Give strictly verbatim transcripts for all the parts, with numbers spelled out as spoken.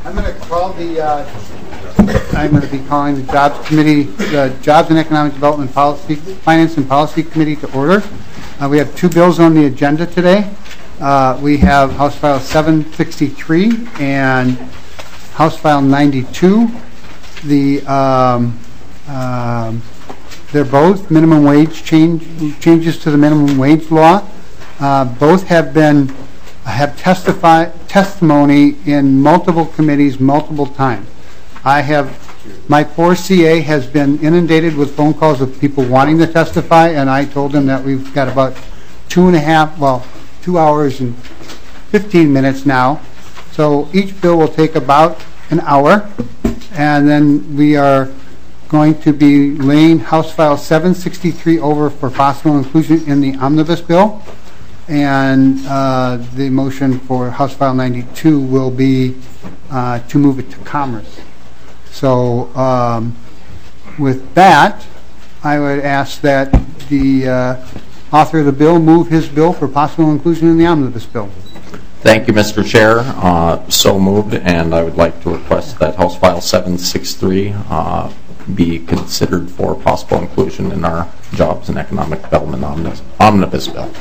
I'm going to call the. Uh, I'm going to be calling the Jobs Committee, the Jobs and Economic Development Policy, Finance and Policy Committee to order. Uh, we have two bills on the agenda today. Uh, we have House File seven sixty-three and House File ninety-two. The um, um, they're both minimum wage change changes to the minimum wage law. Uh, both have been have testified testimony in multiple committees multiple times. I have my four C A has been inundated with phone calls of people wanting to testify, and I told them that we've got about two and a half, well, two hours and fifteen minutes now. So each bill will take about an hour, and then we are going to be laying House File seven sixty-three over for possible inclusion in the omnibus bill, and uh, the motion for House File ninety-two will be uh, to move it to Commerce. So um, with that, I would ask that the uh, author of the bill move his bill for possible inclusion in the omnibus bill. Thank you, Mister Chair. Uh, so moved, and I would like to request that House File seven sixty-three uh, be considered for possible inclusion in our Jobs and Economic Development omnibus, omnibus bill.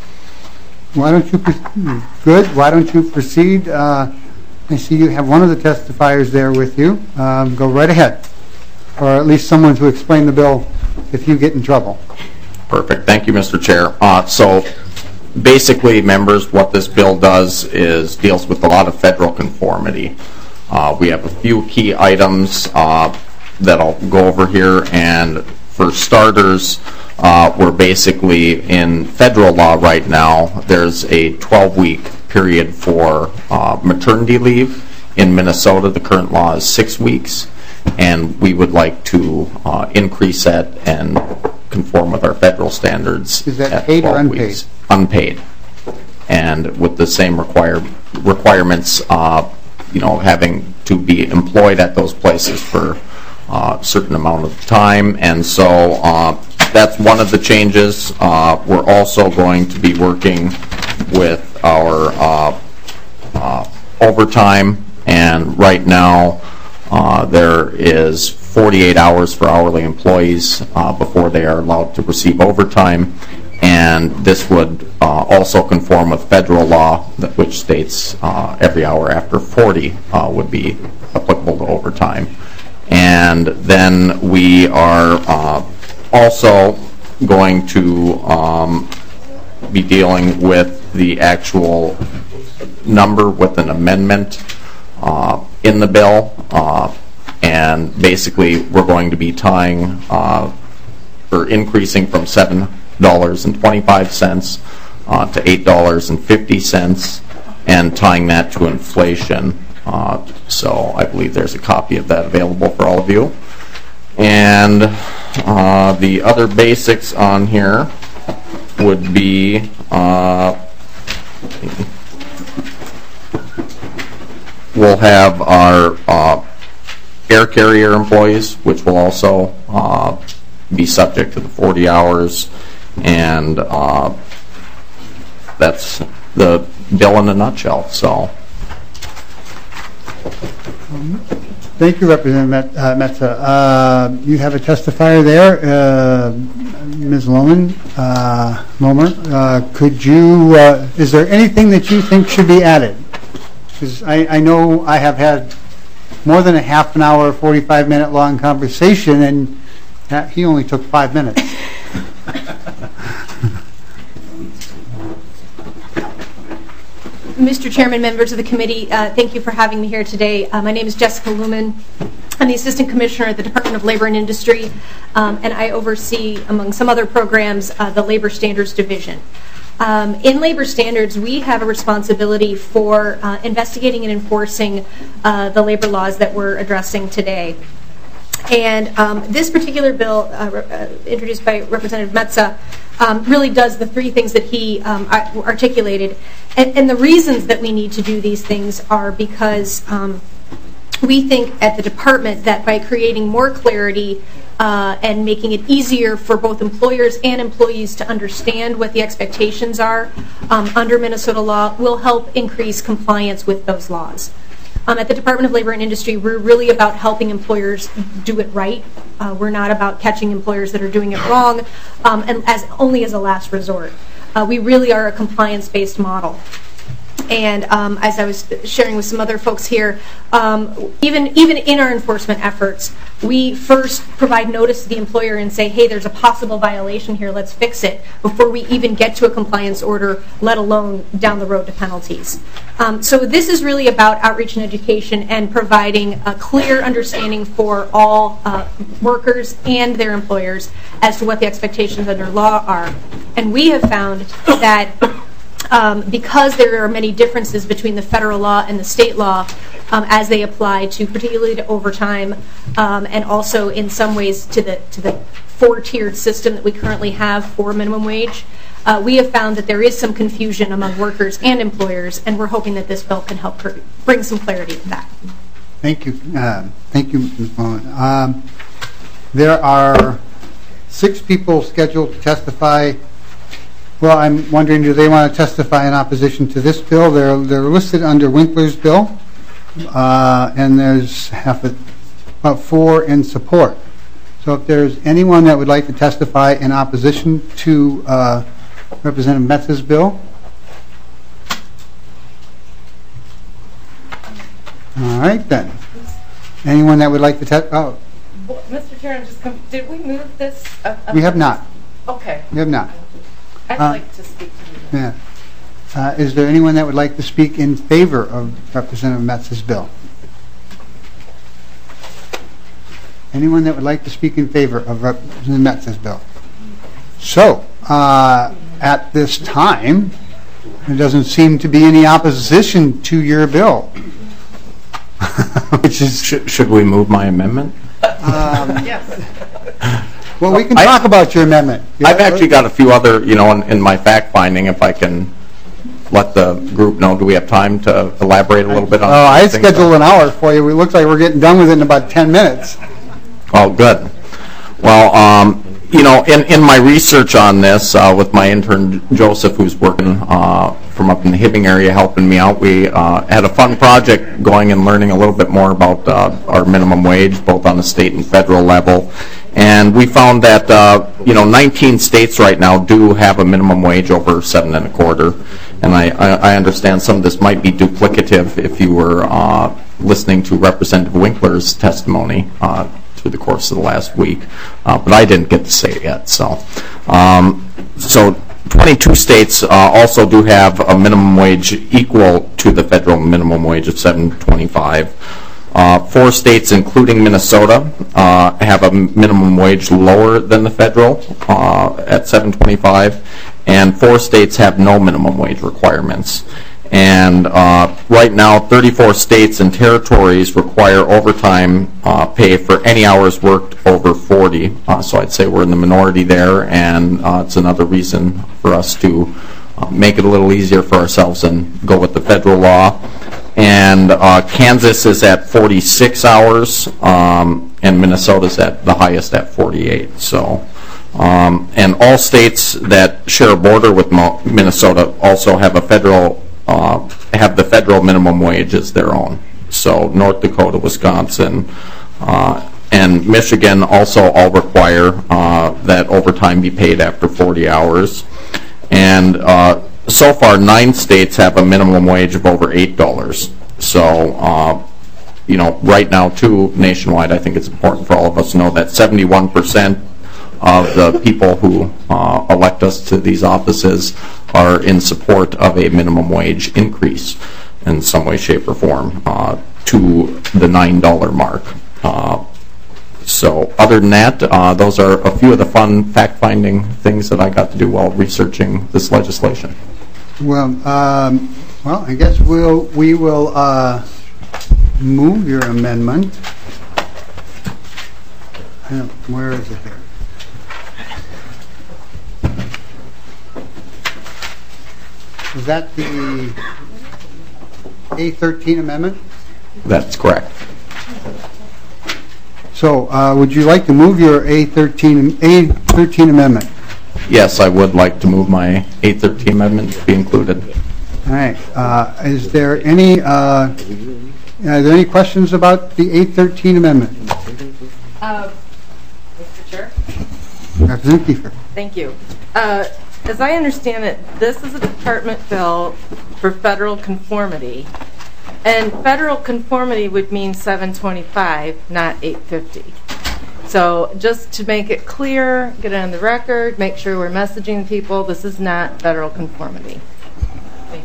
Why don't you, pre- good, why don't you proceed? Uh, I see you have one of the testifiers there with you. Um, go right ahead, or at least someone to explain the bill if you get in trouble. Perfect. Thank you, Mister Chair. Uh, so basically, members, what this bill does is deals with a lot of federal conformity. Uh, we have a few key items uh, that I'll go over here, and for starters, uh, we're basically in federal law right now. There's a twelve-week period for uh, maternity leave. In Minnesota, the current law is six weeks, and we would like to uh, increase that and conform with our federal standards. Is that paid or unpaid? Weeks. Unpaid, and with the same require requirements, uh, you know, having to be employed at those places for a certain amount of time, and so uh, that's one of the changes. Uh, we're also going to be working with our uh, uh, overtime, and right now uh, there is forty-eight hours for hourly employees uh, before they are allowed to receive overtime, and this would uh, also conform with federal law, that, which states uh, every hour after forty uh, would be applicable to overtime. And then we are uh, also going to um, be dealing with the actual number with an amendment uh, in the bill, uh, and basically we're going to be tying uh, or increasing from seven dollars and twenty-five cents uh, to eight dollars and fifty cents, and tying that to inflation. Uh, so I believe there's a copy of that available for all of you. And uh, the other basics on here would be uh, we'll have our uh, air carrier employees, which will also uh, be subject to the forty hours, and uh, that's the bill in a nutshell. So, um, thank you, Representative Met, uh, Metza. Uh, you have a testifier there, uh, Miz Lohman. Uh, Lomer, uh, could you? Uh, is there anything that you think should be added? Because I, I know I have had more than a half an hour, forty-five minute long conversation, and that, he only took five minutes. Mister Chairman, members of the committee, uh, thank you for having me here today. Uh, my name is Jessica Lumen. I'm the Assistant Commissioner at the Department of Labor and Industry, um, and I oversee, among some other programs, uh, the Labor Standards Division. Um, in labor standards, we have a responsibility for uh, investigating and enforcing uh, the labor laws that we're addressing today. And um, this particular bill, uh, uh, introduced by Representative Metza, um, really does the three things that he um, articulated. And, and the reasons that we need to do these things are because um, we think at the department that by creating more clarity uh, and making it easier for both employers and employees to understand what the expectations are um, under Minnesota law will help increase compliance with those laws. Um, at the Department of Labor and Industry, we're really about helping employers do it right. Uh, we're not about catching employers that are doing it wrong, um, and as only as a last resort. Uh, we really are a compliance-based model. And um, as I was sharing with some other folks here, um, even even in our enforcement efforts, we first provide notice to the employer and say, hey, there's a possible violation here, let's fix it, before we even get to a compliance order, let alone down the road to penalties. Um, so this is really about outreach and education and providing a clear understanding for all uh, workers and their employers as to what the expectations under law are. And we have found that Um, because there are many differences between the federal law and the state law um, as they apply to particularly to overtime um, and also in some ways to the to the four-tiered system that we currently have for minimum wage, uh, we have found that there is some confusion among workers and employers, and we're hoping that this bill can help pr- bring some clarity to that. Thank you. Uh, thank you, Miz Mullen. Um, there are six people scheduled to testify. Well, I'm wondering, do they want to testify in opposition to this bill? They're they're listed under Winkler's bill, uh, and there's half a, about four in support. So if there's anyone that would like to testify in opposition to uh, Representative Metz's bill. All right, then. Anyone that would like to testify? Oh. Well, Mister Chair, I'm just com- did we move this? Up, up We have not. Okay. We have not. I'd Uh, like to speak to you. Yeah. Uh, is there anyone that would like to speak in favor of Representative Metz's bill? Anyone that would like to speak in favor of Representative Metz's bill? So, uh, at this time, there doesn't seem to be any opposition to your bill. Which is, Should, should we move my amendment? um, Yes. well, we can I- talk about your amendment. I've actually got a few other, you know, in, in my fact finding, if I can let the group know. Do we have time to elaborate a little bit on Oh, I things? scheduled an hour for you. It looks like we're getting done with it in about ten minutes. Oh, good. Well, um, you know, in, in my research on this, uh, with my intern Joseph, who's working uh, from up in the Hibbing area helping me out, we uh, had a fun project going and learning a little bit more about uh, our minimum wage, both on the state and federal level. And we found that, uh, you know, nineteen states right now do have a minimum wage over seven and a quarter. And I, I, I understand some of this might be duplicative if you were uh, listening to Representative Winkler's testimony uh, through the course of the last week. Uh, but I didn't get to say it yet. So, um, so twenty-two states uh, also do have a minimum wage equal to the federal minimum wage of seven twenty-five. Uh, four states, including Minnesota, uh, have a minimum wage lower than the federal uh, at seven twenty-five, and four states have no minimum wage requirements. And uh, right now, thirty-four states and territories require overtime uh, pay for any hours worked over forty. Uh, so I'd say we're in the minority there, and uh, it's another reason for us to uh, make it a little easier for ourselves and go with the federal law. And uh, Kansas is at forty-six hours, um, and Minnesota's at the highest at forty-eight. So, um, and all states that share a border with Mo- Minnesota also have a federal uh, have the federal minimum wage as their own. So North Dakota, Wisconsin, uh, and Michigan also all require uh, that overtime be paid after forty hours. And uh, so far, nine states have a minimum wage of over eight dollars. So, uh, you know, right now, too, nationwide, I think it's important for all of us to know that seventy-one percent of the people who uh, elect us to these offices are in support of a minimum wage increase in some way, shape, or form uh, to the nine dollar mark. Uh, So other than that, uh, those are a few of the fun fact-finding things that I got to do while researching this legislation. Well, um, well, I guess we'll we will uh, move your amendment. I don't, where is it here? Is that the A thirteen amendment? That's correct. So, uh, would you like to move your A thirteen A thirteen amendment? Yes, I would like to move my eight thirteen amendment to be included. All right. Uh, is there any uh, Are there any questions about the eight thirteen amendment? Uh, Mister Chair? Representative Kiefer. Thank you. Uh, as I understand it, this is a department bill for federal conformity. And federal conformity would mean seven twenty-five, not eight fifty. So just to make it clear, get it on the record, make sure we're messaging people, this is not federal conformity. Thank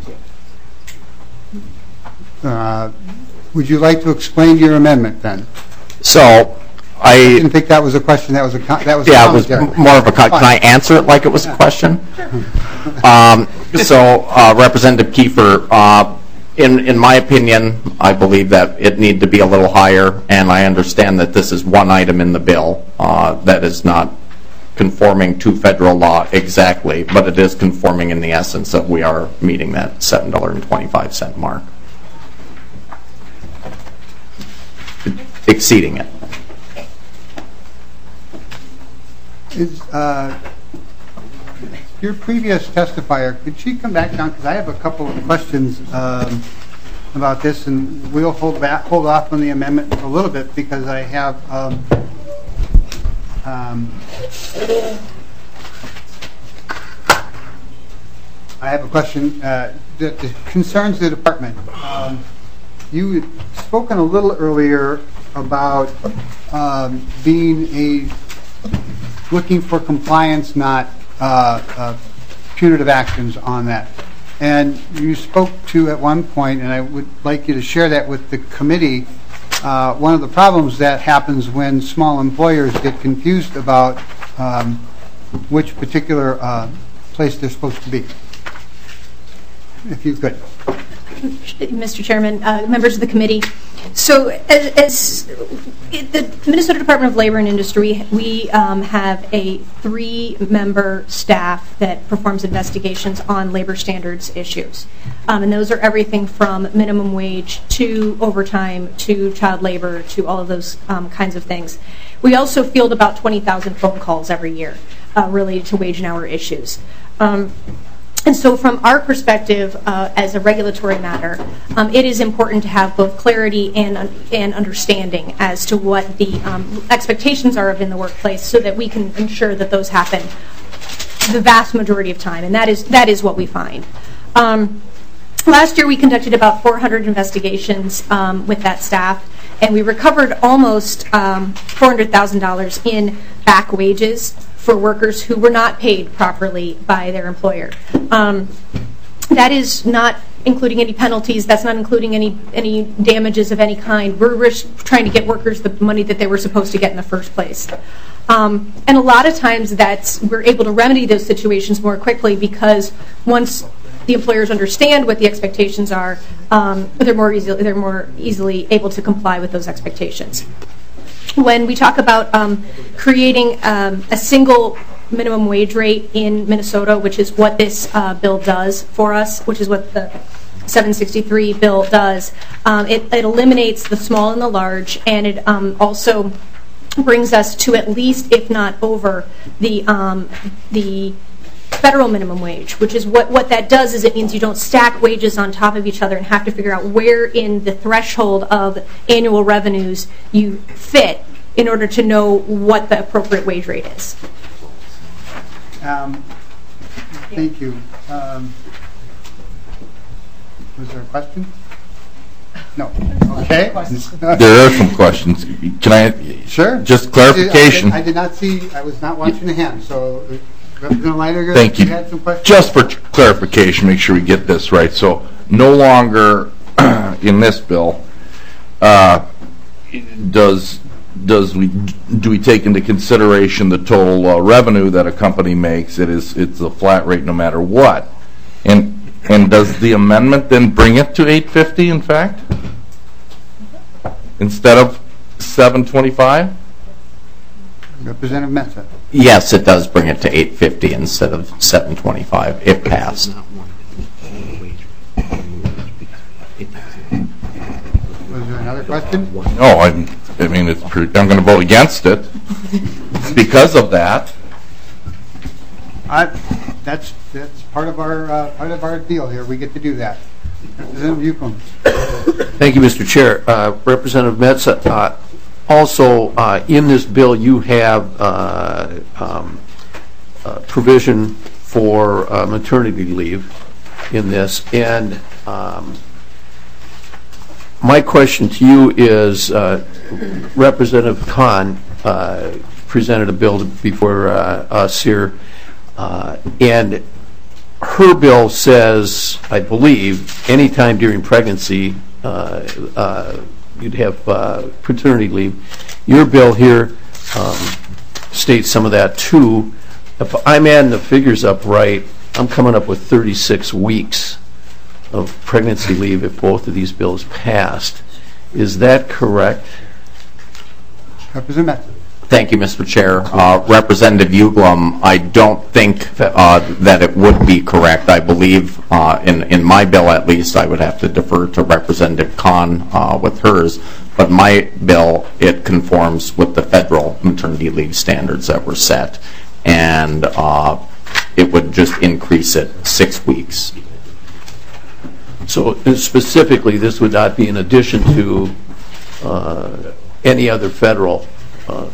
you. Uh, would you like to explain your amendment then? So, I I, didn't think that was a question. That was a con- that was. yeah, a it was commentary. more of a, co- can I answer it like it was a question? Um, So, uh, Representative Kiefer, uh, in, in my opinion, I believe that it need to be a little higher, and I understand that this is one item in the bill uh, that is not conforming to federal law exactly, but it is conforming in the essence that we are meeting that seven dollars and twenty-five cent mark. Exceeding it. Is, uh, your previous testifier, could she come back down? Because I have a couple of questions um, about this, and we'll hold back, hold off on the amendment a little bit because I have um, um, I have a question uh, that concerns the department. Um, you had spoken a little earlier about um, being a looking for compliance, not uh, uh, punitive actions on that. And you spoke to at one point, and I would like you to share that with the committee, uh, one of the problems that happens when small employers get confused about um, which particular uh, place they're supposed to be. If you could. Mister Chairman, uh, members of the committee. So as, as the Minnesota Department of Labor and Industry, we um, have a three-member staff that performs investigations on labor standards issues. Um, and those are everything from minimum wage to overtime to child labor to all of those um, kinds of things. We also field about twenty thousand phone calls every year uh, related to wage and hour issues. Um, And so from our perspective, uh, as a regulatory matter, um, it is important to have both clarity and, uh, and understanding as to what the um, expectations are of in the workplace so that we can ensure that those happen the vast majority of time, and that is, that is what we find. Um, last year we conducted about four hundred investigations um, with that staff, and we recovered almost um, four hundred thousand dollars in back wages for workers who were not paid properly by their employer. Um, that is not including any penalties. That's not including any any damages of any kind. We're just trying to get workers the money that they were supposed to get in the first place. Um, and a lot of times that's, we're able to remedy those situations more quickly because once the employers understand what the expectations are, um, they're more easily they're more easily able to comply with those expectations. When we talk about um, creating um, a single minimum wage rate in Minnesota, which is what this uh, bill does for us, which is what the seven sixty-three bill does, um, it, it eliminates the small and the large, and it um, also brings us to at least, if not over, the um, the federal minimum wage, which is what, what that does is it means you don't stack wages on top of each other and have to figure out where in the threshold of annual revenues you fit in order to know what the appropriate wage rate is. Um, thank you. Um, was there a question? No. Okay. There are some questions. Can I? Sure. Just clarification. I did, I did not see, I was not watching the hand, so Representative Leininger, Thank you. you had some questions? Just for clarification, make sure we get this right. So no longer in this bill uh, does does we do we take into consideration the total uh, revenue that a company makes? It is it's a flat rate no matter what. And and does the amendment then bring it to eight fifty? In fact, instead of seven twenty-five. Representative Mesa. Yes, it does bring it to eight fifty instead of seven twenty-five if passed. Was there another question? No, I'm, I mean, it's pretty, I'm going to vote against it because of that. I, that's that's part of our uh, part of our deal here. We get to do that. Representative Yukon. Thank you, Mister Chair. Uh, Representative Metsa, uh, also uh, in this bill you have uh, um, uh, provision for uh, maternity leave in this, and um, my question to you is, uh, Representative Khan uh, presented a bill before uh, us here, uh, and her bill says, I believe, anytime during pregnancy uh, uh, you'd have uh, paternity leave. Your bill here um, states some of that too. If I'm adding the figures up right, I'm coming up with thirty-six weeks of pregnancy leave if both of these bills passed. Is that correct? Representative Metz. Thank you, Mister Chair. Uh, Representative Uglum, I don't think uh, that it would be correct. I believe, uh, in, in my bill at least, I would have to defer to Representative Khan uh, with hers, but my bill, it conforms with the federal maternity leave standards that were set, and uh, it would just increase it six weeks. So uh, specifically, this would not be in addition to uh, any other federal uh,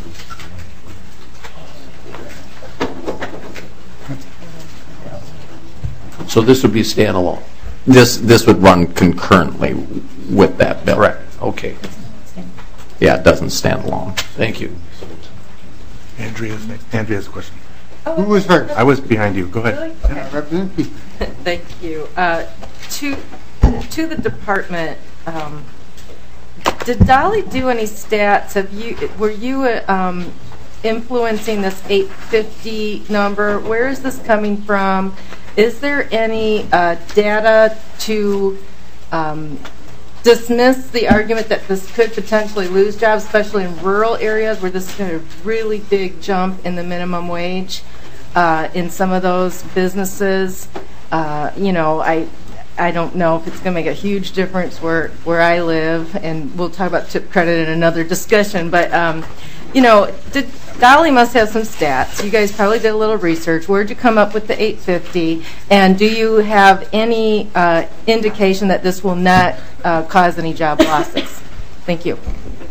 so this would be standalone? This this would run concurrently with that bill. Correct. Okay. Yeah, it doesn't stand alone. Thank you. Andrea's next. Andrea has a question. Who was first? I was behind you. Go ahead. Uh, Representative Kiefer. Thank you. Uh, to to the department, um, did Dolly do any stats? Have you were you uh, um, influencing this eight fifty number? Where is this coming from? Is there any uh, data to um, dismiss the argument that this could potentially lose jobs, especially in rural areas where this is a really big jump in the minimum wage uh, in some of those businesses? Uh, you know, I I don't know if it's going to make a huge difference where, where I live, and we'll talk about tip credit in another discussion, but um, you know, did, Dolly must have some stats. You guys probably did a little research. Where did you come up with the eight fifty? And do you have any uh, indication that this will not uh, cause any job losses? Thank you.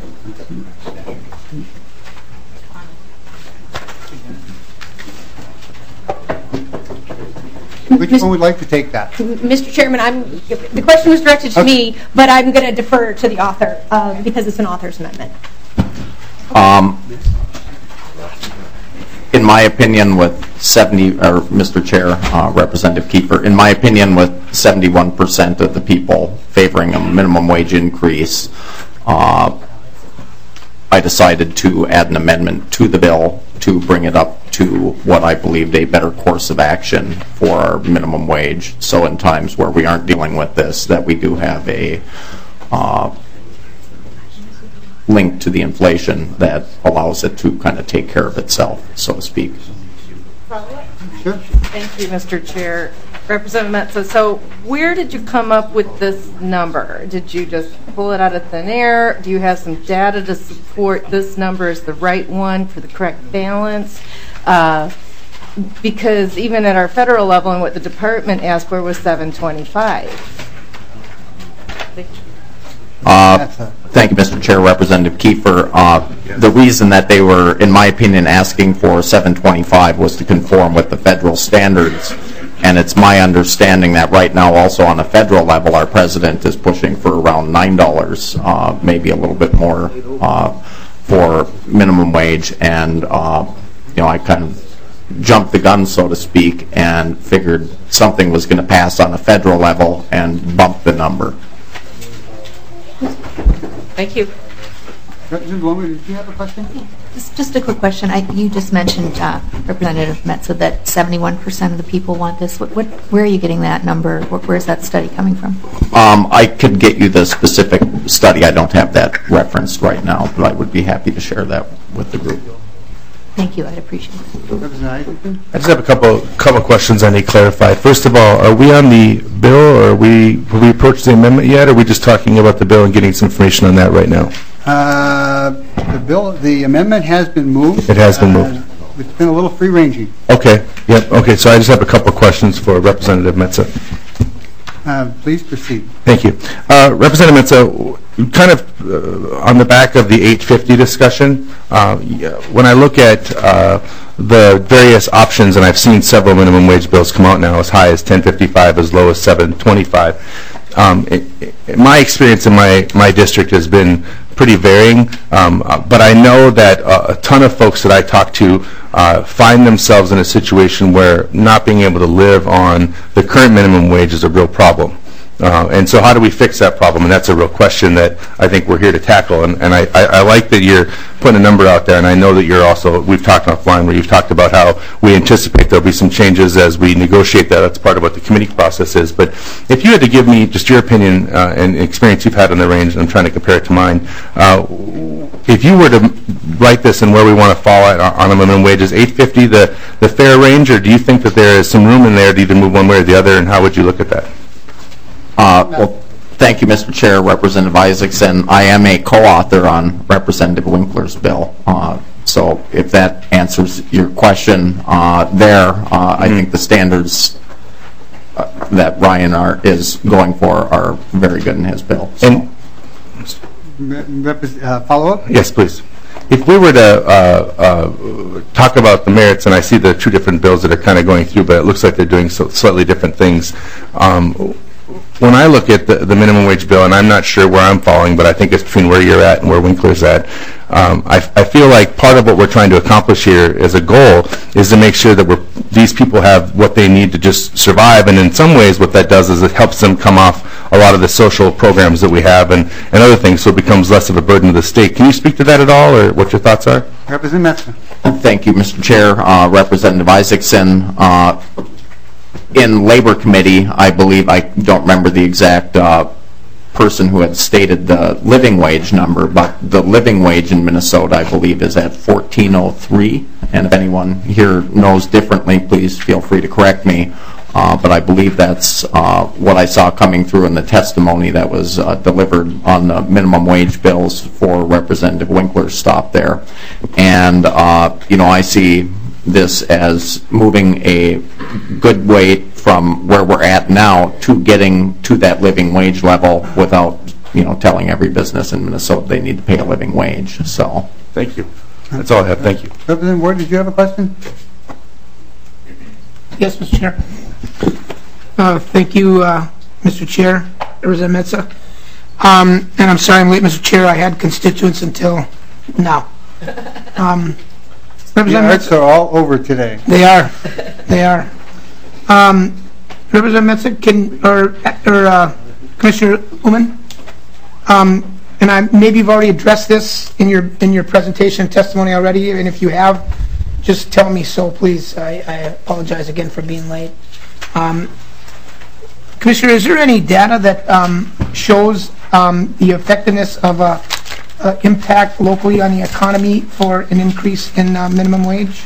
Which one would like to take that? Mister Chairman, I'm, the question was directed to me, but I'm going to defer to the author uh, because it's an author's amendment. Um, in my opinion, with seventy, or Mister Chair, uh, Representative Kiefer, in my opinion, with seventy-one percent of the people favoring a minimum wage increase, uh, I decided to add an amendment to the bill to bring it up to what I believed a better course of action for our minimum wage. So in times where we aren't dealing with this, that we do have a uh, link to the inflation that allows it to kind of take care of itself, so to speak. Sure. Thank you, Mister Chair. Representative Metsa, so where did you come up with this number? Did you just pull it out of thin air? Do you have some data to support this number is the right one for the correct balance? Uh, because even at our federal level and what the department asked for was seven twenty-five. Thank you. Uh, thank you, Mister Chair. Representative Kiefer. Uh, yes. The reason that they were, in my opinion, asking for seven twenty-five was to conform with the federal standards. And it's my understanding that right now, also on a federal level, our president is pushing for around nine dollars, uh, maybe a little bit more, uh, for minimum wage. And uh, you know, I kind of jumped the gun, so to speak, and figured something was going to pass on a federal level and bump the number. Thank you. Representative Loman, did you have a question? Just, just a quick question. I, you just mentioned, uh, Representative Metsa, that seventy-one percent of the people want this. What, what, where are you getting that number? Where, where's that study coming from? Um, I could get you the specific study. I don't have that referenced right now, but I would be happy to share that with the group. Thank you. I'd appreciate it. Representative Isaacson? I just have a couple couple questions I need clarified. First of all, are we on the bill, or are we have we approached the amendment yet, or are we just talking about the bill and getting some information on that right now? Uh, the bill, the amendment has been moved. It has been moved. Uh, it's been a little free-ranging. Okay. Yep. Okay. So I just have a couple questions for Representative Metsa. Uh, Please proceed. Thank you. Uh, Representative Metsa, kind of uh, on the back of the eight fifty discussion, uh, when I look at uh, the various options, and I've seen several minimum wage bills come out now as high as ten fifty-five, as low as seven twenty-five. Um, it, it, my experience in my, my district has been pretty varying, um, uh, but I know that uh, a ton of folks that I talk to uh, find themselves in a situation where not being able to live on the current minimum wage is a real problem. Uh, and so how do we fix that problem? And that's a real question that I think we're here to tackle. And, and I, I, I like that you're putting a number out there, and I know that you're also, we've talked offline where you've talked about how we anticipate there'll be some changes as we negotiate that. That's part of what the committee process is. But if you had to give me just your opinion uh, and experience you've had on the range, and I'm trying to compare it to mine, uh, if you were to write this and where we want to fall at on a minimum wage, is eight fifty the, the fair range, or do you think that there is some room in there to either move one way or the other, and how would you look at that? Uh, well, thank you, Mister Chair, Representative Isaacson. I am a co-author on Representative Winkler's bill. Uh, so if that answers your question uh, there, uh, mm-hmm. I think the standards uh, that Ryan are, is going for are very good in his bill. So. And uh, follow-up? Yes, please. If we were to uh, uh, talk about the merits, and I see the two different bills that are kind of going through, but it looks like they're doing so slightly different things. Um, When I look at the, the minimum wage bill, and I'm not sure where I'm falling, but I think it's between where you're at and where Winkler's at, um, I, I feel like part of what we're trying to accomplish here as a goal is to make sure that we're, these people have what they need to just survive, and in some ways what that does is it helps them come off a lot of the social programs that we have and, and other things, so it becomes less of a burden to the state. Can you speak to that at all, or what your thoughts are? Representative Metsa. Thank you, Mister Chair. Uh, Representative Isaacson, uh, in Labor Committee, I believe, I don't remember the exact uh, person who had stated the living wage number, but the living wage in Minnesota, I believe, is at fourteen oh three. And if anyone here knows differently, please feel free to correct me. Uh, but I believe that's uh, what I saw coming through in the testimony that was uh, delivered on the minimum wage bills for Representative Winkler's stop there. And, uh, you know, I see this as moving a good way from where we're at now to getting to that living wage level without, you know, telling every business in Minnesota they need to pay a living wage. So, thank you. That's all I have. Thank you. Representative Ward, did you have a question? Yes, Mister Chair. Uh, thank you, uh, Mister Chair, Representative Metsa. Um, and I'm sorry I'm late, Mister Chair. I had constituents until now. Um, The arts are all over today. They are. They are. Um, Representative Metsa, can, or, or uh, Commissioner Ullman, um, and I, maybe you've already addressed this in your in your presentation and testimony already, and if you have, just tell me so, please. I, I apologize again for being late. Um, Commissioner, is there any data that um, shows um, the effectiveness of a Uh, impact locally on the economy for an increase in uh, minimum wage?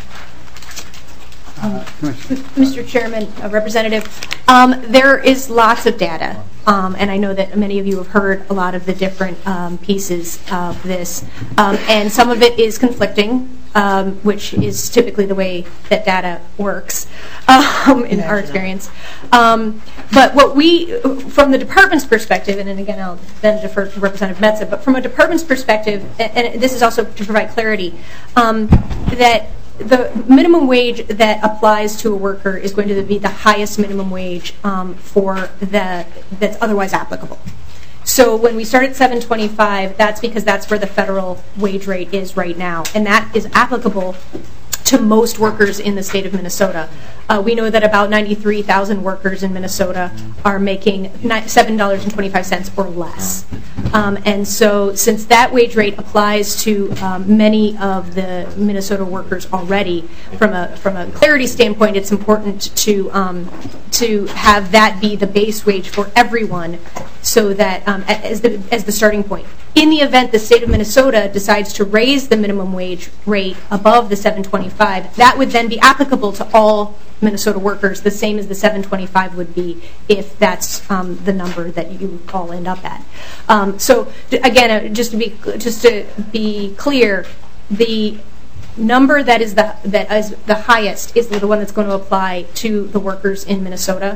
Uh, Mister Chairman, uh, Representative, um, there is lots of data, um, and I know that many of you have heard a lot of the different um, pieces of this, um, and some of it is conflicting, um, which is typically the way that data works um, in our experience. Um, but what we, from the department's perspective, and then again I'll then defer to Representative Metsa, but from a department's perspective, and, and this is also to provide clarity, um, that the minimum wage that applies to a worker is going to be the highest minimum wage um, for the that's otherwise applicable. So when we start at seven twenty-five, that's because that's where the federal wage rate is right now, and that is applicable to most workers in the state of Minnesota. Uh, we know that about ninety-three thousand workers in Minnesota are making seven dollars and twenty-five cents or less. Um, and so since that wage rate applies to um, many of the Minnesota workers already, from a from a clarity standpoint, it's important to um, to have that be the base wage for everyone, so that um, as the as the starting point. In the event the state of Minnesota decides to raise the minimum wage rate above the seven twenty-five, that would then be applicable to all Minnesota workers, the same as the seven twenty-five would be if that's um, the number that you all end up at. Um, so again, uh, just to be just to be clear, the number that is the that is the highest is the one that's going to apply to the workers in Minnesota.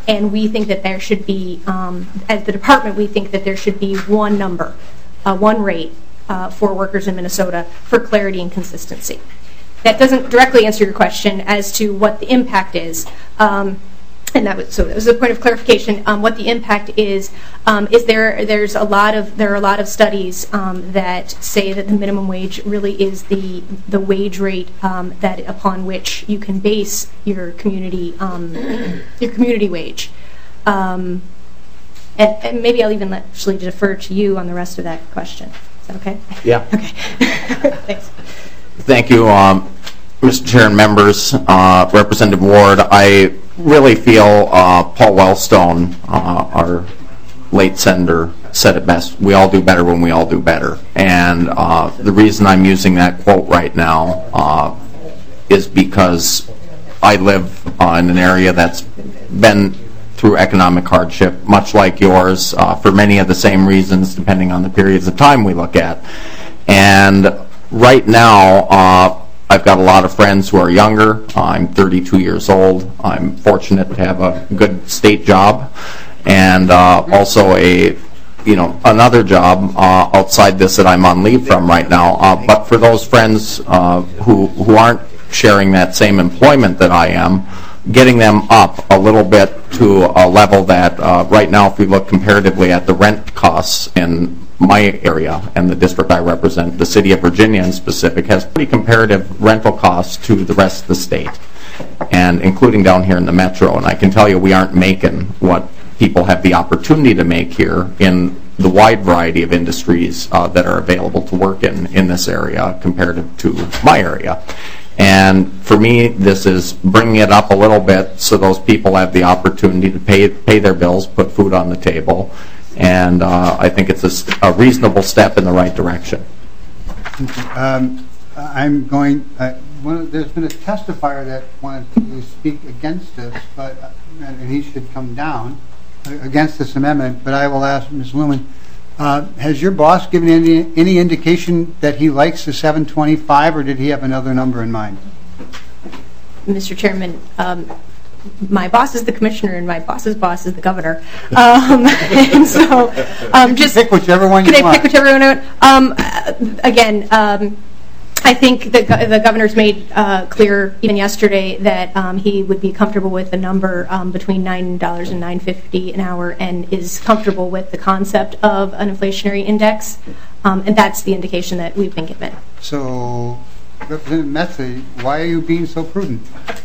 and we think that there should be, um, as the department, we think that there should be one number, uh, one rate uh, for workers in Minnesota for clarity and consistency. That doesn't directly answer your question as to what the impact is. Um, And that was, so that was a point of clarification. Um, what the impact is um, is there. There's a lot of there are a lot of studies um, that say that the minimum wage really is the the wage rate um, that upon which you can base your community um, your community wage. Um, and, and maybe I'll even actually defer to you on the rest of that question. Is that okay? Yeah. Okay. Thanks. Thank you, um, Mister Chair and members. Uh, Representative Ward, I really feel uh, Paul Wellstone, uh, our late senator, said it best. We all do better when we all do better. And uh, the reason I'm using that quote right now uh, is because I live uh, in an area that's been through economic hardship, much like yours, uh, for many of the same reasons, depending on the periods of time we look at. And right now, uh, I've got a lot of friends who are younger. I'm thirty-two years old. I'm fortunate to have a good state job and uh, also a, you know, another job uh, outside this that I'm on leave from right now. Uh, but for those friends uh, who, who aren't sharing that same employment that I am, getting them up a little bit to a level that uh, right now, if we look comparatively at the rent costs in my area and the district I represent, the city of Virginia in specific, has pretty comparative rental costs to the rest of the state, and including down here in the metro. And I can tell you we aren't making what people have the opportunity to make here in the wide variety of industries uh, that are available to work in in this area comparative to my area. And for me, this is bringing it up a little bit so those people have the opportunity to pay pay their bills, put food on the table, and uh, I think it's a, a reasonable step in the right direction. Um, I'm going. Uh, one of, there's been a testifier that wanted to speak against this, but uh, and he should come down uh, against this amendment. But I will ask Miz Lumen. Uh, has your boss given any any indication that he likes the seven twenty-five, or did he have another number in mind? Mister Chairman, um, my boss is the commissioner, and my boss's boss is the governor. Um, and so, um, just pick whichever one you can want. I pick whichever one I want? Um, uh, again, um, I think the the governor's made uh, clear even yesterday that um, he would be comfortable with a number um, between nine dollars and nine fifty an hour, and is comfortable with the concept of an inflationary index, um, and that's the indication that we've been given. So, Representative Metze, why are you being so prudent?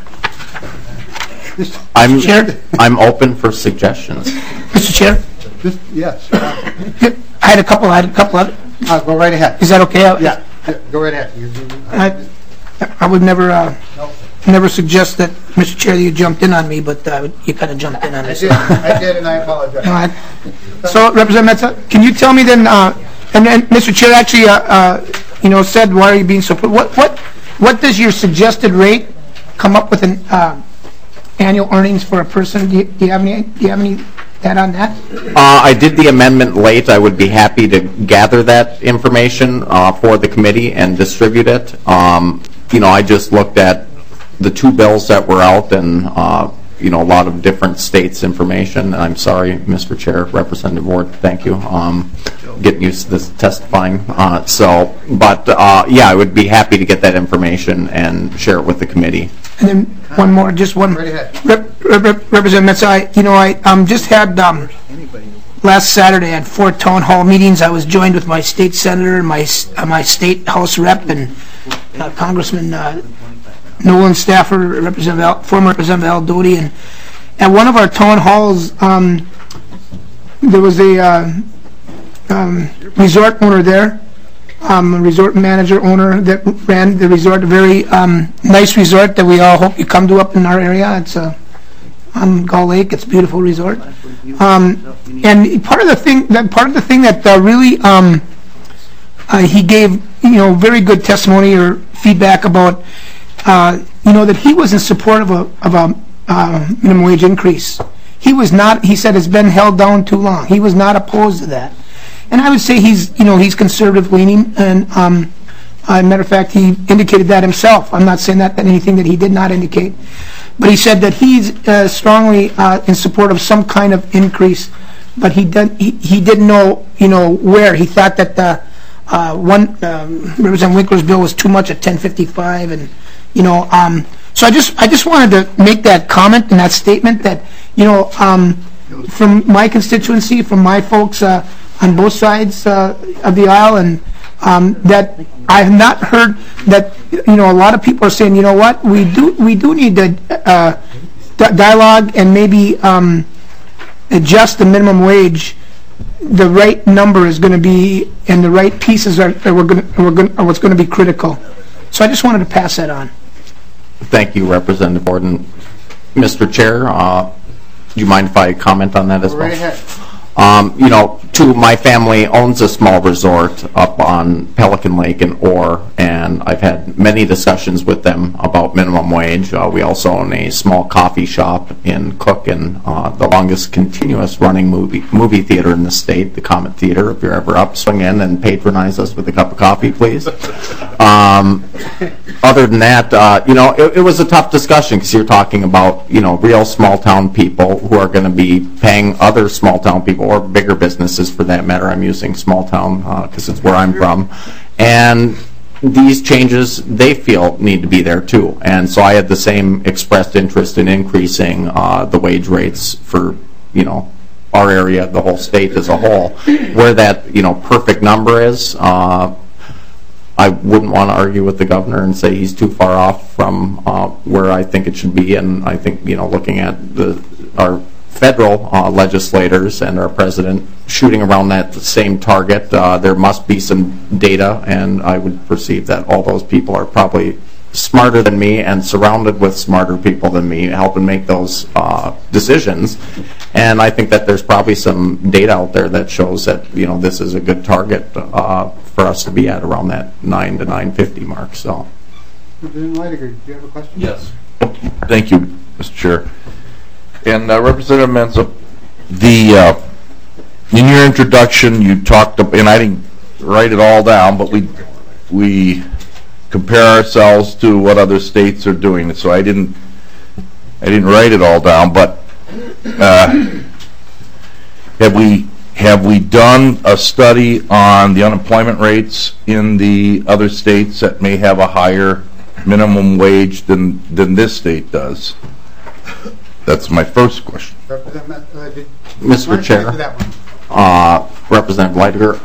I'm I'm open for suggestions. Mister Chair? Just, yes. I had a couple. I had a couple of. Uh, go right ahead. Is that okay? Yeah. yeah go right ahead. You're, you're, I, I would never, uh, no. never suggest that, Mister Chair, that you jumped in on me, but uh, you kind of jumped in on me. I did. I did, and I apologize. All right. So, Representative Metze, can you tell me then? Uh, and then Mister Chair actually, uh, uh, you know, said, "Why are you being so?" What, what, what does your suggested rate come up with an uh, annual earnings for a person? Do you, do you have any? Do you have any? That on that? Uh, I did the amendment late. I would be happy to gather that information uh, for the committee and distribute it. Um, you know, I just looked at the two bills that were out and, uh, you know, a lot of different states' information. I'm sorry, Mister Chair, Representative Ward, thank you. Um, getting used to this testifying. Uh, so, but, uh, yeah, I would be happy to get that information and share it with the committee. And then one more, just one. Right ahead. Rep, rep, Representative Metze, I, you know, I um, just had um, last Saturday I had four town hall meetings. I was joined with my state senator, my uh, my state house rep, and uh, Congressman uh, Nolan Stafford, Representative Al, former Representative Al Doty, and at one of our town halls, um, there was a uh, um, resort owner there. Um, a resort manager owner that ran the resort, a very um, nice resort that we all hope you come to up in our area. It's uh, on Gull Lake. It's a beautiful resort. Um, and part of the thing that part of the thing that uh, really um, uh, he gave, you know, very good testimony or feedback about, uh, you know, that he was in support of a of a uh, minimum wage increase. He was not. He said it's been held down too long. He was not opposed to that. And I would say he's, you know, he's conservative leaning, and um, uh, matter of fact, he indicated that himself. I'm not saying that, that anything that he did not indicate. but he said that he's uh, strongly uh, in support of some kind of increase, but he didn't, he, he didn't know, you know, where. He thought that the uh, one, um, Representative Winkler's bill was too much at ten fifty-five, and, you know, um, so I just, I just wanted to make that comment and that statement that, you know, um, from my constituency, from my folks uh, on both sides uh, of the aisle, and um, that I have not heard that, you know, a lot of people are saying, you know what, we do we do need to uh, di- dialogue and maybe um, adjust the minimum wage. The right number is going to be, and the right pieces are, are we're going to, we're going are what's going to be critical. So I just wanted to pass that on. Thank you, Representative Borden. Mister Chair, uh, do you mind if I comment on that as Go well? right ahead. Um, you know, too, my family owns a small resort up on Pelican Lake in Orr, and I've had many discussions with them about minimum wage. Uh, we also own a small coffee shop in Cook, and uh, the longest continuous running movie movie theater in the state, the Comet Theater. If you're ever up, swing in and patronize us with a cup of coffee, please. Um, other than that, uh, you know, it, it was a tough discussion because you're talking about, you know, real small town people who are going to be paying other small town people, or bigger businesses for that matter. I'm using small town because uh, it's where I'm from. And these changes, they feel, need to be there too. And so I had the same expressed interest in increasing uh, the wage rates for, you know, our area, the whole state as a whole. Where that, you know, perfect number is, uh, I wouldn't want to argue with the governor and say he's too far off from uh, where I think it should be. And I think, you know, looking at the our federal uh, legislators and our president shooting around that same target, uh, there must be some data, and I would perceive that all those people are probably smarter than me and surrounded with smarter people than me helping make those uh, decisions. And I think that there's probably some data out there that shows that, you know, this is a good target uh, for us to be at around that nine to nine fifty mark. So, Representative Leidiger, do you have a question? Yes. Thank you, Mister Chair. And uh, Representative Mensa, the uh, in your introduction you talked about, and I didn't write it all down, but we we compare ourselves to what other states are doing. So I didn't I didn't write it all down, but uh, have we have we done a study on the unemployment rates in the other states that may have a higher minimum wage than than this state does? That's my first question. Representative, uh, did, Mister Chair, that one? Uh, Representative Leidiger,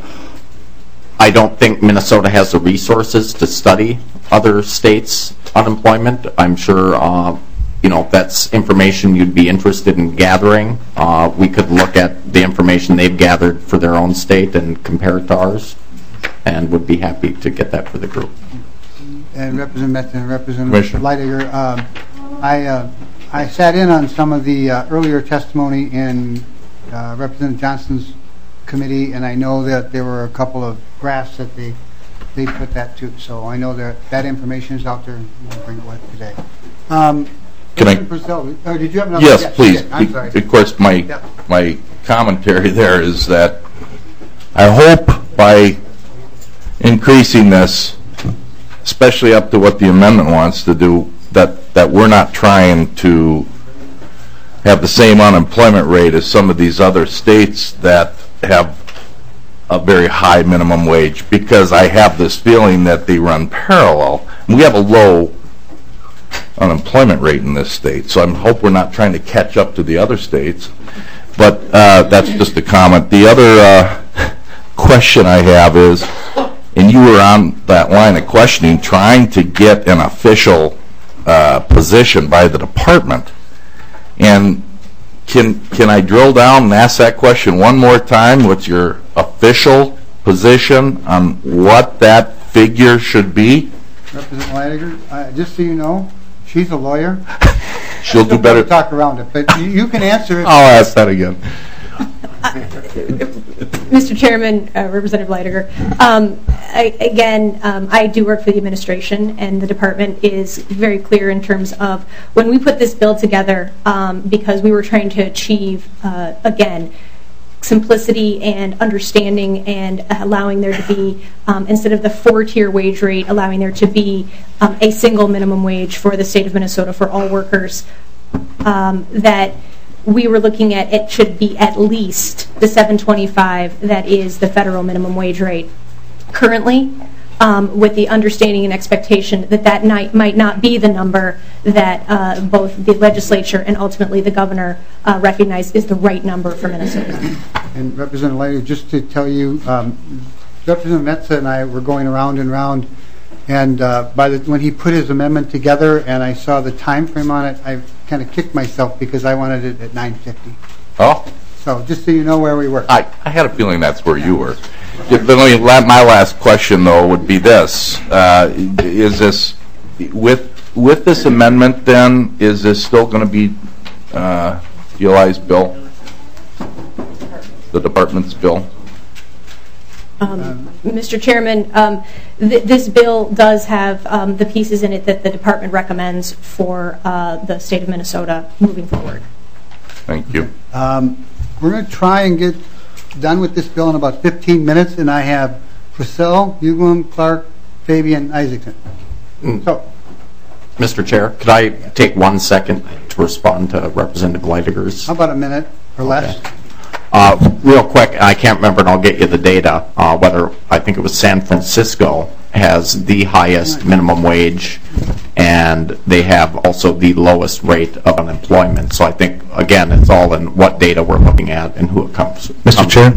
I don't think Minnesota has the resources to study other states' unemployment. I'm sure, uh, you know, if that's information you'd be interested in gathering. Uh, we could look at the information they've gathered for their own state and compare it to ours, and would be happy to get that for the group. And Representative Metz and Representative Leidiger, um, I uh, I sat in on some of the uh, earlier testimony in uh, Representative Johnston's committee, and I know that there were a couple of graphs that they they put that to. So I know that that information is out there. We'll bring it with today. Um, Can I? Brazil, oh, did you have another? Yes, yes please. I'm sorry. Of course, my Yep. my commentary there is that I hope by increasing this, especially up to what the amendment wants to do, that that we're not trying to have the same unemployment rate as some of these other states that have a very high minimum wage, because I have this feeling that they run parallel. We have a low unemployment rate in this state, so I hope we're not trying to catch up to the other states. But uh, that's just a comment. The other uh, question I have is, and you were on that line of questioning, trying to get an official uh, position by the department. And can can I drill down and ask that question one more time? What's your official position on what that figure should be? Representative Leidiger, uh, just so you know, she's a lawyer. She'll do better. Talk around it, but you, you can answer it. I'll ask that again. Mister Chairman, uh, Representative Leidiger, um, I, again, um, I do work for the administration, and the department is very clear in terms of when we put this bill together, um, because we were trying to achieve, uh, again, simplicity and understanding, and allowing there to be, um, instead of the four-tier wage rate, allowing there to be um, a single minimum wage for the state of Minnesota for all workers, um, that we were looking at it should be at least the seven twenty-five that is the federal minimum wage rate currently, um, with the understanding and expectation that that night might not be the number that uh, both the legislature and ultimately the governor uh, recognize is the right number for Minnesota. And Representative Leiter, just to tell you, um, Representative Metsa and I were going around and around, and uh, by the, when he put his amendment together and I saw the time frame on it, I kind of kicked myself because I wanted it at nine fifty. Oh, So just so you know where we were. I, I had a feeling that's where you were. The only, my last question, though, would be this. Uh, is this, with with this amendment, then, is this still going to be uh, Eli's bill? The department's bill? Um, Mister Chairman, um, th this bill does have um, the pieces in it that the department recommends for uh, the state of Minnesota moving forward. Thank you. Um, we're going to try and get done with this bill in about fifteen minutes, and I have Purcell, Uglum, Clark, Fabian, Isaacson. Mm. So, Mister Chair, could I take one second to respond to Representative Leidiger's? how about a minute or less? Okay. Uh, real quick, I can't remember, and I'll get you the data, uh, whether, I think it was San Francisco has the highest minimum wage, and they have also the lowest rate of unemployment. So I think, again, it's all in what data we're looking at and who it comes from. Mister Chair?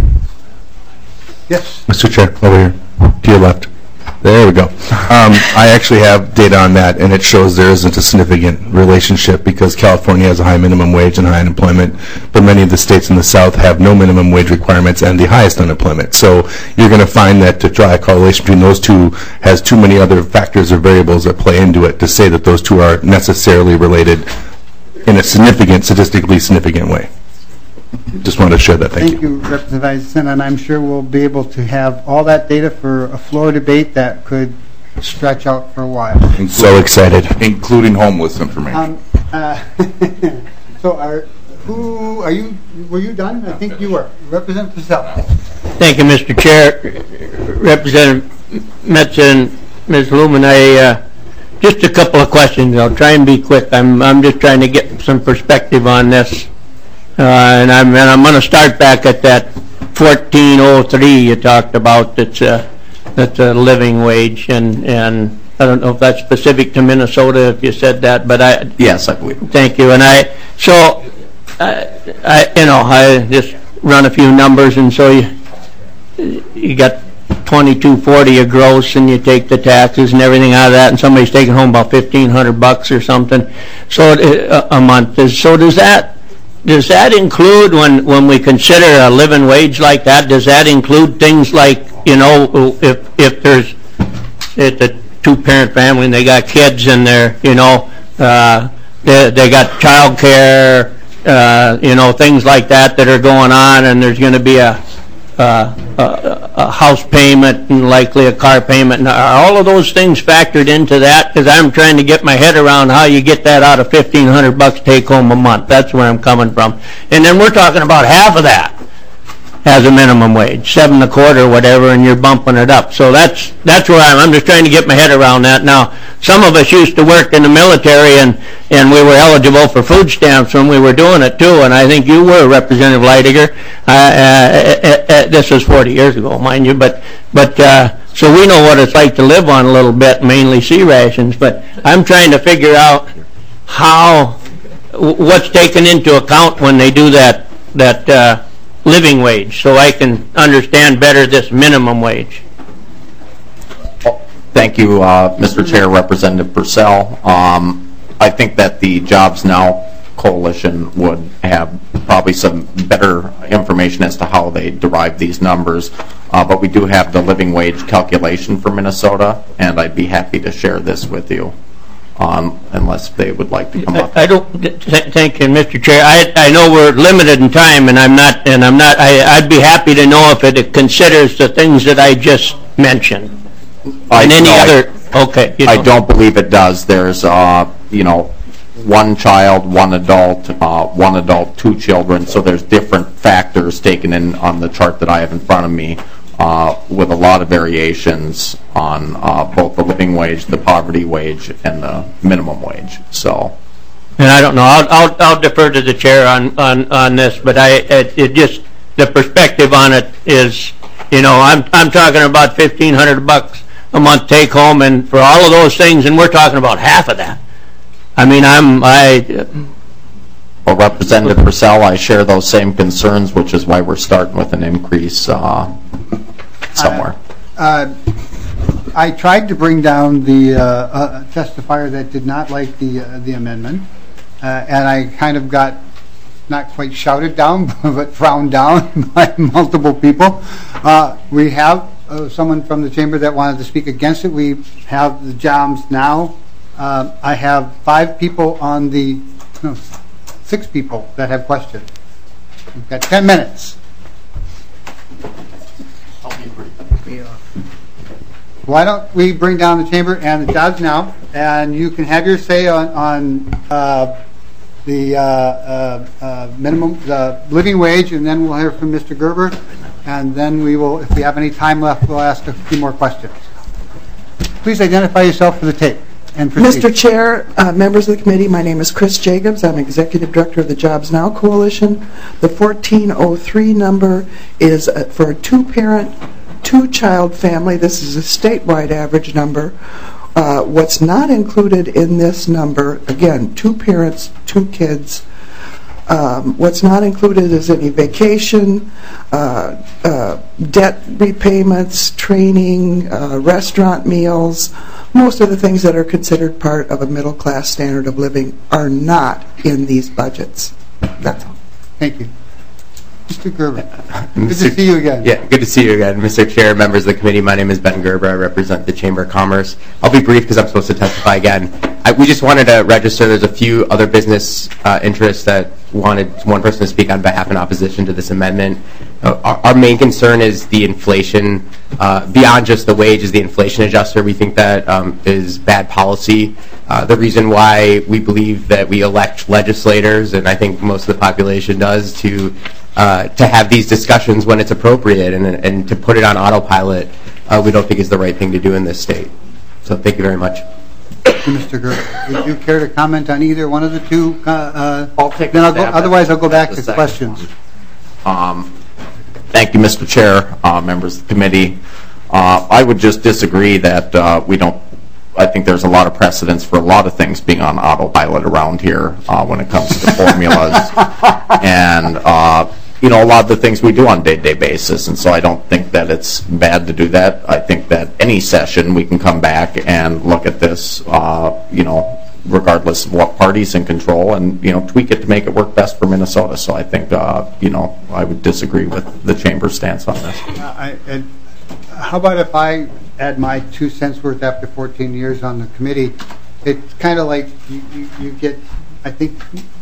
Yes. Mister Chair, over here, to your left. There we go. Um, I actually have data on that, and it shows there isn't a significant relationship because California has a high minimum wage and high unemployment, but many of the states in the South have no minimum wage requirements and the highest unemployment. So you're going to find that to draw a correlation between those two has too many other factors or variables that play into it to say that those two are necessarily related in a significant, statistically significant way. Just wanted to share that. Thank, Thank you, Representative Isaacson, and I'm sure we'll be able to have all that data for a floor debate that could stretch out for a while. I'm so excited. Including homeless information. Um, uh, so, are who are you? Were you done? I think you were. Representative Purcell. Thank you, Mister Chair. Representative Metsa and Miz Lumen, I uh, just a couple of questions. I'll try and be quick. I'm I'm just trying to get some perspective on this. Uh, and I'm and I'm going to start back at that fourteen oh three you talked about. That's a that's a living wage, and and I don't know if that's specific to Minnesota. If you said that, but I Yes, I believe. thank you. And I so I, I you know I just run a few numbers, and so you you got twenty-two forty a gross, and you take the taxes and everything out of that, and somebody's taking home about fifteen hundred bucks or something. So uh, a month is so does that. Does that include, when, when we consider a living wage like that, does that include things like, you know, if if there's it's a two-parent family and they got kids and they're, you know, uh, they, they got child care, uh, you know, things like that that are going on, and there's going to be a, uh, a, a house payment and likely a car payment. And are all of those things factored into that? Because I'm trying to get my head around how you get that out of fifteen hundred bucks take home a month. That's where I'm coming from. And then we're talking about half of that as a minimum wage, seven and a quarter, whatever, and you're bumping it up. So that's that's where I'm. I'm just trying to get my head around that. Now, some of us used to work in the military, and and we were eligible for food stamps when we were doing it too. And I think you were, Representative Leidiger. Uh, uh, uh, uh, this was forty years ago, mind you. But but uh, so we know what it's like to live on a little bit, mainly C rations. But I'm trying to figure out how what's taken into account when they do that that. Uh, living wage, so I can understand better this minimum wage. Thank you, uh, Mister Chair, Representative Purcell. Um, I think that the Jobs Now Coalition would have probably some better information as to how they derive these numbers, uh, but we do have the living wage calculation for Minnesota, and I'd be happy to share this with you. Um, unless they would like to come up. I don't. Th thank you, Mister Chair. I I know we're limited in time, and I'm not. And I'm not. I I'd be happy to know if it considers the things that I just mentioned. I, and any no, other. I, okay. I don't believe it does. There's, uh, you know, one child, one adult, uh, one adult, two children, so there's different factors taken in on the chart that I have in front of me, uh, with a lot of variations on uh, both the living wage, the poverty wage, and the minimum wage. So, And I don't know, I'll, I'll, I'll defer to the chair on, on, on this, but I, it, it just, the perspective on it is, you know, I'm, I'm talking about fifteen hundred bucks a month take home, and for all of those things, and we're talking about half of that. I mean, I'm, I, well, Representative Purcell, I share those same concerns, which is why we're starting with an increase uh, somewhere. Uh, I tried to bring down the uh, uh, testifier that did not like the uh, the amendment, uh, and I kind of got not quite shouted down, but frowned down by multiple people. Uh, we have uh, someone from the chamber that wanted to speak against it. We have the jobs now. Uh, I have five people on the, no, six people that have questions. We've got ten minutes. Why don't we bring down the chamber and the jobs now, and you can have your say on, on uh, the uh, uh, uh, minimum, the living wage, and then we'll hear from Mister Gerber, and then we will, if we have any time left, we'll ask a few more questions. Please identify yourself for the tape. And proceed. Mister Chair, uh, members of the committee, my name is Chris Jacobs. I'm Executive Director of the Jobs Now Coalition. The fourteen oh three number is uh, for a two-parent, two-child family. This is a statewide average number. Uh, what's not included in this number, again, two parents, two kids. Um, what's not included is any vacation, uh, uh, debt repayments, training, uh, restaurant meals. Most of the things that are considered part of a middle-class standard of living are not in these budgets. That's all. Thank you. Mister Gerber, good to see you again. Yeah, good to see you again. Mister Chair, members of the committee, my name is Ben Gerber. I represent the Chamber of Commerce. I'll be brief because I'm supposed to testify again. I, we just wanted to register. There's a few other business uh, interests that wanted one person to speak on behalf in opposition to this amendment. Uh, our, our main concern is the inflation. Uh, beyond just the wage is the inflation adjuster. We think that um, is bad policy. Uh, the reason why we believe that we elect legislators, and I think most of the population does, to uh, to have these discussions when it's appropriate and, and to put it on autopilot, uh, we don't think is the right thing to do in this state. So thank you very much. Mister Gerber, would you care to comment on either one of the two? Uh, uh, I'll take then a I'll go, stab otherwise, at- I'll go back at to the questions. second one. Um, thank you, Mister Chair, uh, members of the committee. Uh, I would just disagree that uh, we don't. I think there's a lot of precedence for a lot of things being on autopilot around here uh, when it comes to formulas and uh, you know, a lot of the things we do on a day-to-day basis. And so I don't think that it's bad to do that. I think that any session we can come back and look at this, uh, you know, regardless of what party's in control, and you know, tweak it to make it work best for Minnesota. So I think uh, you know, I would disagree with the chamber's stance on this. Uh, I, and how about if I add my two cents worth after fourteen years on the committee? It's kind of like you, you, you get, I think,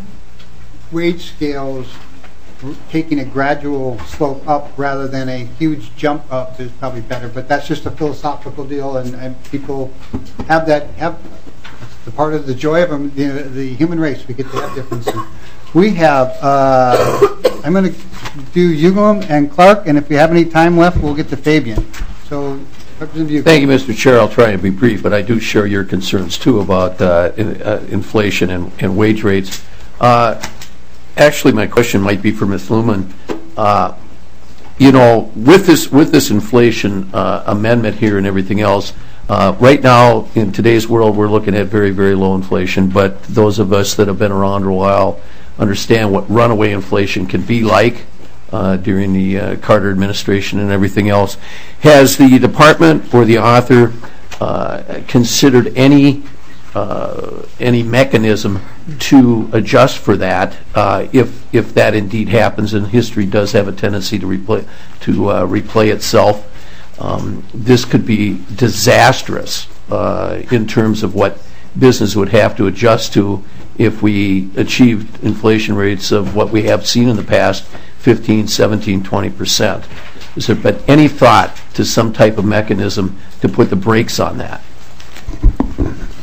wage scales taking a gradual slope up rather than a huge jump up is probably better. But that's just a philosophical deal, and, and people have that, have the part of the joy of them, the, the human race. We get to have differences. We have, uh, I'm going to do Ugelum and Clark, and if we have any time left, we'll get to Fabian. So, Representative Ugelum. Thank you, Mister Chair. I'll try and be brief, but I do share your concerns, too, about uh, in, uh, inflation and, and wage rates. Uh, actually, my question might be for Miz Lumen. Uh, you know, with this, with this inflation uh, amendment here and everything else, Uh, right now, in today's world, we're looking at very, very low inflation, but those of us that have been around a while understand what runaway inflation can be like uh, during the uh, Carter administration and everything else. Has the department or the author uh, considered any uh, any mechanism to adjust for that uh, if if that indeed happens, and history does have a tendency to replay to uh, replay itself? Um, this could be disastrous uh, in terms of what business would have to adjust to if we achieved inflation rates of what we have seen in the past, fifteen, seventeen, twenty percent. Is there been any thought to some type of mechanism to put the brakes on that?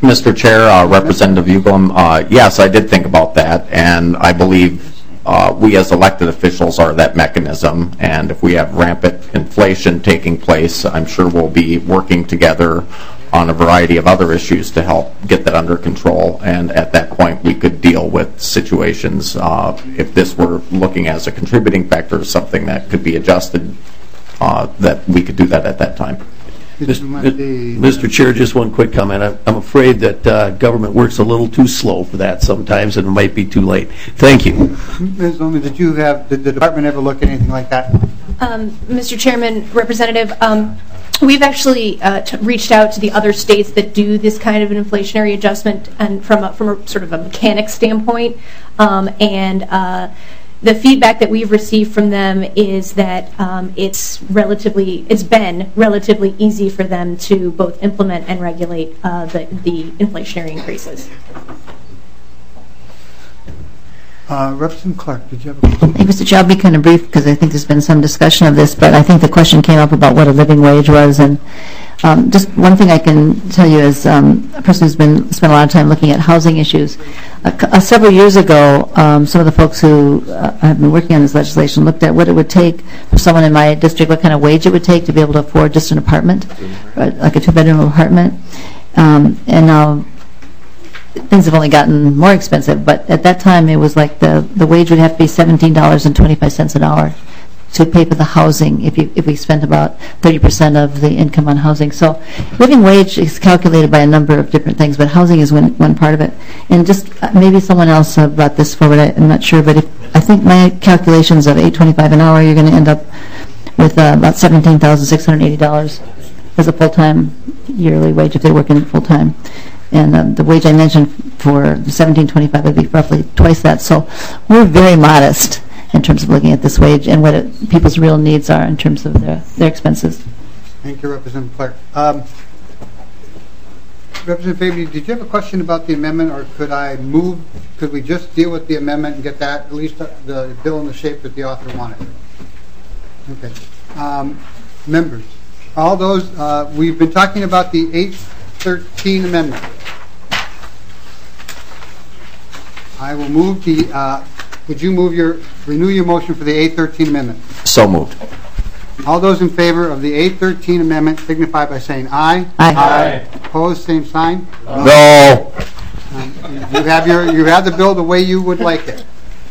Mister Chair, uh, Representative Uglum, uh, yes, I did think about that, and I believe uh, we as elected officials are that mechanism, and if we have rampant inflation taking place, I'm sure we'll be working together on a variety of other issues to help get that under control, and at that point we could deal with situations uh, if this were looking as a contributing factor or something that could be adjusted, uh, that we could do that at that time. Mister Chair, just one quick comment. I'm, I'm afraid that uh, government works a little too slow for that sometimes, and it might be too late. Thank you. Miz Lumen, did you have, did the department ever look at anything like that? Um, Mister Chairman, Representative, um, we've actually uh, t reached out to the other states that do this kind of an inflationary adjustment, and from a, from a sort of a mechanic standpoint, um, and uh, the feedback that we've received from them is that um, it's relatively, it's been relatively easy for them to both implement and regulate uh, the, the inflationary increases. Uh, Representative Clark, did you have a question? Hey, Mister Chair, I'll be kind of brief because I think there's been some discussion of this, but I think the question came up about what a living wage was, and um, just one thing I can tell you as um, a person who's been spent a lot of time looking at housing issues. Uh, uh, several years ago, um, some of the folks who uh, have been working on this legislation looked at what it would take for someone in my district, what kind of wage it would take to be able to afford just an apartment, right, like a two-bedroom apartment, um, and now things have only gotten more expensive, but at that time it was like the, the wage would have to be seventeen dollars and twenty-five cents an hour to pay for the housing if you if we spent about thirty percent of the income on housing. So living wage is calculated by a number of different things, but housing is one, one part of it. And just uh, maybe someone else uh, brought this forward, I, I'm not sure, but if, I think my calculations of eight twenty-five an hour, you're going to end up with uh, about seventeen thousand six hundred eighty dollars as a full-time yearly wage if they're working full-time. And um, the wage I mentioned for seventeen twenty-five would be roughly twice that. So we're very modest in terms of looking at this wage and what it, people's real needs are in terms of their, their expenses. Thank you, Representative Clark. Um, Representative Fabian, did you have a question about the amendment, or could I move, could we just deal with the amendment and get that, at least the bill in the shape that the author wanted? Okay. Um, members, all those, uh, we've been talking about the eight thirteen amendment. I will move the, uh, would you move your, renew your motion for the eight thirteen amendment? So moved. All those in favor of the eight thirteen amendment signify by saying aye. Aye. Aye. Opposed, same sign. No. Um, you have your, you have the bill the way you would like it.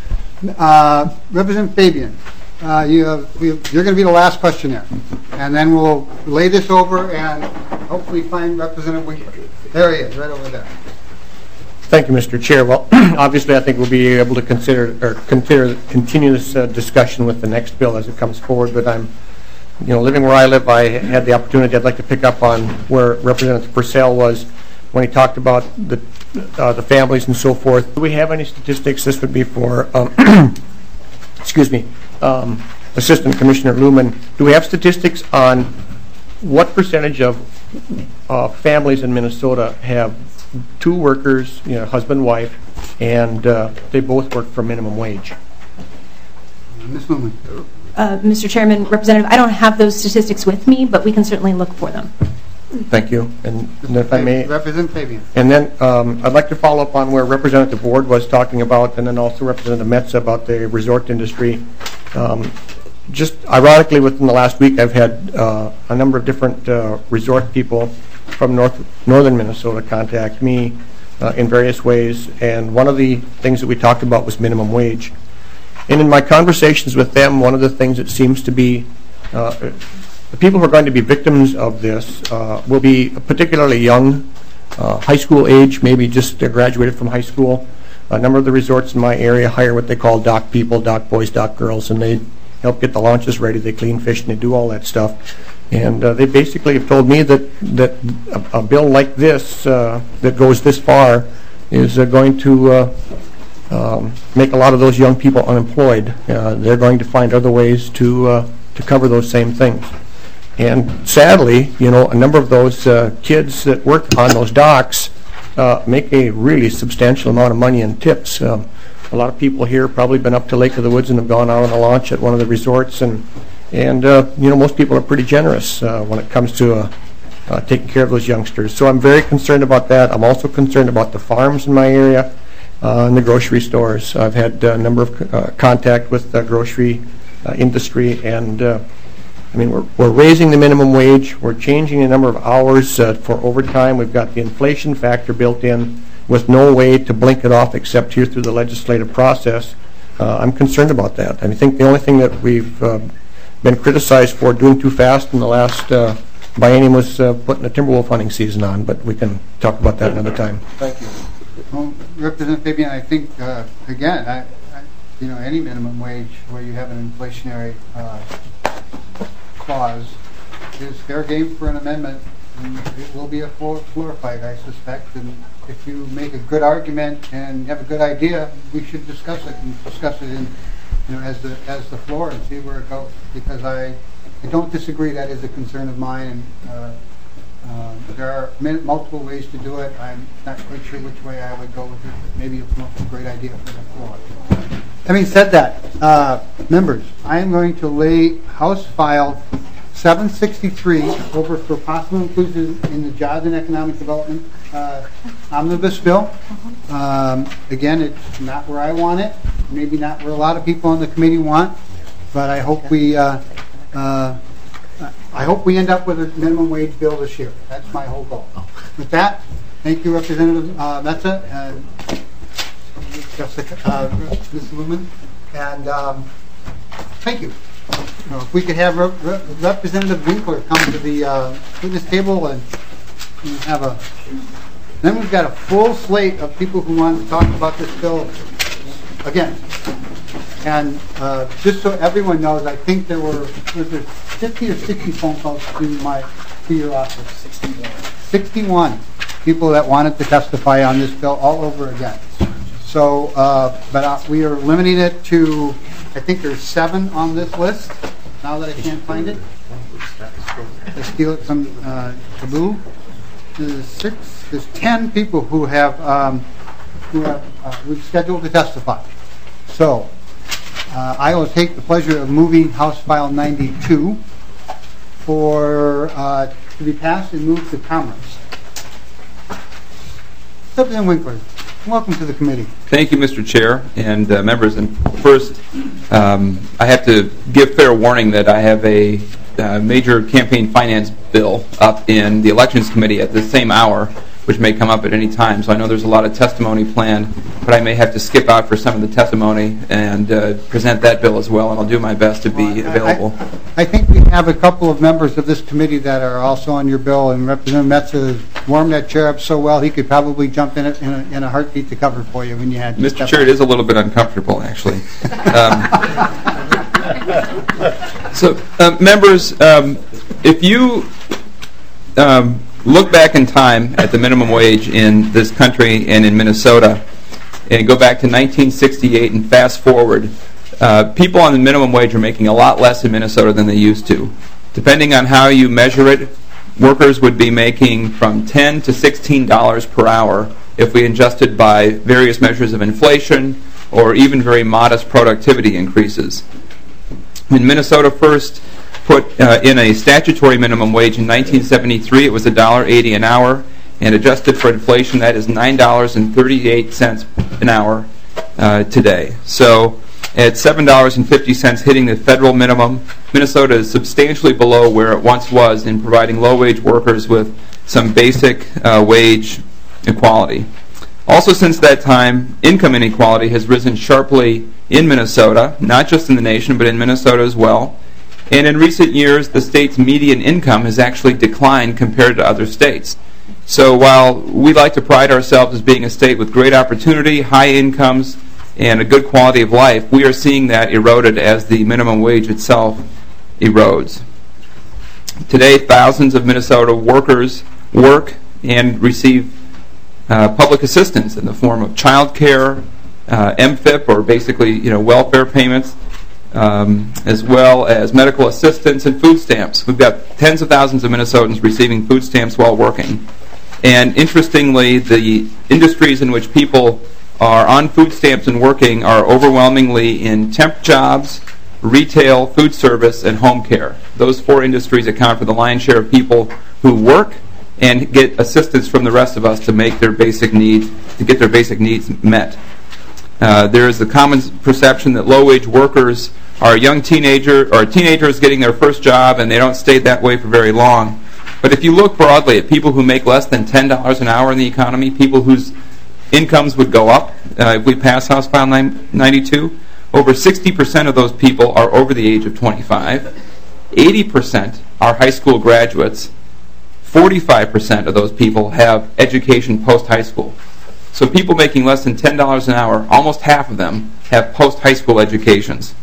Uh, Representative Fabian, uh, you have, you're going to be the last questioner, and then we'll lay this over and hopefully find Representative Winkler. There he is, right over there. Thank you, Mister Chair. Well, obviously, I think we'll be able to consider or consider continue this uh, discussion with the next bill as it comes forward. But I'm, you know, living where I live, I had the opportunity. I'd like to pick up on where Representative Purcell was when he talked about the uh, the families and so forth. Do we have any statistics? This would be for, um, excuse me, um, Assistant Commissioner Lumen. Do we have statistics on what percentage of uh, families in Minnesota have two workers, you know, husband, wife, and uh, they both work for minimum wage? Miz Lumen. Uh, Mister Chairman, Representative, I don't have those statistics with me, but we can certainly look for them. Thank you. And, and if I may, Representative Fabian. And then um, I'd like to follow up on where Representative Ward was talking about, and then also Representative Metsa about the resort industry. Um, just ironically, within the last week, I've had uh, a number of different uh, resort people from north northern Minnesota contact me uh, in various ways, and one of the things that we talked about was minimum wage. And in my conversations with them, one of the things that seems to be uh, the people who are going to be victims of this uh, will be particularly young, uh, high school age, maybe just uh, graduated from high school. A number of the resorts in my area hire what they call dock people, dock boys, dock girls, and they help get the launches ready. They clean fish and they do all that stuff. And uh, they basically have told me that, that a, a bill like this uh, that goes this far is uh, going to uh, um, make a lot of those young people unemployed. Uh, they're going to find other ways to, uh, to cover those same things. And sadly, you know, a number of those uh, kids that work on those docks uh, make a really substantial amount of money in tips. Um, a lot of people here have probably been up to Lake of the Woods and have gone out on a launch at one of the resorts, and and uh, you know, most people are pretty generous uh, when it comes to a, uh, taking care of those youngsters. So I'm very concerned about that. I'm also concerned about the farms in my area uh, and the grocery stores. I've had a number of uh, contact with the grocery uh, industry, and uh, I mean, we're, we're raising the minimum wage. We're changing the number of hours uh, for overtime. We've got the inflation factor built in with no way to blink it off except here through the legislative process. Uh, I'm concerned about that. I think the only thing that we've uh, been criticized for doing too fast in the last uh, biennium was uh, putting the Timberwolf hunting season on, but we can talk about that another time. Thank you. Well, Representative Fabian, I think, uh, again, I, I, you know, any minimum wage where you have an inflationary uh, clause is fair game for an amendment, and it will be a floor, floor fight, I suspect, and if you make a good argument and have a good idea, we should discuss it and discuss it in, you know, as the as the floor and see where it goes. Because I, I don't disagree that is a concern of mine, and uh, uh, there are multiple ways to do it. I'm not quite sure which way I would go with it, but maybe it's not a great idea for the floor. Having said that, uh, members, I am going to lay House File seven sixty-three over for possible inclusion in the Jobs and Economic Development uh, Omnibus Bill. Um, again, it's not where I want it, maybe not where a lot of people on the committee want, but I hope we uh, uh, I hope we end up with a minimum wage bill this year. That's my whole goal. With that, thank you, Representative uh, Metsa and Jessica, uh, Miz Lumen, and um, thank you. You know, if we could have Re Re Representative Winkler come to the uh, witness table and, and have a, then we've got a full slate of people who want to talk about this bill again. And uh, just so everyone knows, I think there were was there fifty or sixty phone calls to my to your office. sixty-one. sixty-one people that wanted to testify on this bill all over again. So, uh, but uh, we are limiting it to, I think there's seven on this list, now that I can't find it. I steal it from uh, Taboo. There's six, there's ten people who have, um, who have, uh, we've scheduled to testify. So, uh, I will take the pleasure of moving House File ninety-two for, uh, to be passed and moved to Commerce. Representative Winkler. Welcome to the committee. Thank you, Mister Chair and uh, members. And first, um, I have to give fair warning that I have a uh, major campaign finance bill up in the Elections Committee at the same hour, which may come up at any time. So I know there's a lot of testimony planned, but I may have to skip out for some of the testimony and uh, present that bill as well, and I'll do my best to be available. I, I think we have a couple of members of this committee that are also on your bill, and Representative Metsa warmed that chair up so well he could probably jump in it in a, in a heartbeat to cover for you when you had to. Mister Chair, it is a little bit uncomfortable, actually. Um, so, uh, members, um, if you um, look back in time at the minimum wage in this country and in Minnesota, and go back to nineteen sixty-eight and fast forward, uh, people on the minimum wage are making a lot less in Minnesota than they used to. Depending on how you measure it, workers would be making from ten to sixteen dollars per hour if we adjusted by various measures of inflation or even very modest productivity increases. When Minnesota first put uh, in a statutory minimum wage in nineteen seventy-three, it was one dollar eighty an hour, and adjusted for inflation, that is nine dollars and thirty-eight cents an hour uh, today. So at seven dollars and fifty cents hitting the federal minimum, Minnesota is substantially below where it once was in providing low-wage workers with some basic uh, wage equality. Also since that time, income inequality has risen sharply in Minnesota, not just in the nation, but in Minnesota as well. And in recent years, the state's median income has actually declined compared to other states. So while we like to pride ourselves as being a state with great opportunity, high incomes, and a good quality of life, we are seeing that eroded as the minimum wage itself erodes. Today, thousands of Minnesota workers work and receive uh, public assistance in the form of child care, uh, M F I P, or basically you know welfare payments, um, as well as medical assistance and food stamps. We've got tens of thousands of Minnesotans receiving food stamps while working. And interestingly, the industries in which people are on food stamps and working are overwhelmingly in temp jobs retail, food service, and home care. Those four industries account for the lion's share of people who work and get assistance from the rest of us to make their basic needs, to get their basic needs met. Uh, there is the common perception that low-wage workers are young teenager or teenagers getting their first job, and they don't stay that way for very long. But if you look broadly at people who make less than ten dollars an hour in the economy, people whose incomes would go up uh, if we pass House File ninety-two, over sixty percent of those people are over the age of twenty-five. eighty percent are high school graduates. forty-five percent of those people have education post-high school. So people making less than ten dollars an hour, almost half of them have post-high school educations.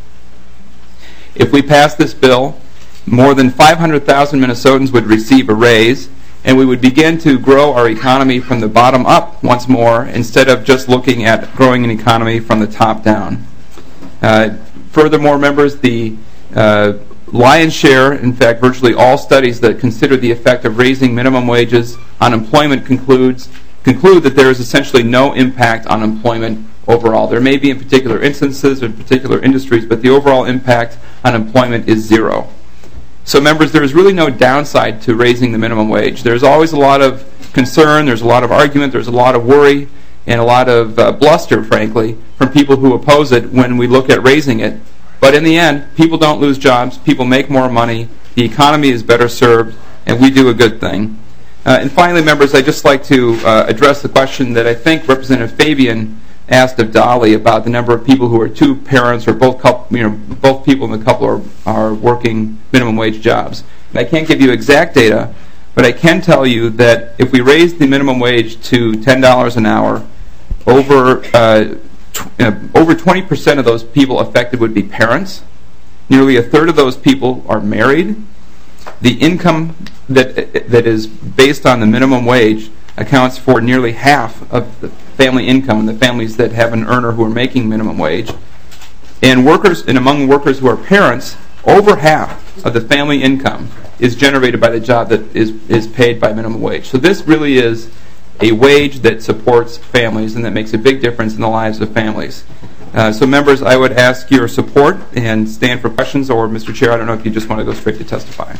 If we pass this bill, more than five hundred thousand Minnesotans would receive a raise, and we would begin to grow our economy from the bottom up once more, instead of just looking at growing an economy from the top down. Uh, furthermore, members, the uh, lion's share, in fact, virtually all studies that consider the effect of raising minimum wages on employment concludes, conclude that there is essentially no impact on employment overall. There may be in particular instances or in particular industries, but the overall impact on employment is zero. So members, there is really no downside to raising the minimum wage. There's always a lot of concern, there's a lot of argument, there's a lot of worry, and a lot of uh, bluster, frankly, from people who oppose it when we look at raising it. But in the end, people don't lose jobs, people make more money, the economy is better served, and we do a good thing. Uh, and finally, members, I'd just like to uh, address the question that I think Representative Fabian asked of Dolly about the number of people who are two parents or both couple, you know, both people in the couple are, are working minimum wage jobs. And I can't give you exact data, but I can tell you that if we raise the minimum wage to ten dollars an hour, over uh, tw- uh, over twenty percent of those people affected would be parents. Nearly a third of those people are married. The income that that is based on the minimum wage accounts for nearly half of the family income in the families that have an earner who are making minimum wage. And workers, and among workers who are parents, over half of the family income is generated by the job that is, is paid by minimum wage. So this really is a wage that supports families and that makes a big difference in the lives of families. Uh, so members, I would ask your support and stand for questions, or Mister Chair, I don't know if you just want to go straight to testify.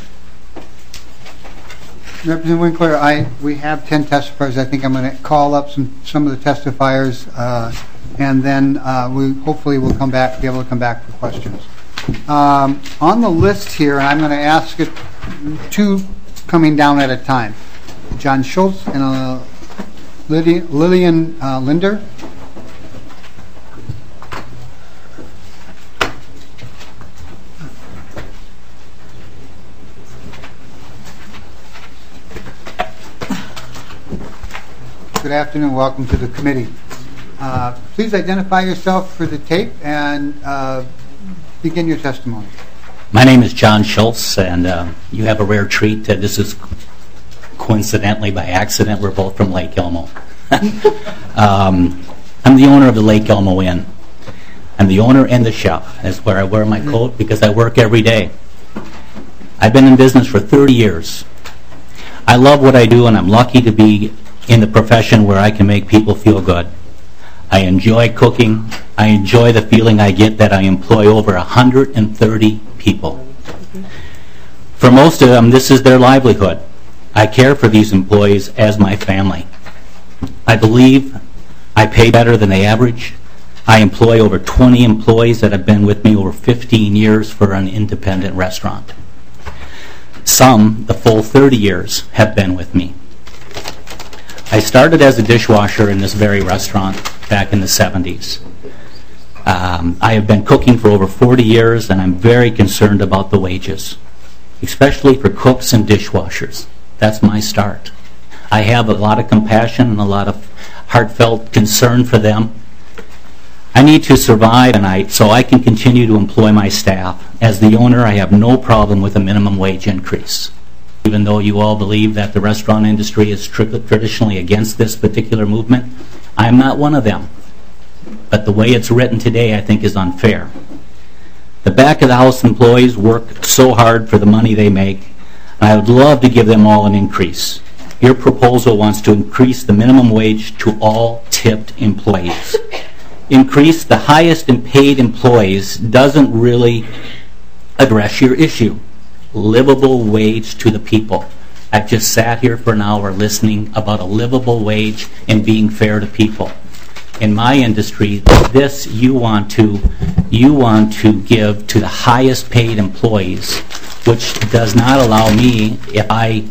Representative Winkler, I, we have ten testifiers. I think I'm going to call up some, some of the testifiers, uh, and then uh, we hopefully will come back, be able to come back for questions. Um, on the list here, and I'm going to ask it two coming down at a time. John Schultz and uh, Lydia, Lillian uh, Linder. Good afternoon. Welcome to the committee. Uh, please identify yourself for the tape and uh, begin your testimony. My name is John Schultz, and uh, you have a rare treat. Uh, this is coincidentally by accident. We're both from Lake Elmo. um, I'm the owner of the Lake Elmo Inn. I'm the owner and the chef. That's where I wear my coat because I work every day. I've been in business for thirty years. I love what I do, and I'm lucky to be in the profession where I can make people feel good. I enjoy cooking. I enjoy the feeling I get that I employ over one hundred thirty people. For most of them, this is their livelihood. I care for these employees as my family. I believe I pay better than the average. I employ over twenty employees that have been with me over fifteen years for an independent restaurant. Some, the full thirty years, have been with me. I started as a dishwasher in this very restaurant back in the seventies. Um, I have been cooking for over forty years, and I'm very concerned about the wages, especially for cooks and dishwashers. That's my start. I have a lot of compassion and a lot of heartfelt concern for them. I need to survive, and I, so I can continue to employ my staff. As the owner, I have no problem with a minimum wage increase. Even though you all believe that the restaurant industry is tri- traditionally against this particular movement, I'm not one of them. But the way it's written today, I think, is unfair. The back of the house employees work so hard for the money they make, and I would love to give them all an increase. Your proposal wants to increase the minimum wage to all tipped employees. increase the highest and paid employees doesn't really address your issue. Livable wage to the people. I've just sat here for an hour listening about a livable wage and being fair to people. In my industry, this you want to you want to give to the highest paid employees, which does not allow me, if I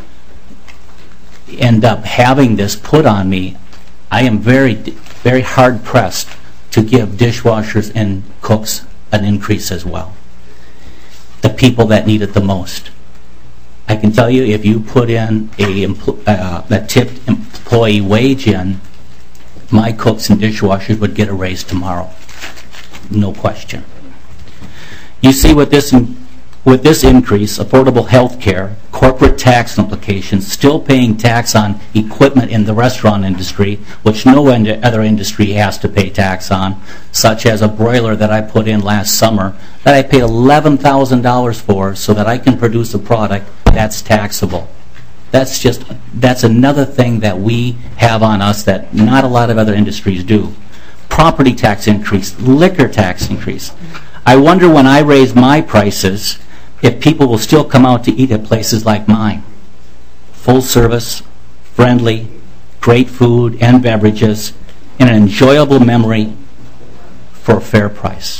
end up having this put on me, I am very, very hard pressed to give dishwashers and cooks an increase as well. The people that need it the most. I can tell you, if you put in a, uh, a tipped employee wage in, my cooks and dishwashers would get a raise tomorrow. No question. You see, with this, with this increase, affordable health care, corporate tax implications, still paying tax on equipment in the restaurant industry, which no other industry has to pay tax on, such as a broiler that I put in last summer that I paid eleven thousand dollars for so that I can produce a product that's taxable. That's just, that's another thing that we have on us that not a lot of other industries do. Property tax increase, liquor tax increase. I wonder when I raise my prices if people will still come out to eat at places like mine. Full service, friendly, great food and beverages, and an enjoyable memory for a fair price.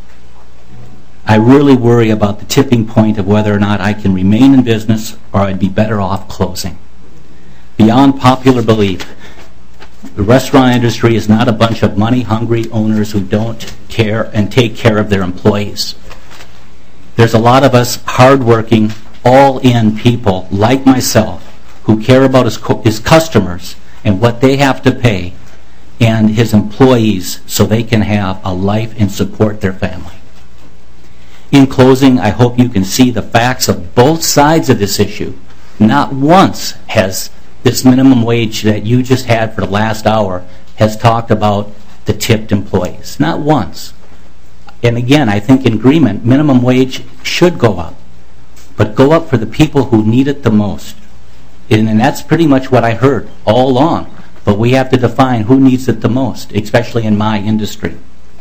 I really worry about the tipping point of whether or not I can remain in business or I'd be better off closing. Beyond popular belief, the restaurant industry is not a bunch of money-hungry owners who don't care and take care of their employees. There's a lot of us hardworking, all-in people like myself who care about his, co- his customers and what they have to pay and his employees so they can have a life and support their family. In closing, I hope you can see the facts of both sides of this issue. Not once has this minimum wage that you just had for the last hour has talked about the tipped employees. Not once. And again, I think in agreement, minimum wage should go up. But go up for the people who need it the most. And, and that's pretty much what I heard all along. But we have to define who needs it the most, especially in my industry.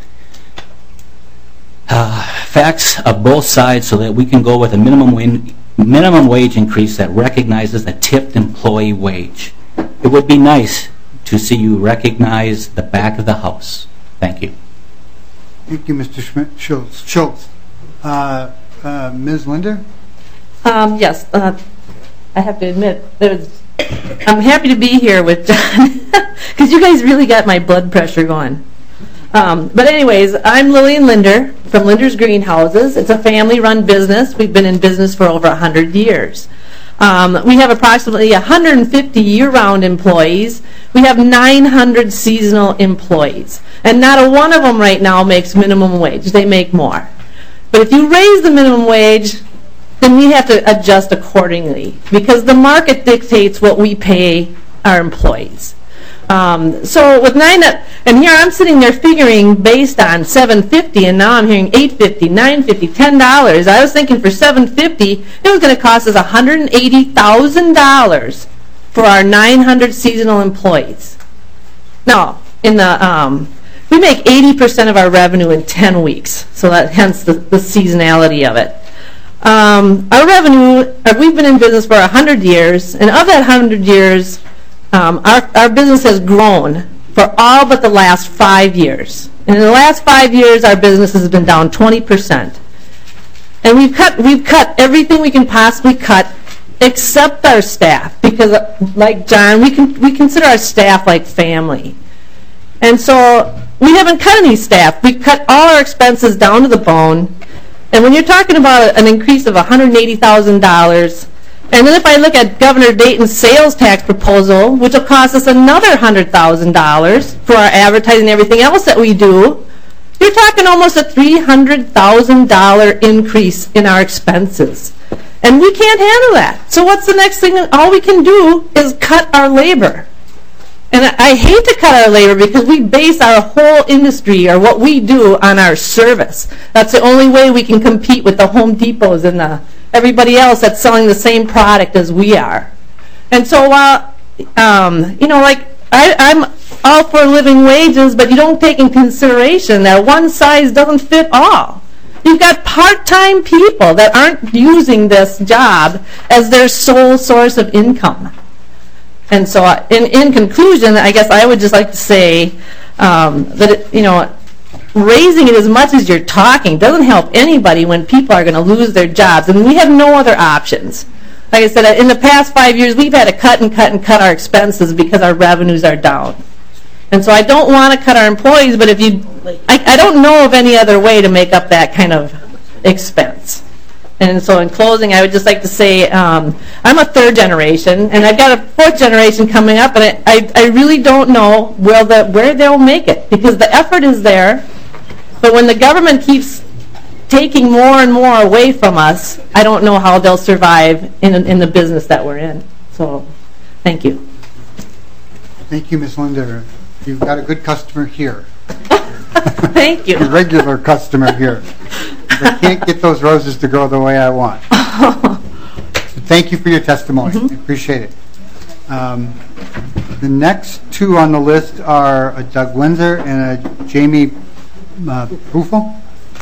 Uh, facts of both sides so that we can go with a minimum win, minimum wage increase that recognizes the tipped employee wage. It would be nice to see you recognize the back of the house. Thank you. Thank you, Mister Schmidt, Schultz. Schultz. Uh, uh, Miz Linder? Um, yes, uh, I have to admit, there's, I'm happy to be here with John because you guys really got my blood pressure going. Um, but anyways, I'm Lillian Linder from Linder's Greenhouses. It's a family-run business. We've been in business for over one hundred years. Um, we have approximately one hundred fifty year-round employees. We have nine hundred seasonal employees. And not a one of them right now makes minimum wage. They make more. But if you raise the minimum wage, then we have to adjust accordingly because the market dictates what we pay our employees. Um, so with nine, and here I'm sitting there figuring based on seven fifty, and now I'm hearing eight fifty, nine fifty, ten dollars. I was thinking for seven fifty, it was going to cost us one hundred eighty thousand dollars for our nine hundred seasonal employees. Now, in the um, we make eighty percent of our revenue in ten weeks, so that hence the, the seasonality of it. Um, our revenue, uh, we've been in business for one hundred years, and of that one hundred years, Um, our, our business has grown for all but the last five years. And in the last five years, our business has been down twenty percent. And we've cut, we've cut everything we can possibly cut except our staff. Because, uh, like John, we, can, we consider our staff like family. And so we haven't cut any staff. We've cut all our expenses down to the bone. And when you're talking about an increase of one hundred eighty thousand dollars, and then if I look at Governor Dayton's sales tax proposal, which will cost us another one hundred thousand dollars for our advertising and everything else that we do, you're talking almost a three hundred thousand dollars increase in our expenses. And we can't handle that. So what's the next thing? All we can do is cut our labor. And I, I hate to cut our labor because we base our whole industry or what we do on our service. That's the only way we can compete with the Home Depots and the everybody else that's selling the same product as we are. And so while, um, you know, like I, I'm all for living wages, but you don't take in consideration that one size doesn't fit all. You've got part-time people that aren't using this job as their sole source of income. And so uh, in, in conclusion, I guess I would just like to say um, that, it, you know, raising it as much as you're talking doesn't help anybody when people are going to lose their jobs, and we have no other options. Like I said, in the past five years, we've had to cut and cut and cut our expenses because our revenues are down. And so I don't want to cut our employees, but if you, I, I don't know of any other way to make up that kind of expense. And so in closing, I would just like to say um, I'm a third generation, and I've got a fourth generation coming up, and I, I, I really don't know where, the, where they'll make it, because the effort is there, but when the government keeps taking more and more away from us, I don't know how they'll survive in, in the business that we're in. So, thank you. Thank you, Miz Linder. You've got a good customer here. Thank you. A regular customer here. I can't get those roses to grow the way I want. So thank you for your testimony. Mm-hmm. I appreciate it. Um, the next two on the list are a Doug Windsor and a Jamie uh, Buffel.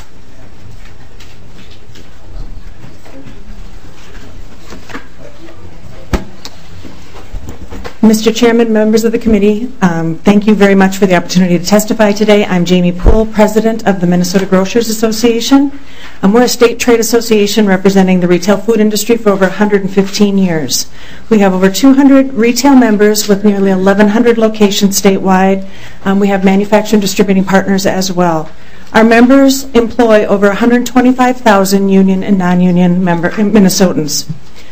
Mister Chairman, members of the committee, um, thank you very much for the opportunity to testify today. I'm Jamie Poole, President of the Minnesota Grocers Association. Um, we're a state trade association representing the retail food industry for over one hundred fifteen years. We have over two hundred retail members with nearly eleven hundred locations statewide. Um, we have manufacturing and distributing partners as well. Our members employ over one hundred twenty-five thousand union and non-union member Minnesotans.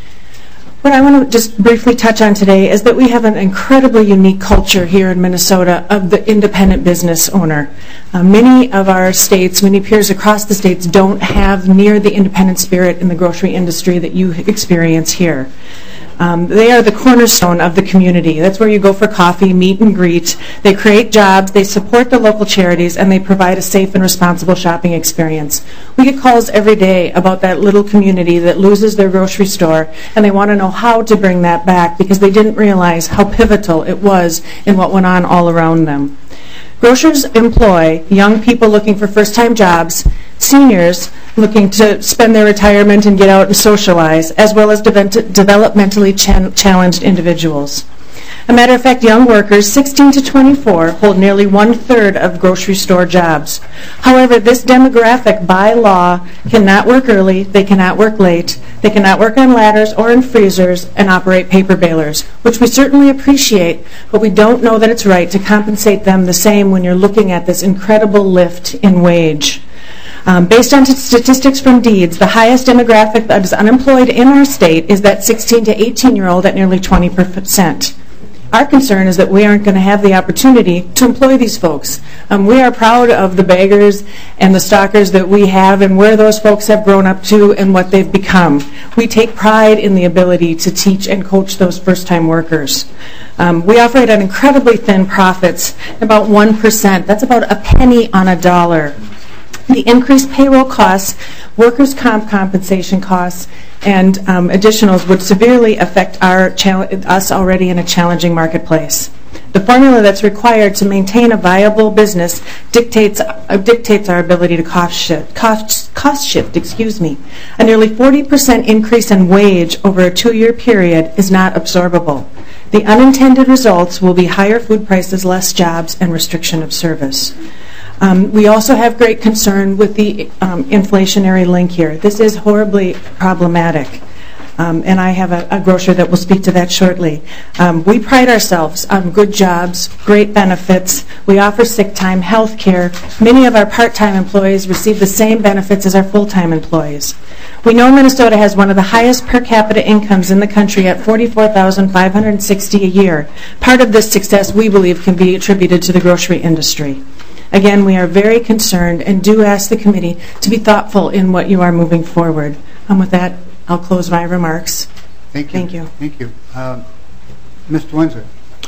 What I want to just briefly touch on today is that we have an incredibly unique culture here in Minnesota of the independent business owner. Uh, many of our states, many peers across the states, don't have near the independent spirit in the grocery industry that you experience here. Um, they are the cornerstone of the community. That's where you go for coffee, meet and greet. They create jobs, they support the local charities, and they provide a safe and responsible shopping experience. We get calls every day about that little community that loses their grocery store, and they want to know how to bring that back because they didn't realize how pivotal it was in what went on all around them. Grocers employ young people looking for first-time jobs, seniors looking to spend their retirement and get out and socialize, as well as de- developmentally ch- challenged individuals. A matter of fact, young workers sixteen to twenty-four hold nearly one-third of grocery store jobs. However, this demographic by law cannot work early, they cannot work late, they cannot work on ladders or in freezers and operate paper balers, which we certainly appreciate, but we don't know that it's right to compensate them the same when you're looking at this incredible lift in wage. Um, based on t- statistics from Deeds, the highest demographic that is unemployed in our state is that sixteen to eighteen-year-old at nearly twenty percent. Our concern is that we aren't going to have the opportunity to employ these folks. Um, we are proud of the baggers and the stockers that we have and where those folks have grown up to and what they've become. We take pride in the ability to teach and coach those first-time workers. Um, we operate on incredibly thin profits, about one percent. That's about a penny on a dollar. The increased payroll costs, workers' comp compensation costs, and um, additionals would severely affect our us already in a challenging marketplace. The formula that's required to maintain a viable business dictates uh, dictates our ability to cost shift. Cost, cost shift, excuse me. A nearly forty percent increase in wage over a two-year period is not absorbable. The unintended results will be higher food prices, less jobs, and restriction of service. Um, we also have great concern with the um, inflationary link here. This is horribly problematic, um, and I have a, a grocer that will speak to that shortly. Um, we pride ourselves on good jobs, great benefits. We offer sick time, health care. Many of our part-time employees receive the same benefits as our full-time employees. We know Minnesota has one of the highest per capita incomes in the country at forty-four thousand five hundred sixty dollars a year. Part of this success, we believe, can be attributed to the grocery industry. Again, we are very concerned and do ask the committee to be thoughtful in what you are moving forward. And with that, I'll close my remarks. Thank you. Thank you. Thank you. Uh, Mister Windsor.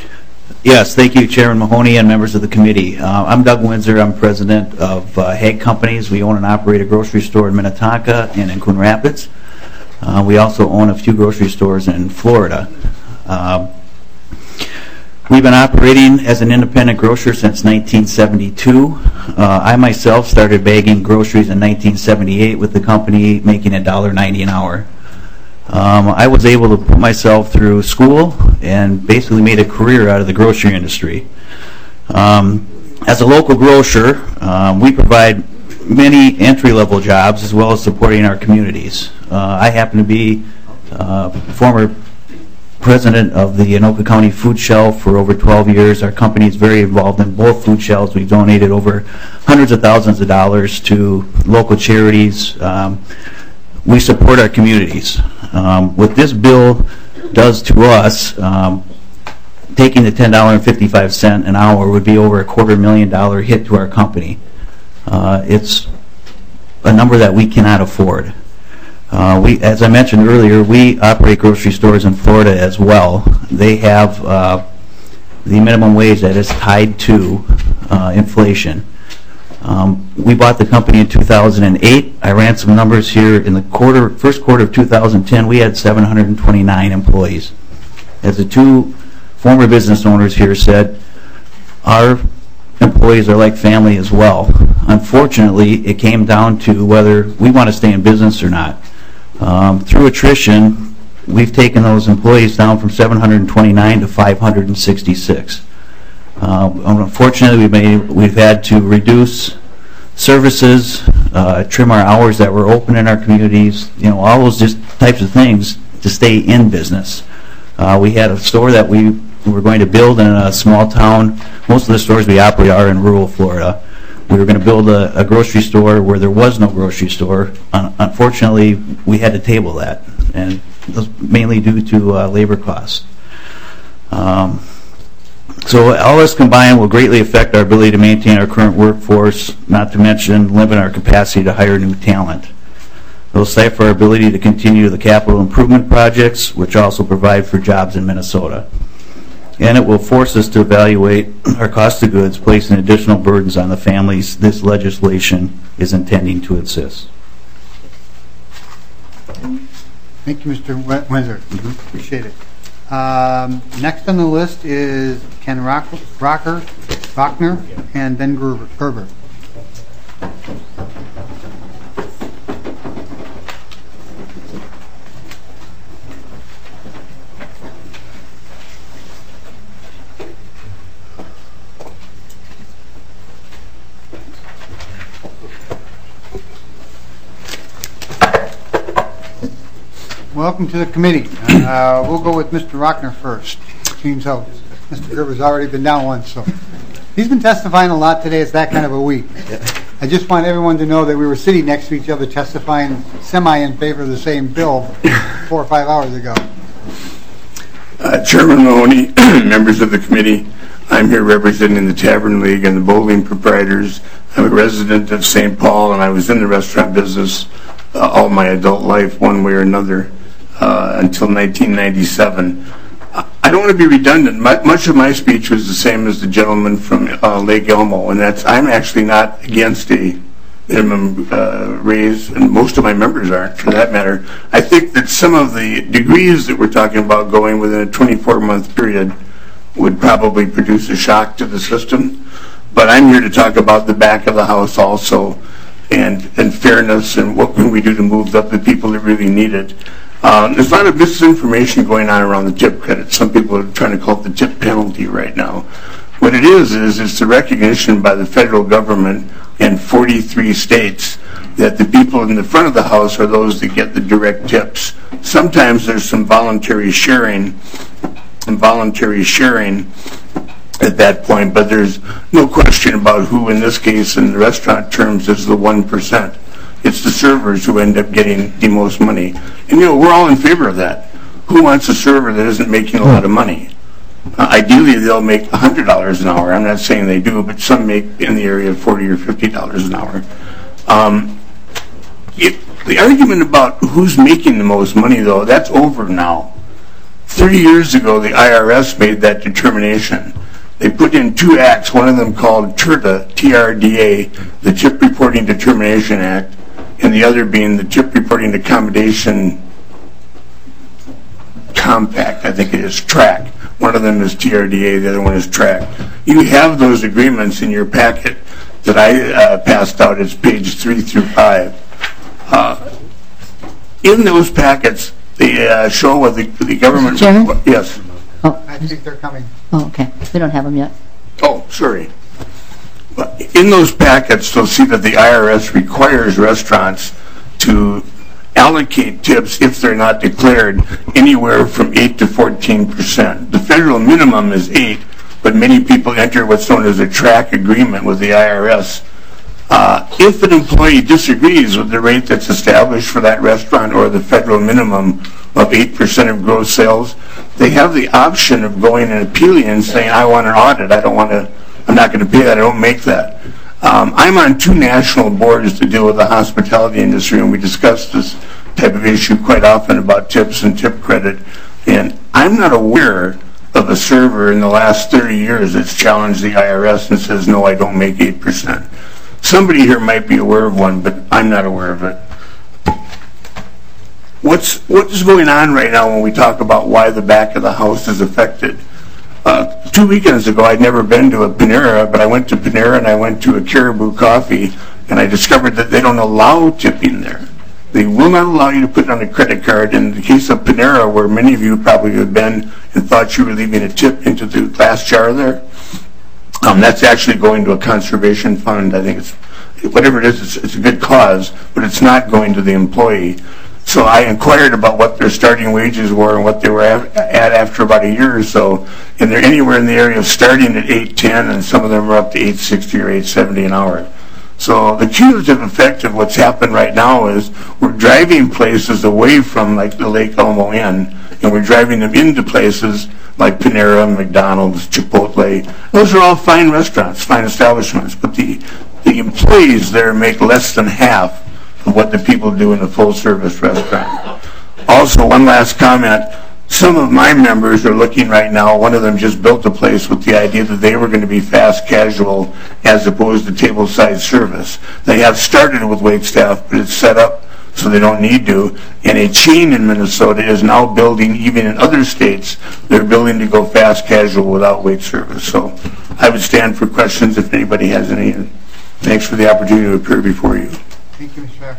Yes, thank you, Chairman Mahoney and members of the committee. Uh, I'm Doug Windsor. I'm president of uh, Hague Companies. We own and operate a grocery store in Minnetonka and in Coon Rapids. Uh, we also own a few grocery stores in Florida. Uh, We've been operating as an independent grocer since nineteen seventy-two. Uh, I myself started bagging groceries in nineteen seventy-eight with the company making one dollar ninety an hour. Um, I was able to put myself through school and basically made a career out of the grocery industry. Um, as a local grocer, um, we provide many entry-level jobs as well as supporting our communities. Uh, I happen to be uh, former president of the Anoka County Food Shelf for over twelve years. Our company is very involved in both food shelves. We've donated over hundreds of thousands of dollars to local charities. Um, we support our communities. Um, what this bill does to us, um, taking the ten dollars and fifty-five cents an hour would be over a quarter million dollar hit to our company. Uh, it's a number that we cannot afford. Uh, we, as I mentioned earlier, we operate grocery stores in Florida as well. They have uh, the minimum wage that is tied to uh, inflation. Um, we bought the company in two thousand eight. I ran some numbers here. In the quarter, first quarter of two thousand ten, we had seven hundred twenty-nine employees. As the two former business owners here said, our employees are like family as well. Unfortunately, it came down to whether we want to stay in business or not. Um, through attrition, we've taken those employees down from seven hundred twenty-nine to five hundred sixty-six. Uh, unfortunately, we've, made, we've had to reduce services, uh, trim our hours that were open in our communities, you know, all those just types of things to stay in business. Uh, we had a store that we were going to build in a small town. Most of the stores we operate are in rural Florida. We were going to build a, a grocery store where there was no grocery store. Un unfortunately, we had to table that, and it was mainly due to uh, labor costs. Um, so all this combined will greatly affect our ability to maintain our current workforce, not to mention limit our capacity to hire new talent. It will stifle our ability to continue the capital improvement projects, which also provide for jobs in Minnesota. And it will force us to evaluate our cost of goods, placing additional burdens on the families this legislation is intending to assist. Thank you, Mister Windsor. Mm-hmm. Appreciate it. Um, next on the list is Ken Rock Rocker, Rockner, and Ben Gerber. Gerber. Welcome to the committee. Uh, we'll go with Mister Rockner first. Seems how Mister Gerber's already been down once, so he's been testifying a lot today. It's that kind of a week. I just want everyone to know that we were sitting next to each other testifying semi in favor of the same bill four or five hours ago. Uh, Chairman Mahoney, members of the committee, I'm here representing the Tavern League and the bowling proprietors. I'm a resident of Saint Paul, and I was in the restaurant business uh, all my adult life, one way or another. Uh, until nineteen ninety-seven. I don't want to be redundant. My, much of my speech was the same as the gentleman from uh, Lake Elmo, and that's I'm actually not against a minimum uh, raise, and most of my members aren't, for that matter. I think that some of the degrees that we're talking about going within a twenty-four month period would probably produce a shock to the system. But I'm here to talk about the back of the house also, and, and fairness, and what can we do to move up the people that really need it. Uh, there's a lot of misinformation going on around the tip credit. Some people are trying to call it the tip penalty right now. What it is, is it's the recognition by the federal government in forty-three states that the people in the front of the house are those that get the direct tips. Sometimes there's some voluntary sharing, and voluntary sharing at that point, but there's no question about who, in this case, in the restaurant terms, is the one percent. It's the servers who end up getting the most money. And, you know, we're all in favor of that. Who wants a server that isn't making a lot of money? Uh, ideally, they'll make one hundred dollars an hour. I'm not saying they do, but some make in the area of forty or fifty dollars an hour. Um, it, the argument about who's making the most money, though, that's over now. thirty years ago, the I R S made that determination. They put in two acts, one of them called TRDA, T R D A, the Tip Reporting Determination Act, and the other being the Tip Reporting Accommodation Compact, I think it is, TRAC. One of them is T R D A, the other one is TRAC. You have those agreements in your packet that I uh, passed out. It's page three through five. Uh, in those packets, they uh, show what the, the government... Chairman? Yes. Oh. I think they're coming. Oh, okay. We don't have them yet. Oh, sorry. But in those packets, you'll see that the I R S requires restaurants to allocate tips, if they're not declared, anywhere from eight to fourteen percent. The federal minimum is eight, but many people enter what's known as a TRAC agreement with the I R S. Uh, if an employee disagrees with the rate that's established for that restaurant or the federal minimum of eight percent of gross sales, they have the option of going and appealing and saying, I want an audit, I don't want to, I'm not going to pay that, I don't make that. Um, I'm on two national boards to deal with the hospitality industry, and we discuss this type of issue quite often about tips and tip credit, and I'm not aware of a server in the last thirty years that's challenged the I R S and says, no, I don't make eight percent. Somebody here might be aware of one, but I'm not aware of it. What's what is going on right now when we talk about why the back of the house is affected? Uh, two weekends ago, I'd never been to a Panera, but I went to Panera and I went to a Caribou Coffee, and I discovered that they don't allow tipping there. They will not allow you to put it on a credit card. In the case of Panera, where many of you probably have been and thought you were leaving a tip into the glass jar there, Um, that's actually going to a conservation fund. I think it's, whatever it is, it's, it's a good cause, but it's not going to the employee. So I inquired about what their starting wages were and what they were at, at after about a year or so, and they're anywhere in the area of starting at eight ten, and some of them are up to eight sixty or eight seventy an hour. So the cumulative effect of what's happened right now is we're driving places away from like the Lake Elmo Inn, and we're driving them into places like Panera, McDonald's, Chipotle. Those are all fine restaurants, fine establishments, but the, the employees there make less than half of what the people do in a full-service restaurant. Also, one last comment. Some of my members are looking right now, one of them just built a place with the idea that they were going to be fast casual as opposed to table-side service. They have started with wait staff, but it's set up so they don't need to. And a chain in Minnesota is now building, even in other states, they're building to go fast casual without wait service. So I would stand for questions if anybody has any. Thanks for the opportunity to appear before you. Thank you, Mister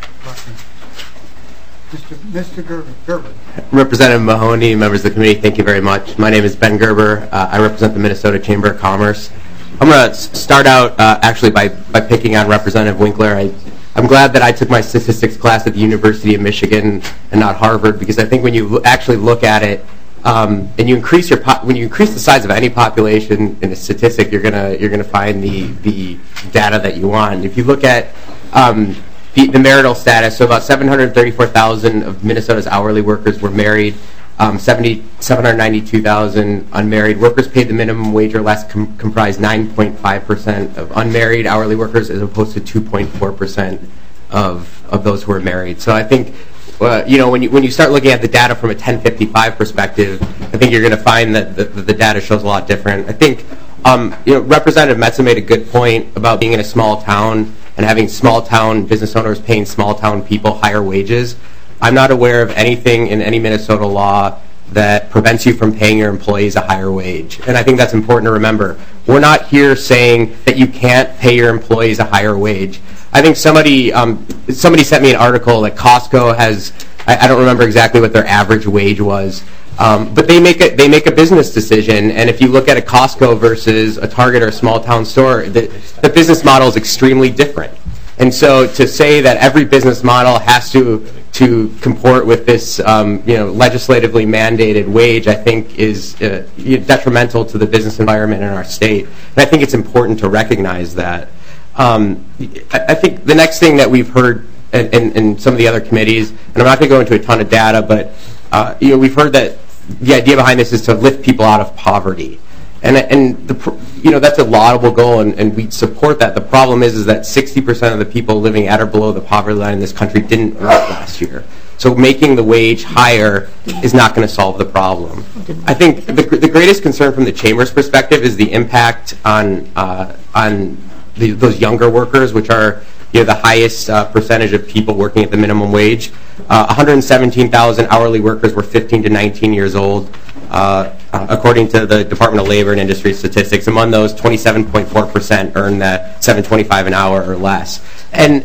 Mister Mister Gerber. Gerber. Representative Mahoney, members of the committee, thank you very much. My name is Ben Gerber. Uh, I represent the Minnesota Chamber of Commerce. I'm going to start out uh, actually by, by picking on Representative Winkler. I, I'm glad that I took my statistics class at the University of Michigan and not Harvard, because I think when you actually look at it, um, and you increase your po- when you increase the size of any population in a statistic, you're gonna you're gonna find the the data that you want. If you look at um, the, the marital status, so about seven hundred thirty-four thousand of Minnesota's hourly workers were married. Um, seven hundred ninety-two thousand unmarried workers paid the minimum wage or less, com- comprised nine point five percent of unmarried hourly workers as opposed to two point four percent of of those who are married. So I think, uh, you know, when you when you start looking at the data from a ten fifty-five perspective, I think you're going to find that the, the data shows a lot different. I think, um, you know, Representative Metsa made a good point about being in a small town and having small town business owners paying small town people higher wages. I'm not aware of anything in any Minnesota law that prevents you from paying your employees a higher wage. And I think that's important to remember. We're not here saying that you can't pay your employees a higher wage. I think somebody um, somebody sent me an article that Costco has, I, I don't remember exactly what their average wage was, um, but they make a, they make a business decision. And if you look at a Costco versus a Target or a small town store, the, the business model is extremely different. And so to say that every business model has to to comport with this, um, you know, legislatively mandated wage, I think is uh, detrimental to the business environment in our state. And I think it's important to recognize that. Um, I, I think the next thing that we've heard in, in, in some of the other committees, and I'm not going to go into a ton of data, but uh, you know, we've heard that the idea behind this is to lift people out of poverty. And, and the, you know, that's a laudable goal, and, and we support that. The problem is, is that sixty percent of the people living at or below the poverty line in this country didn't work last year. So making the wage higher is not going to solve the problem. I think the, the greatest concern from the Chamber's perspective is the impact on uh, on the, those younger workers, which are, you know, the highest uh, percentage of people working at the minimum wage. Uh, one hundred seventeen thousand hourly workers were fifteen to nineteen years old. Uh, uh, according to the Department of Labor and Industry Statistics. Among those, twenty-seven point four percent earn that seven twenty-five an hour or less. And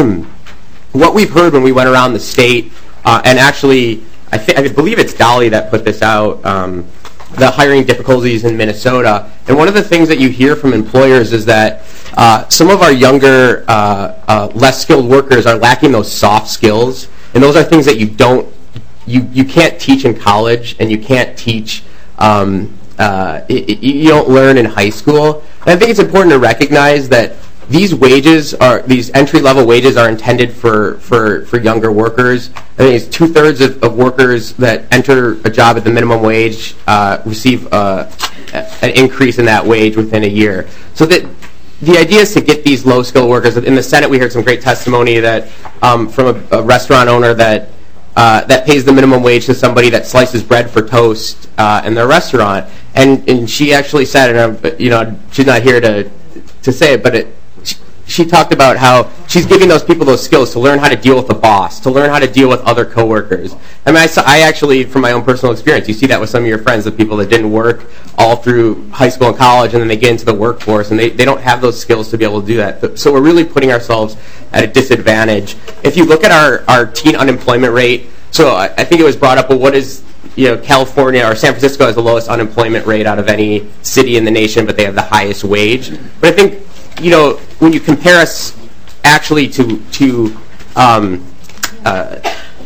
what we've heard when we went around the state, uh, and actually, I, th- I believe it's Dolly that put this out, um, the hiring difficulties in Minnesota. And one of the things that you hear from employers is that uh, some of our younger, uh, uh, less skilled workers are lacking those soft skills. And those are things that you don't, you, you can't teach in college, and you can't teach, um, uh, it, it, you don't learn in high school. And I think it's important to recognize that these wages are, these entry-level wages are intended for, for, for younger workers. I think it's two-thirds of, of workers that enter a job at the minimum wage uh, receive uh, an increase in that wage within a year. So that the idea is to get these low-skilled workers. In the Senate, we heard some great testimony that um, from a, a restaurant owner that uh, that pays the minimum wage to somebody that slices bread for toast uh, in their restaurant. And and she actually said, and I'm, you know, she's not here to to say it, but it. She talked about how she's giving those people those skills to learn how to deal with the boss, to learn how to deal with other coworkers. I mean, I, saw, I actually, from my own personal experience, you see that with some of your friends, the people that didn't work all through high school and college, and then they get into the workforce, and they, they don't have those skills to be able to do that. So we're really putting ourselves at a disadvantage. If you look at our, our teen unemployment rate, so I, I think it was brought up, well, what is, you know, California or San Francisco has the lowest unemployment rate out of any city in the nation, but they have the highest wage. But I think, you know, when you compare us actually to to um, uh,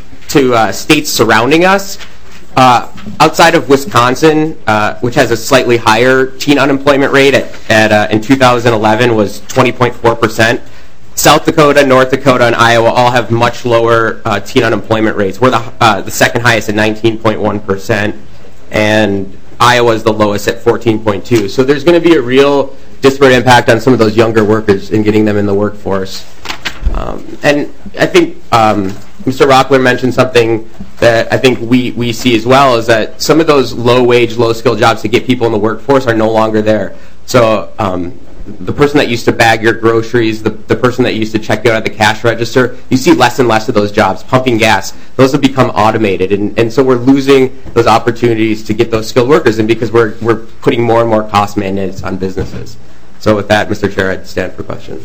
to uh, states surrounding us, uh, outside of Wisconsin, uh, which has a slightly higher teen unemployment rate at, at uh, in two thousand eleven was twenty point four percent. South Dakota, North Dakota, and Iowa all have much lower uh, teen unemployment rates. We're the uh, the second highest at nineteen point one percent, and Iowa is the lowest at fourteen point two. So there's going to be a real disparate impact on some of those younger workers in getting them in the workforce. Um, and I think um, Mister Rockler mentioned something that I think we, we see as well, is that some of those low-wage, low-skill jobs to get people in the workforce are no longer there. So um, the person that used to bag your groceries, the, the person that used to check you out at the cash register, you see less and less of those jobs. Pumping gas, those have become automated. And, and so we're losing those opportunities to get those skilled workers in because we're, we're putting more and more cost mandates on businesses. So with that, Mister Chair, I'd stand for questions.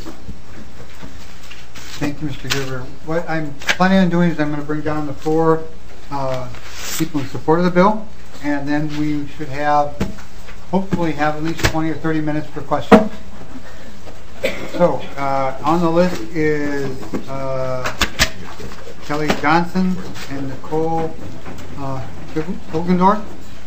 Thank you, Mister Gerber. What I'm planning on doing is I'm going to bring down the four uh, people in support of the bill, and then we should have, hopefully have at least twenty or thirty minutes for questions. So, uh, on the list is uh, Kelly Johnson and Nicole uh, Hilgendorf.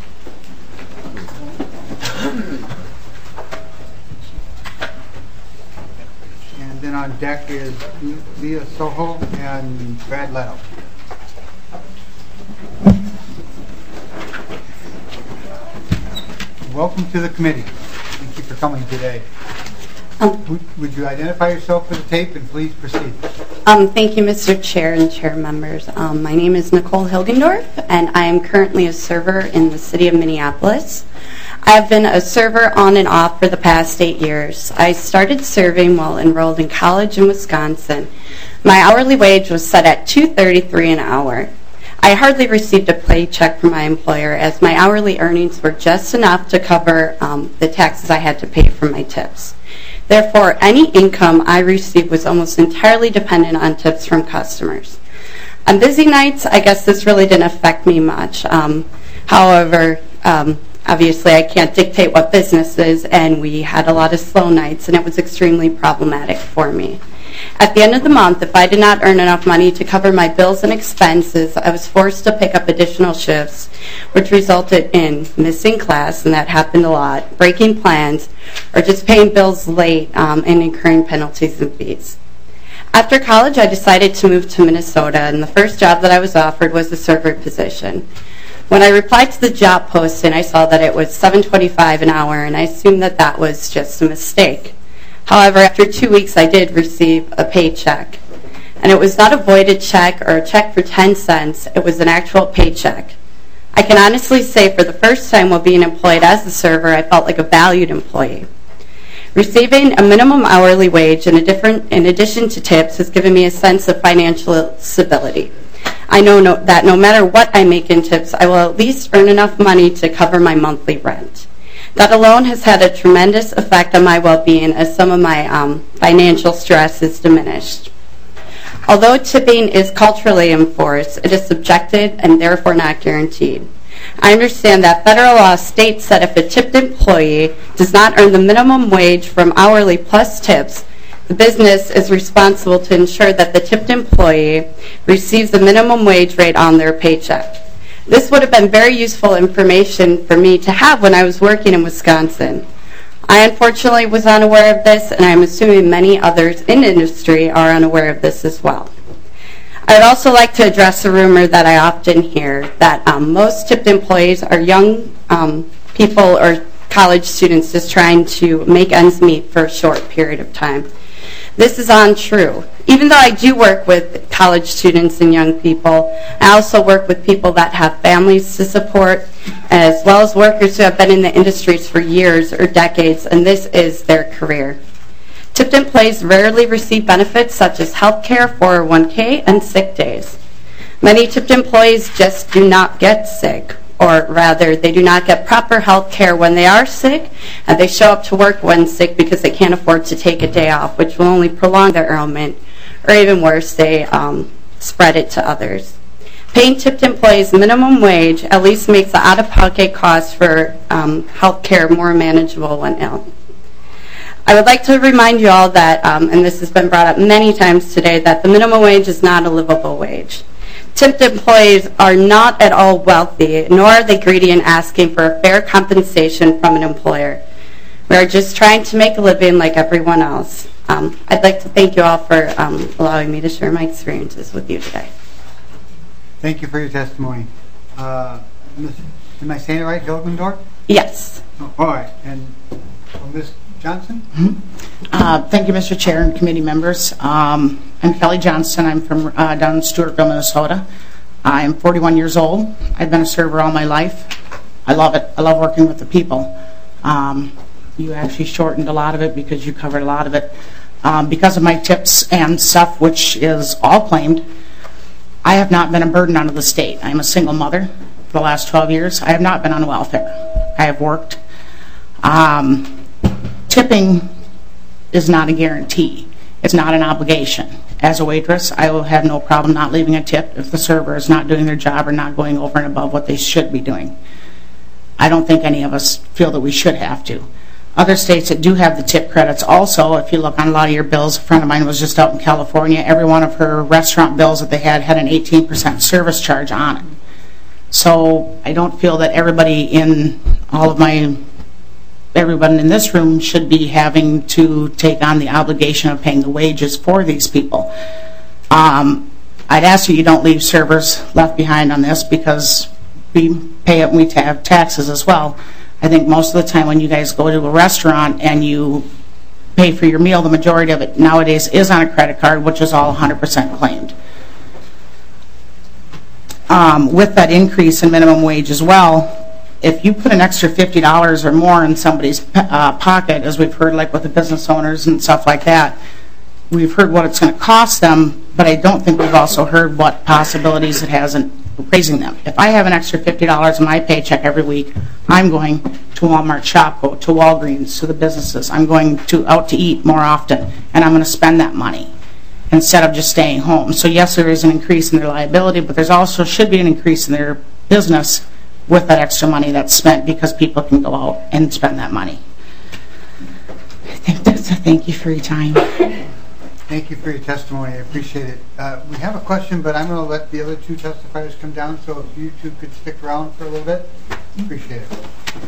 And then on deck is Leah Soho and Brad Leto. Welcome to the committee. Thank you for coming today. Um, would, would you identify yourself for the tape and please proceed? Um, thank you, Mister Chair and Chair members. Um, my name is Nicole Hilgendorf, and I am currently a server in the city of Minneapolis. I have been a server on and off for the past eight years. I started serving while enrolled in college in Wisconsin. My hourly wage was set at two dollars and thirty-three cents an hour. I hardly received a paycheck from my employer, as my hourly earnings were just enough to cover um, the taxes I had to pay for my tips. Therefore, any income I received was almost entirely dependent on tips from customers. On busy nights, I guess this really didn't affect me much. Um, however, um, obviously I can't dictate what business is, and we had a lot of slow nights, and it was extremely problematic for me. At the end of the month, if I did not earn enough money to cover my bills and expenses, I was forced to pick up additional shifts, which resulted in missing class, and that happened a lot, breaking plans, or just paying bills late um, and incurring penalties and fees. After college, I decided to move to Minnesota, and the first job that I was offered was a server position. When I replied to the job posting, I saw that it was seven twenty-five an hour, and I assumed that that was just a mistake. However, after two weeks, I did receive a paycheck. And it was not a voided check or a check for ten cents. It was an actual paycheck. I can honestly say for the first time while being employed as a server, I felt like a valued employee. Receiving a minimum hourly wage in, a different, in addition to tips has given me a sense of financial stability. I know no, that no matter what I make in tips, I will at least earn enough money to cover my monthly rent. That alone has had a tremendous effect on my well-being as some of my um, financial stress is diminished. Although tipping is culturally enforced, it is subjective and therefore not guaranteed. I understand that federal law states that if a tipped employee does not earn the minimum wage from hourly plus tips, the business is responsible to ensure that the tipped employee receives the minimum wage rate on their paycheck. This would have been very useful information for me to have when I was working in Wisconsin. I unfortunately was unaware of this, and I'm assuming many others in industry are unaware of this as well. I would also like to address a rumor that I often hear that um, most tipped employees are young um, people or college students just trying to make ends meet for a short period of time. This is untrue. Even though I do work with college students and young people, I also work with people that have families to support, as well as workers who have been in the industries for years or decades, and this is their career. Tipped employees rarely receive benefits such as health care, four oh one k, and sick days. Many tipped employees just do not get sick, or rather, they do not get proper health care when they are sick, and they show up to work when sick because they can't afford to take a day off, which will only prolong their ailment, or even worse, they um, spread it to others. Paying tipped employees minimum wage at least makes the out-of-pocket cost for um, health care more manageable when ill. I would like to remind you all that, um, and this has been brought up many times today, that the minimum wage is not a livable wage. Tipped employees are not at all wealthy, nor are they greedy in asking for a fair compensation from an employer. We are just trying to make a living like everyone else. Um, I'd like to thank you all for um, allowing me to share my experiences with you today. Thank you for your testimony. Uh, am I saying it right, Hilgendorf? Yes. Oh, all right. And well, Miz Johnson? Mm-hmm. uh, thank you, Mister Chair and committee members. Um, I'm Kelly Johnson. I'm from uh, down in Stewartville, Minnesota. I'm forty-one years old. I've been a server all my life. I love it. I love working with the people. Um, you actually shortened a lot of it because you covered a lot of it. Um, because of my tips and stuff, which is all claimed, I have not been a burden onto the state. I'm a single mother for the last twelve years. I have not been on welfare. I have worked. Um, tipping is not a guarantee. It's not an obligation. As a waitress, I will have no problem not leaving a tip if the server is not doing their job or not going over and above what they should be doing. I don't think any of us feel that we should have to. Other states that do have the tip credits also, if you look on a lot of your bills, a friend of mine was just out in California, every one of her restaurant bills that they had had an eighteen percent service charge on it. So I don't feel that everybody in all of my, everyone in this room should be having to take on the obligation of paying the wages for these people. Um, I'd ask you you don't leave servers left behind on this because we pay it and we have taxes as well. I think most of the time when you guys go to a restaurant and you pay for your meal, the majority of it nowadays is on a credit card, which is all one hundred percent claimed. Um, with that increase in minimum wage as well, if you put an extra fifty dollars or more in somebody's uh, pocket, as we've heard like with the business owners and stuff like that, we've heard what it's going to cost them, but I don't think we've also heard what possibilities it has in raising them. If I have an extra fifty dollars in my paycheck every week, I'm going to Walmart Shopko, to Walgreens, to the businesses. I'm going to out to eat more often, and I'm going to spend that money instead of just staying home. So yes, there is an increase in their liability, but there's also should be an increase in their business with that extra money that's spent because people can go out and spend that money. I think that's a thank you for your time. Thank you for your testimony. I appreciate it. Uh, we have a question, but I'm going to let the other two testifiers come down, so if you two could stick around for a little bit, appreciate it.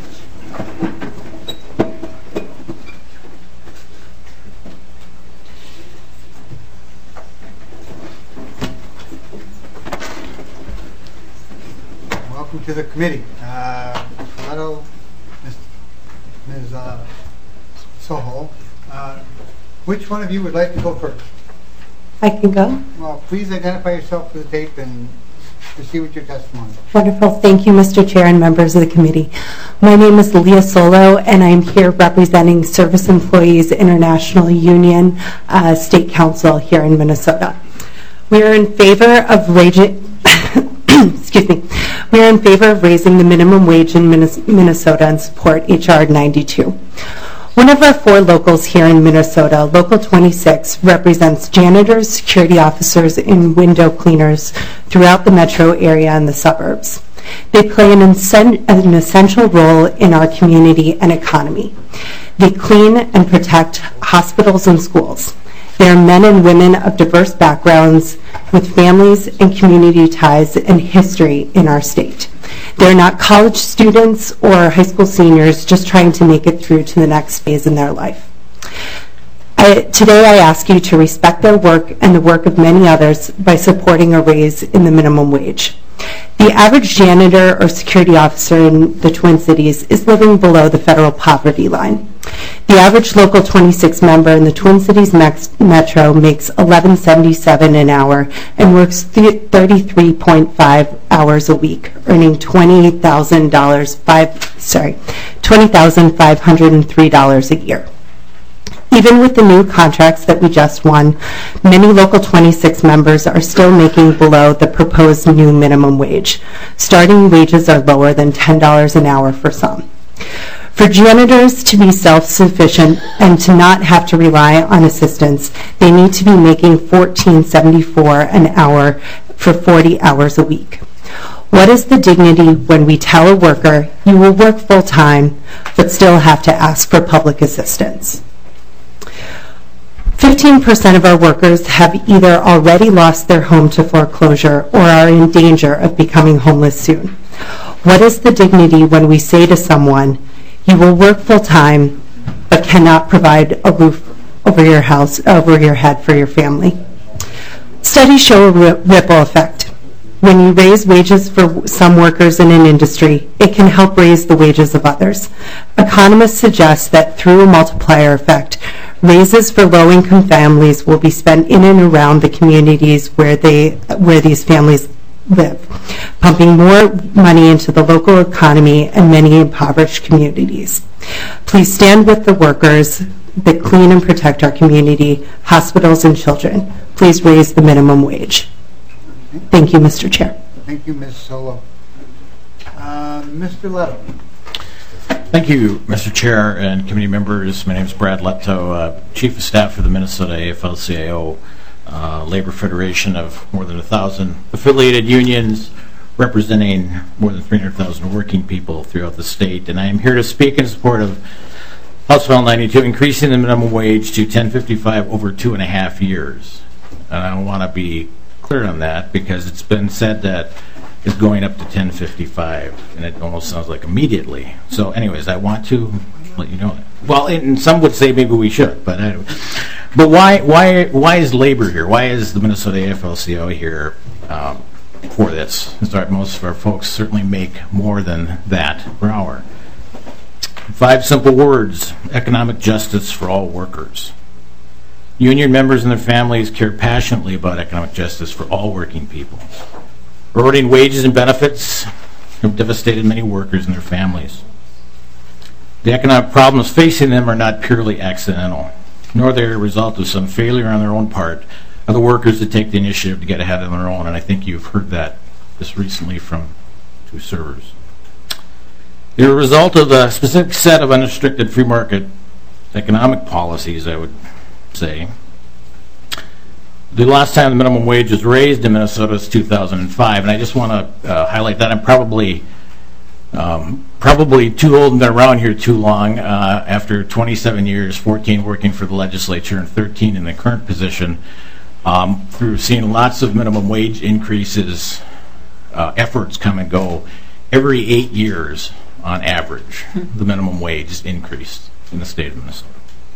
Welcome to the committee. Uh, Leto, Miz Uh, Soho. Uh, Which one of you would like to go first? I can go. Well, please identify yourself for the tape and proceed with your testimony. Wonderful. Thank you, Mister Chair and members of the committee. My name is Leah Solo, and I'm here representing Service Employees International Union uh, State Council here in Minnesota. We are in favor of raising, excuse me, we are in favor of raising the minimum wage in Minnesota and support H R ninety-two. One of our four locals here in Minnesota, Local twenty-six, represents janitors, security officers, and window cleaners throughout the metro area and the suburbs. They play an, an essential role in our community and economy. They clean and protect hospitals and schools. They are men and women of diverse backgrounds with families and community ties and history in our state. They're not college students or high school seniors just trying to make it through to the next phase in their life. I, today I ask you to respect their work and the work of many others by supporting a raise in the minimum wage. The average janitor or security officer in the Twin Cities is living below the federal poverty line. The average Local twenty-six member in the Twin Cities Metro makes eleven seventy-seven an hour and works thirty-three point five hours a week, earning twenty thousand dollars, five, sorry, twenty thousand five hundred three dollars a year. Even with the new contracts that we just won, many Local twenty-six members are still making below the proposed new minimum wage. Starting wages are lower than ten dollars an hour for some. For janitors to be self-sufficient and to not have to rely on assistance, they need to be making fourteen seventy-four an hour for forty hours a week. What is the dignity when we tell a worker, you will work full-time, but still have to ask for public assistance? fifteen percent of our workers have either already lost their home to foreclosure or are in danger of becoming homeless soon. What is the dignity when we say to someone, you will work full-time, but cannot provide a roof over your house, over your head for your family? Studies show a ripple effect. When you raise wages for some workers in an industry, it can help raise the wages of others. Economists suggest that through a multiplier effect, raises for low-income families will be spent in and around the communities where they, where these families live, pumping more money into the local economy and many impoverished communities. Please stand with the workers that clean and protect our community, hospitals, and children. Please raise the minimum wage. Thank you, Mister Chair. Thank you, Miz Solo. Uh, Mister Leto. Thank you, Mister Chair and committee members. My name is Brad Leto, uh, Chief of Staff for the Minnesota A F L C I O uh, Labor Federation of more than a thousand affiliated unions representing more than three hundred thousand working people throughout the state. And I am here to speak in support of House Bill ninety-two, increasing the minimum wage to ten fifty-five over two and a half years. And I want to be clear on that because it's been said that it's going up to ten fifty-five, and it almost sounds like immediately. So anyways, I want to let you know that. Well, and some would say maybe we should, but anyway. But why why why is labor here? Why is the Minnesota A F L C I O here um, for this? Most of our folks certainly make more than that per hour. Five simple words: economic justice for all workers. Union members and their families care passionately about economic justice for all working people. Eroding wages and benefits have devastated many workers and their families. The economic problems facing them are not purely accidental, nor are they a result of some failure on their own part of the workers to take the initiative to get ahead on their own, and I think you've heard that just recently from two servers. They're a result of a specific set of unrestricted free market economic policies, I would say. The last time the minimum wage was raised in Minnesota was two thousand five, and I just want to uh, highlight that. I'm probably um, probably too old and been around here too long. Uh, after twenty-seven years, fourteen working for the legislature and thirteen in the current position, um, through seeing lots of minimum wage increases, uh, efforts come and go. Every eight years, on average, the minimum wage is increased in the state of Minnesota.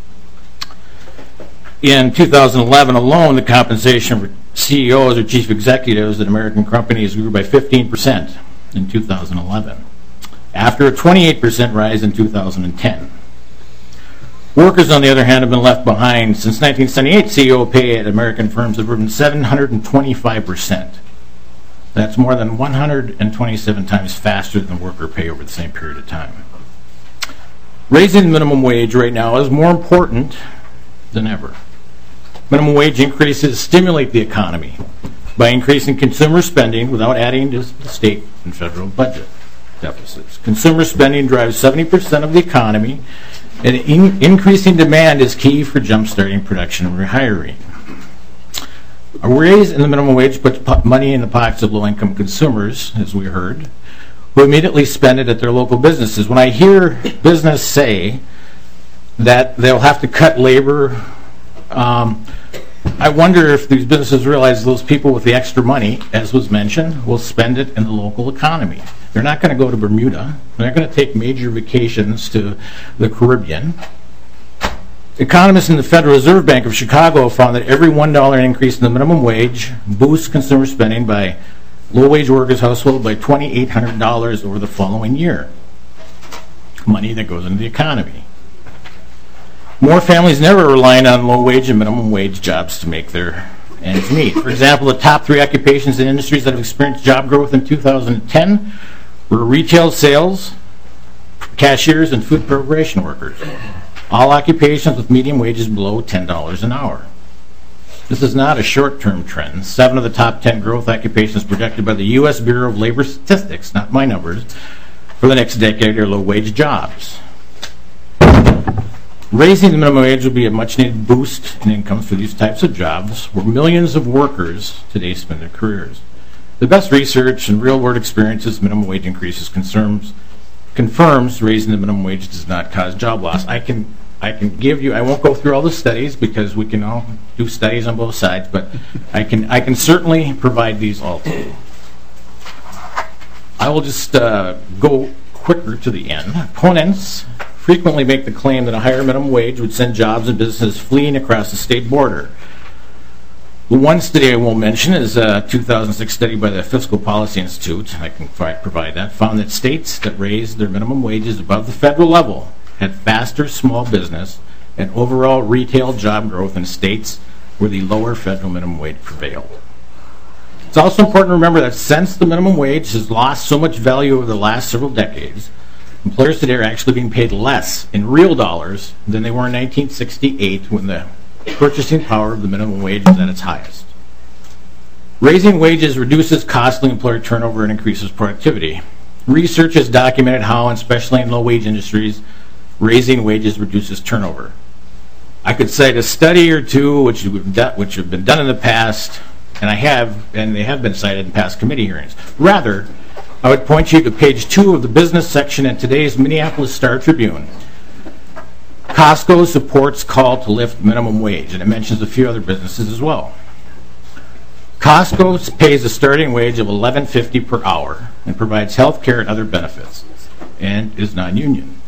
In two thousand eleven alone, the compensation for C E Os or chief executives at American companies grew by fifteen percent in two thousand eleven, after a twenty-eight percent rise in two thousand ten. Workers, on the other hand, have been left behind. Since nineteen seventy-eight, C E O pay at American firms have risen seven hundred twenty-five percent. That's more than one hundred twenty-seven times faster than worker pay over the same period of time. Raising the minimum wage right now is more important than ever. Minimum wage increases stimulate the economy. by increasing consumer spending without adding to the state and federal budget deficits. Consumer spending drives seventy percent of the economy, and in increasing demand is key for jumpstarting production and rehiring. A raise in the minimum wage puts money in the pockets of low-income consumers, as we heard, who immediately spend it at their local businesses. When I hear business say that they'll have to cut labor, um, I wonder if these businesses realize those people with the extra money, as was mentioned, will spend it in the local economy. They're not going to go to Bermuda. They're not going to take major vacations to the Caribbean. Economists in the Federal Reserve Bank of Chicago found that every one dollar increase in the minimum wage boosts consumer spending by low-wage workers' household by two thousand eight hundred dollars over the following year. Money that goes into the economy. More families never relying on low-wage and minimum wage jobs to make their ends meet. For example, the top three occupations and industries that have experienced job growth in two thousand ten were retail sales, cashiers, and food preparation workers. All occupations with median wages below ten dollars an hour. This is not a short-term trend. Seven of the top ten growth occupations projected by the U S Bureau of Labor Statistics, not my numbers, for the next decade are low-wage jobs. Raising the minimum wage will be a much-needed boost in incomes for these types of jobs, where millions of workers today spend their careers. The best research and real-world experiences minimum wage increases concerns confirms raising the minimum wage does not cause job loss. I can I can give you, I won't go through all the studies because we can all do studies on both sides, but I can I can certainly provide these all to you. I will just uh, go quicker to the end. Opponents frequently make the claim that a higher minimum wage would send jobs and businesses fleeing across the state border. The one study I will mention is a two thousand six study by the Fiscal Policy Institute, I can provide that, found that states that raised their minimum wages above the federal level had faster small business and overall retail job growth in states where the lower federal minimum wage prevailed. It's also important to remember that since the minimum wage has lost so much value over the last several decades, employers today are actually being paid less in real dollars than they were in nineteen sixty-eight when the purchasing power of the minimum wage is at its highest. Raising wages reduces costly employer turnover and increases productivity. Research has documented how, especially in low-wage industries, raising wages reduces turnover. I could cite a study or two which, which have been done in the past, and I have, and they have been cited in past committee hearings. Rather, I would point you to page two of the business section in today's Minneapolis Star Tribune. Costco supports call to lift minimum wage, and it mentions a few other businesses as well. Costco pays a starting wage of eleven fifty per hour and provides health care and other benefits, and is non-union.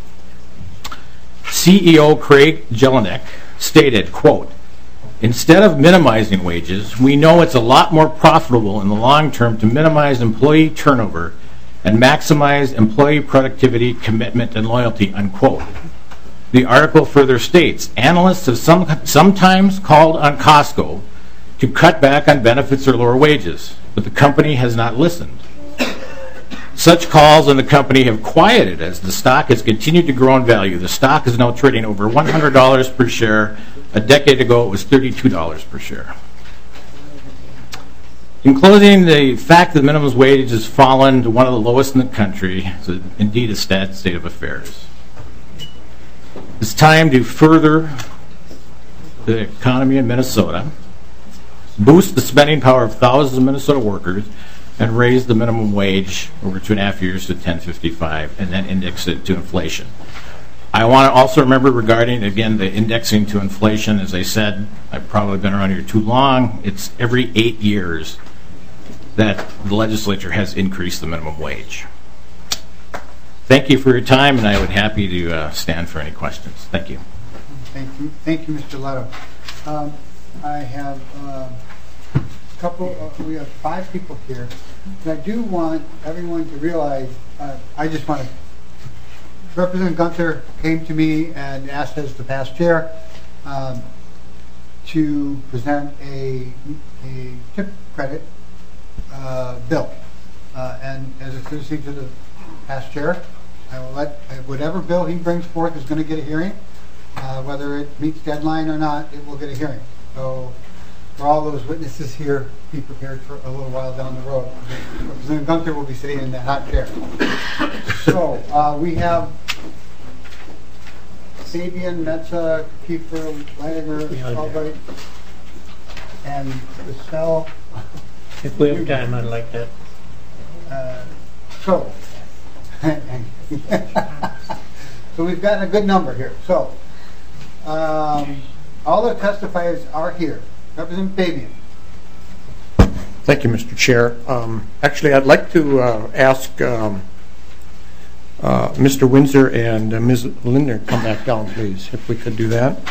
C E O Craig Jelinek stated, quote, "Instead of minimizing wages, we know it's a lot more profitable in the long term to minimize employee turnover and maximize employee productivity, commitment, and loyalty," unquote. The article further states, analysts have some, sometimes called on Costco to cut back on benefits or lower wages, but the company has not listened. Such calls on the company have quieted as the stock has continued to grow in value. The stock is now trading over one hundred dollars per share. A decade ago, it was thirty-two dollars per share. In closing, the fact that the minimum wage has fallen to one of the lowest in the country is indeed a sad state of affairs. It's time to further the economy in Minnesota, boost the spending power of thousands of Minnesota workers, and raise the minimum wage over two and a half years to ten fifty-five, and then index it to inflation. I want to also remember regarding, again, the indexing to inflation, as I said, I've probably been around here too long, it's every eight years that the legislature has increased the minimum wage. Thank you for your time, and I would be happy to uh, stand for any questions. Thank you. Thank you, thank you, Mister Leto. Um, I have uh, a couple. Uh, we have five people here, and I do want everyone to realize. Uh, I just want to. Representative Gunther came to me and asked as the past chair um, to present a a tip credit uh, bill, uh, and as a courtesy to the past chair, I will let whatever bill he brings forth is going to get a hearing. Uh, whether it meets deadline or not, it will get a hearing. So for all those witnesses here, be prepared for a little while down the road. Representative Gunther will be sitting in that hot chair. So uh, we have Sabian, Metza, Kiefer, Leininger, Albright, and Estelle. If we have time, I'd like that. Uh, so, so we've gotten a good number here. So, um, all the testifiers are here. Representative Fabian. Thank you, Mister Chair. Um, actually, I'd like to uh, ask um, uh, Mister Windsor and uh, Miz Lindner come back down, please, if we could do that.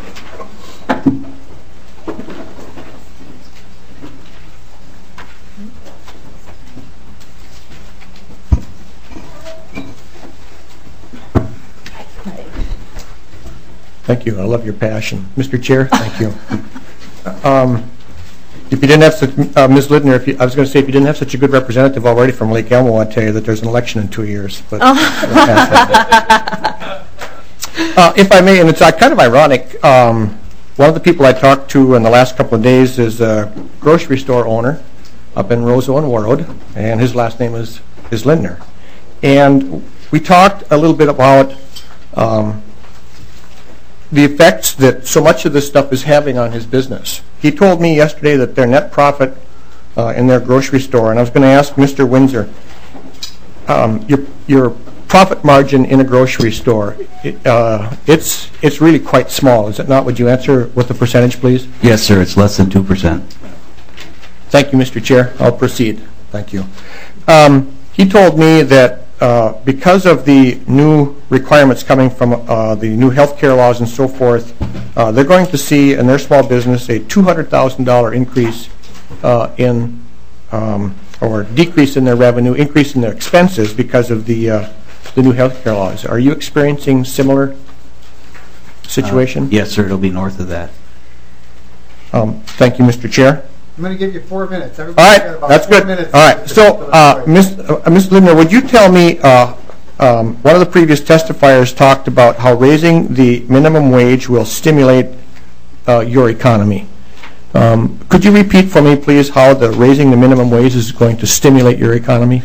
Thank you. I love your passion. Mister Chair, thank you. Um, if you didn't have such, uh, Miz Lindner, if you, I was going to say, if you didn't have such a good representative already from Lake Elmo, I'd tell you that there's an election in two years. But uh, if I may, and it's uh, kind of ironic, um, one of the people I talked to in the last couple of days is a grocery store owner up in Roseau and Warroad, and his last name is, is Lindner. And we talked a little bit about um, the effects that so much of this stuff is having on his business. He told me yesterday that their net profit uh, in their grocery store, and I was going to ask Mister Windsor, um, your, your profit margin in a grocery store, it, uh, it's, it's really quite small, is it not? Would you answer with the percentage, please? Yes, sir. It's less than two percent. Thank you, Mister Chair. I'll proceed. Thank you. Um, he told me that Uh, because of the new requirements coming from uh, the new health care laws and so forth, uh, they're going to see in their small business a two hundred thousand dollars increase uh, in, um, or decrease in their revenue, increase in their expenses because of the, uh, the new health care laws. Are you experiencing similar situation? Uh, yes, sir. It'll be north of that. Um, thank you, Mister Chair. I'm going to give you four minutes. All right, that's good. All right, so uh, Miz Uh, Miz Lindner, would you tell me, uh, um, one of the previous testifiers talked about how raising the minimum wage will stimulate uh, your economy. Um, could you repeat for me, please, how the raising the minimum wage is going to stimulate your economy?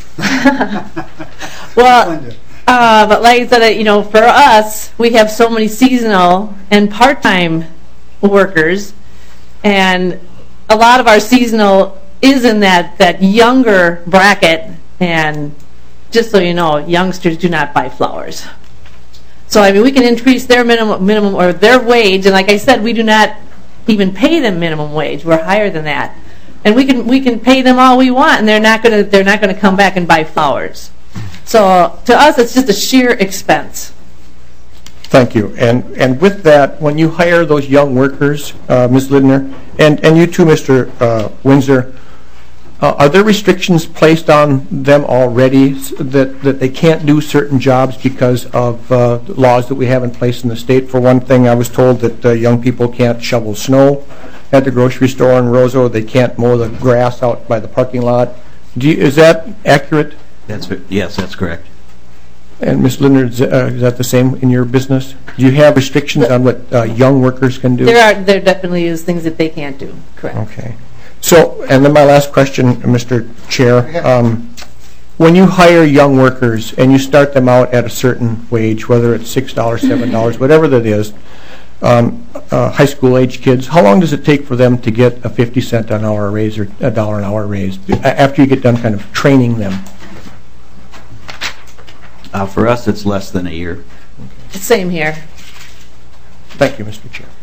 Well, uh, but like I said, you know, for us, we have so many seasonal and part-time workers, and a lot of our seasonal is in that, that younger bracket, and just so you know, youngsters do not buy flowers. So, I mean, we can increase their minimum, minimum or their wage, and like I said, we do not even pay them minimum wage. We're higher than that. And we can we can pay them all we want, and they're not gonna they're not gonna come back and buy flowers. So to us, it's just a sheer expense. Thank you. And and with that, when you hire those young workers, uh, Miz Lindner, and, and you too, Mister Uh, Windsor, uh, are there restrictions placed on them already that, that they can't do certain jobs because of uh, laws that we have in place in the state? For one thing, I was told that uh, young people can't shovel snow at the grocery store in Roseau. They can't mow the grass out by the parking lot. Do you, is that accurate? That's yes, that's correct. And Miz Lindner, is, uh, is that the same in your business? Do you have restrictions on what uh, young workers can do? There are there definitely is things that they can't do. Correct. Okay. So, and then my last question, Mister Chair. Um, when you hire young workers and you start them out at a certain wage, whether it's six dollars, seven dollars, whatever that is, um, uh, high school age kids, how long does it take for them to get a fifty cent an hour raise or a dollar an hour raise after you get done kind of training them? Uh, for us, it's less than a year. Same here. Thank you, Mister Chair.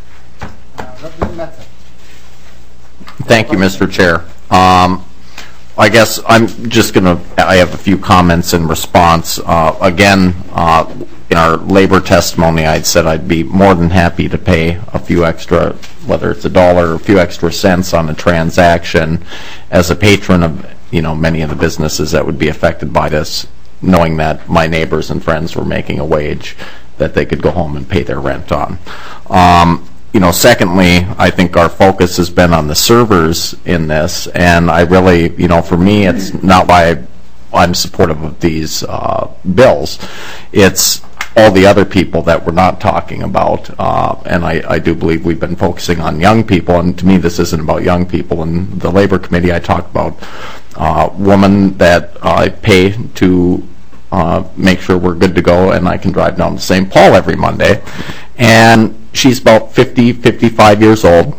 Thank you, Mister Chair. Um, I guess I'm just going to, I have a few comments in response. Uh, again, uh, in our labor testimony, I'd said I'd be more than happy to pay a few extra, whether it's a dollar or a few extra cents on a transaction as a patron of, you know, many of the businesses that would be affected by this, knowing that my neighbors and friends were making a wage that they could go home and pay their rent on. Um, you know, secondly, I think our focus has been on the servers in this, and I really, you know, for me, it's not why I'm supportive of these uh, bills. It's all the other people that we're not talking about. Uh, and I, I do believe we've been focusing on young people, and to me this isn't about young people. In the Labor Committee I talked about uh, women that I pay to uh, make sure we're good to go and I can drive down to Saint Paul every Monday. And she's about fifty, fifty-five years old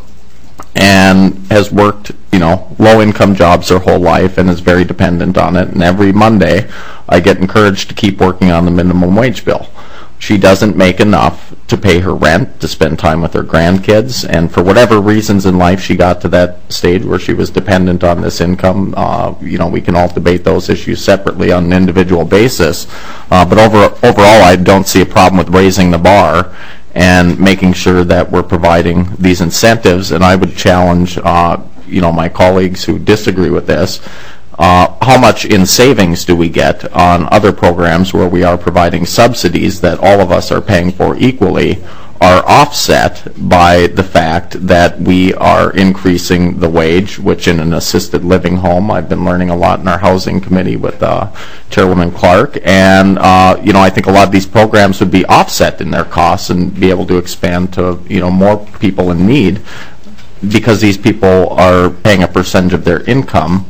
and has worked, you know, low-income jobs her whole life and is very dependent on it. And every Monday, I get encouraged to keep working on the minimum wage bill. She doesn't make enough to pay her rent, to spend time with her grandkids, and for whatever reasons in life she got to that stage where she was dependent on this income. Uh, you know, we can all debate those issues separately on an individual basis, uh, but over, overall I don't see a problem with raising the bar and making sure that we're providing these incentives. And I would challenge uh, you know, my colleagues who disagree with this, uh, how much in savings do we get on other programs where we are providing subsidies that all of us are paying for equally, are offset by the fact that we are increasing the wage, which in an assisted living home, I've been learning a lot in our housing committee with uh, Chairwoman Clark, and uh, you know, I think a lot of these programs would be offset in their costs and be able to expand to, you know, more people in need, because these people are paying a percentage of their income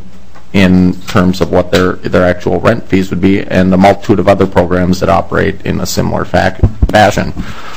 in terms of what their their actual rent fees would be, and the multitude of other programs that operate in a similar fac fashion.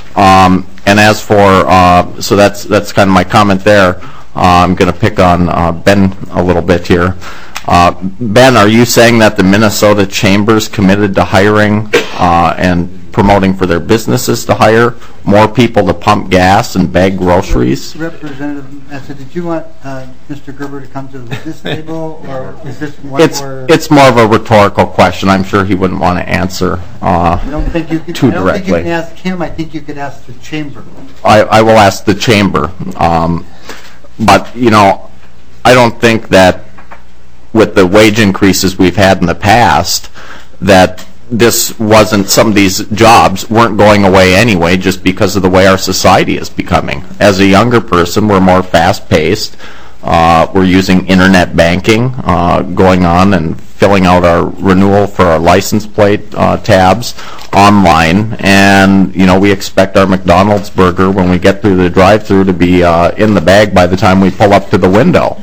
Um, and as for, uh, so that's that's kind of my comment there. Uh, I'm going to pick on uh, Ben a little bit here. Uh, Ben, are you saying that the Minnesota Chamber's committed to hiring uh, and promoting for their businesses to hire more people to pump gas and bag groceries? Representative Metsa, did you want uh, Mister Gerber to come to the witness table, or is this one it's, more? It's more of a rhetorical question. I'm sure he wouldn't want to answer uh, I don't think you could, too I don't directly. think you can ask him. I think you could ask the Chamber. I, I will ask the Chamber. Um, but, you know, I don't think that with the wage increases we've had in the past, that this wasn't, some of these jobs weren't going away anyway just because of the way our society is becoming. As a younger person, we're more fast-paced. Uh, we're using internet banking, uh, going on and filling out our renewal for our license plate uh, tabs online, and you know, we expect our McDonald's burger when we get through the drive-through to be uh, in the bag by the time we pull up to the window.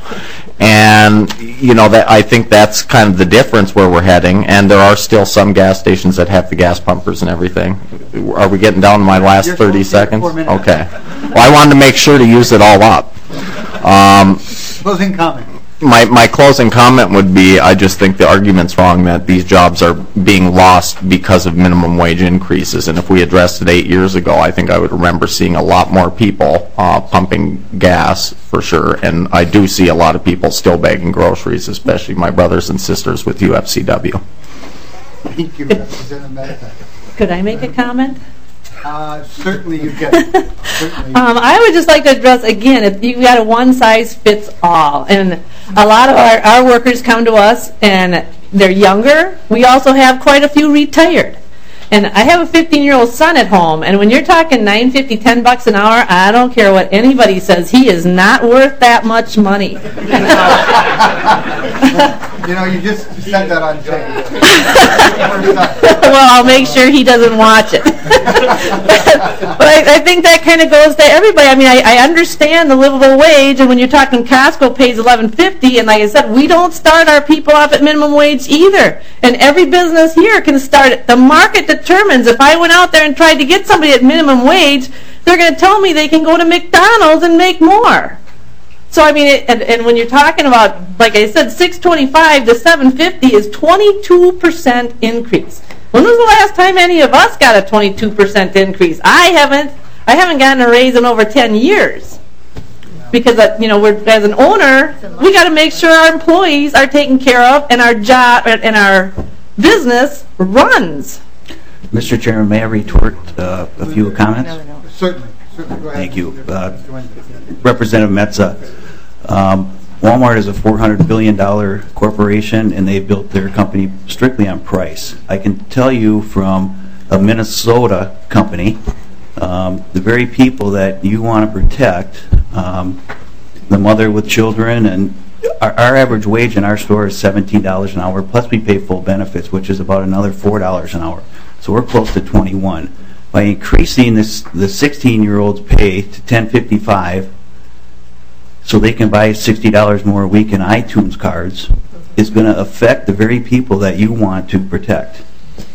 And you know, that I think that's kind of the difference where we're heading. And there are still some gas stations that have the gas pumpers and everything. Are we getting down to my last You're thirty seconds? Okay. Well, I wanted to make sure to use it all up. Um, Closing comment. My, my closing comment would be, I just think the argument's wrong that these jobs are being lost because of minimum wage increases. And if we addressed it eight years ago, I think I would remember seeing a lot more people uh, pumping gas for sure. And I do see a lot of people still bagging groceries, especially my brothers and sisters with U F C W. Thank you, Representative Mehta. Could I make a comment? Uh, certainly you can. Certainly. Um, I would just like to address again, if you've got a one size fits all, and a lot of our, our workers come to us and they're younger. We also have quite a few retired. And I have a fifteen year old son at home, and when you're talking nine fifty, ten bucks an hour, I don't care what anybody says, he is not worth that much money. You know, you just said that on tape. Well, I'll make sure he doesn't watch it. But I, I think that kind of goes to everybody. I mean, I, I understand the livable wage, and when you're talking Costco pays eleven fifty, and like I said, we don't start our people off at minimum wage either. And every business here can start it. The market determines. If I went out there and tried to get somebody at minimum wage, they're going to tell me they can go to McDonald's and make more. So I mean, it, and, and when you're talking about, like I said, six twenty-five to seven fifty is twenty-two percent increase. When was the last time any of us got a twenty-two percent increase? I haven't. I haven't gotten a raise in over ten years. Because uh, you know, we're, as an owner, we got to make sure our employees are taken care of and our job and our business runs. Mister Chairman, may I retort uh, a few comments? Certainly. Certainly. Go ahead. Thank you. Uh, Representative Metsa, um, Walmart is a four hundred billion dollars corporation, and they built their company strictly on price. I can tell you from a Minnesota company, um, the very people that you want to protect, um, the mother with children, and our, our average wage in our store is seventeen dollars an hour, plus we pay full benefits, which is about another four dollars an hour. So we're close to twenty-one. by increasing this, the sixteen-year-old's pay to ten fifty-five so they can buy sixty dollars more a week in iTunes cards is going to affect the very people that you want to protect.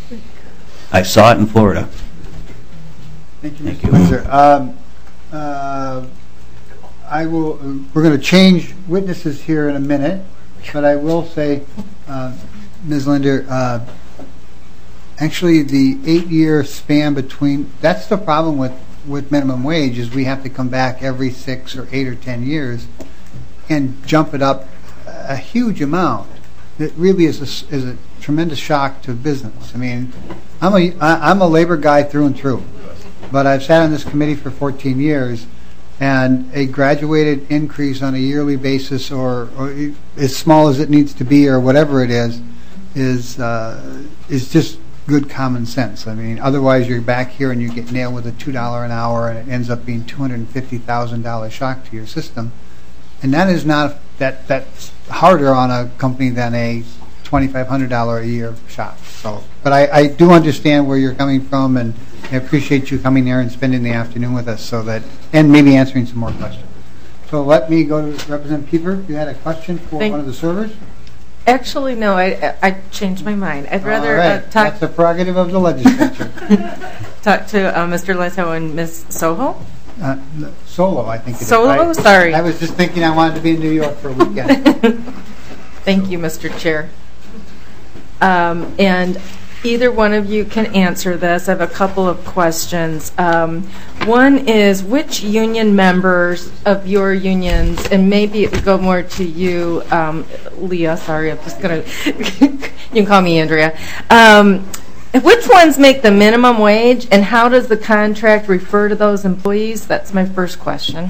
I saw it in Florida. Thank you, Mister Windsor. Um, uh, I will. We're going to change witnesses here in a minute, but I will say, uh, Miz Linder, uh, actually, the eight-year span between, that's the problem with, with minimum wage, is we have to come back every six or eight or ten years and jump it up a huge amount. It really is a, is a tremendous shock to business. I mean, I'm a, I, I'm a labor guy through and through, but I've sat on this committee for fourteen years, and a graduated increase on a yearly basis, or, or as small as it needs to be, or whatever it is, is uh, is just good common sense. I mean, otherwise you're back here and you get nailed with a two dollars an hour, and it ends up being two hundred fifty thousand dollars shock to your system. And that is not, that that's harder on a company than a twenty-five hundred dollars a year shock. So, but I, I do understand where you're coming from, and I appreciate you coming here and spending the afternoon with us, so that, and maybe answering some more questions. So let me go to Representative Peeper. You had a question for Thank one of the servers? Actually, no, I, I changed my mind. I'd rather All right. uh, talk. That's the prerogative of the legislature. Talk to uh, Mister Leto and Miz Soho. Uh, Solo, I think it is. Solo, I, sorry. I was just thinking I wanted to be in New York for a weekend. Thank you, Mister Chair. Um, and either one of you can answer this. I have a couple of questions. Um, one is, which union members of your unions, and maybe it would go more to you, um, Leah, sorry, I'm just going to, you can call me Andrea. Um, which ones make the minimum wage, and how does the contract refer to those employees? That's my first question.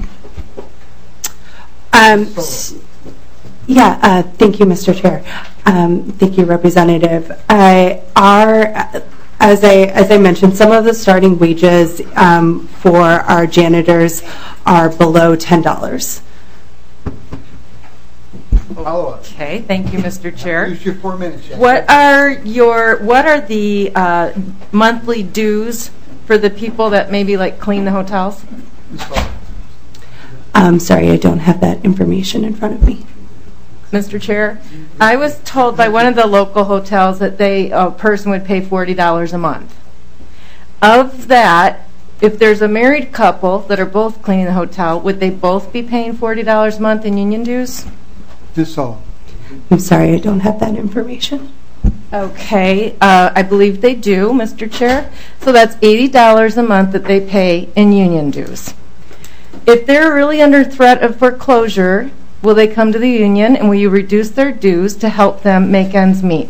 Um, yeah, uh, thank you, Mister Chair. Um, thank you, Representative. Uh, our, as I as I mentioned, some of the starting wages um, for our janitors are below ten dollars. Okay, thank you, Mister Chair. Use your four minutes. Jeff. What are your what are the uh, monthly dues for the people that maybe like clean the hotels? I'm sorry, I don't have that information in front of me. Mister Chair, I was told by one of the local hotels that they a person would pay forty dollars a month. Of that, if there's a married couple that are both cleaning the hotel, would they both be paying forty dollars a month in union dues? This all. I'm sorry, I don't have that information. Okay, uh, I believe they do, Mister Chair. So that's eighty dollars a month that they pay in union dues. If they're really under threat of foreclosure, will they come to the union, and will you reduce their dues to help them make ends meet?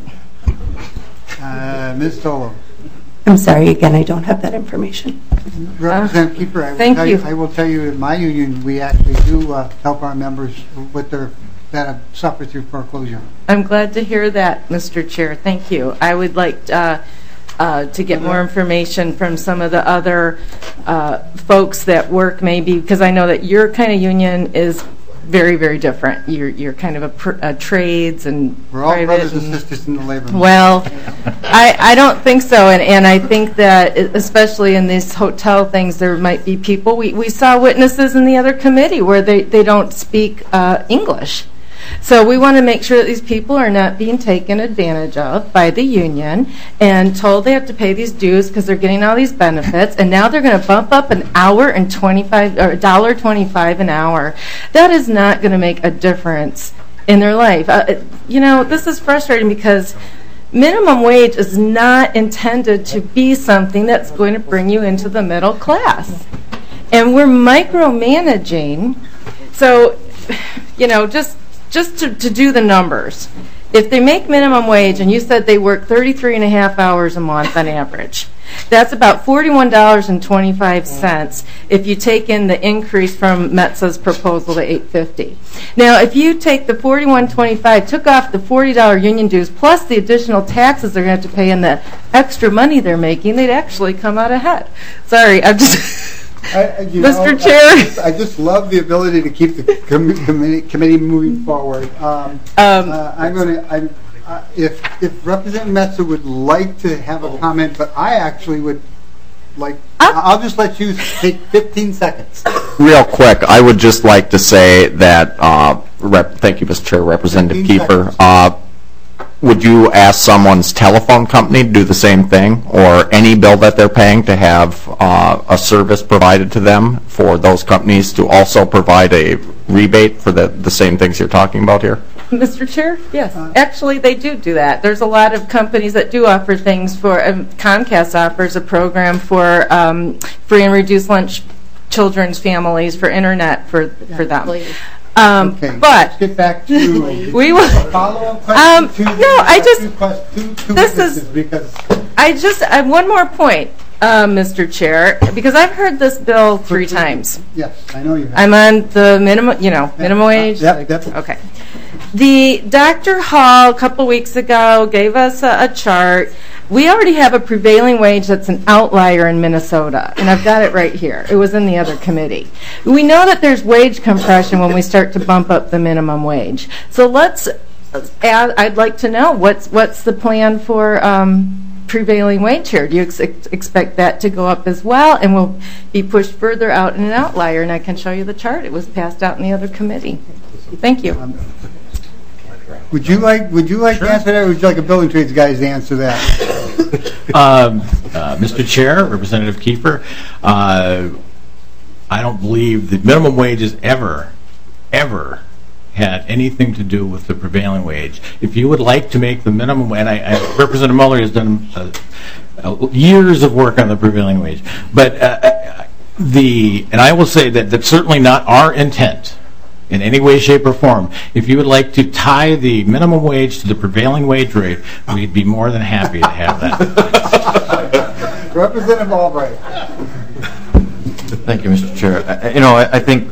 Uh, Miz Solo. I'm sorry, again, I don't have that information. Representative Keeper, I will, thank tell you. you, I will tell you in my union, we actually do uh, help our members with their that have suffered through foreclosure. I'm glad to hear that, Mister Chair. Thank you. I would like uh, uh, to get more information from some of the other uh, folks that work maybe, because I know that your kind of union is very, very different. You're you're kind of a, pr a trades and we're all private brothers and, and sisters in the labor movement. Well, I I don't think so, and and I think that especially in these hotel things, there might be people. We we saw witnesses in the other committee where they they don't speak uh, English. So we want to make sure that these people are not being taken advantage of by the union and told they have to pay these dues because they're getting all these benefits, and now they're going to bump up an hour and twenty-five or one dollar twenty-five an hour. That is not going to make a difference in their life. Uh, you know, this is frustrating because minimum wage is not intended to be something that's going to bring you into the middle class. And we're micromanaging. So, you know, just Just to, to do the numbers, if they make minimum wage, and you said they work thirty-three and a half hours a month on average, that's about forty-one dollars and twenty-five cents if you take in the increase from METSA's proposal to eight fifty. Now, if you take the forty-one twenty-five, took off the forty dollar union dues, plus the additional taxes they're going to have to pay and the extra money they're making, they'd actually come out ahead. Sorry, I'm just... I, you Mister know, Chair. I just, I just love the ability to keep the com committee, committee moving forward. Um, um, uh, I'm going to, I'm, uh, if, if Representative Metsa would like to have a comment, but I actually would like, I'll just let you take fifteen seconds. Real quick, I would just like to say that, uh, rep, thank you, Mister Chair, Representative Kiefer. Uh, would you ask someone's telephone company to do the same thing, or any bill that they're paying to have uh, a service provided to them for those companies to also provide a rebate for the, the same things you're talking about here? Mister Chair, yes. Actually, they do do that. There's a lot of companies that do offer things for, um, Comcast offers a program for um, free and reduced lunch children's families for internet for, for them. Um, Okay, but let's get back to we will. follow-up Um, question to the- no, I just. two quest- two- two this witnesses, is. because I just. I have one more point, uh, Mister Chair, because I've heard this bill three times. yes, I know you have. I'm on the minimum, you know, minimum wage. Yep, yep. Okay. The Doctor Hall a couple weeks ago gave us a, a chart. We already have a prevailing wage that's an outlier in Minnesota, and I've got it right here. It was in the other committee. We know that there's wage compression when we start to bump up the minimum wage. So let's add, I'd like to know what's what's the plan for um, prevailing wage here. Do you ex expect that to go up as well, and will be pushed further out in an outlier? And I can show you the chart. It was passed out in the other committee. Thank you. Would you like, would you like to answer that, or would you like a building trades guys to answer that? Um, uh, Mister Chair, Representative Kiefer, uh, I don't believe the minimum wage has ever, ever had anything to do with the prevailing wage. If you would like to make the minimum, and I, I Representative Muller has done uh, uh, years of work on the prevailing wage, but uh, the, and I will say that that's certainly not our intent in any way, shape, or form. If you would like to tie the minimum wage to the prevailing wage rate, we'd be more than happy to have that. Representative Albright. Thank you, Mister Chair. I, you know, I, I think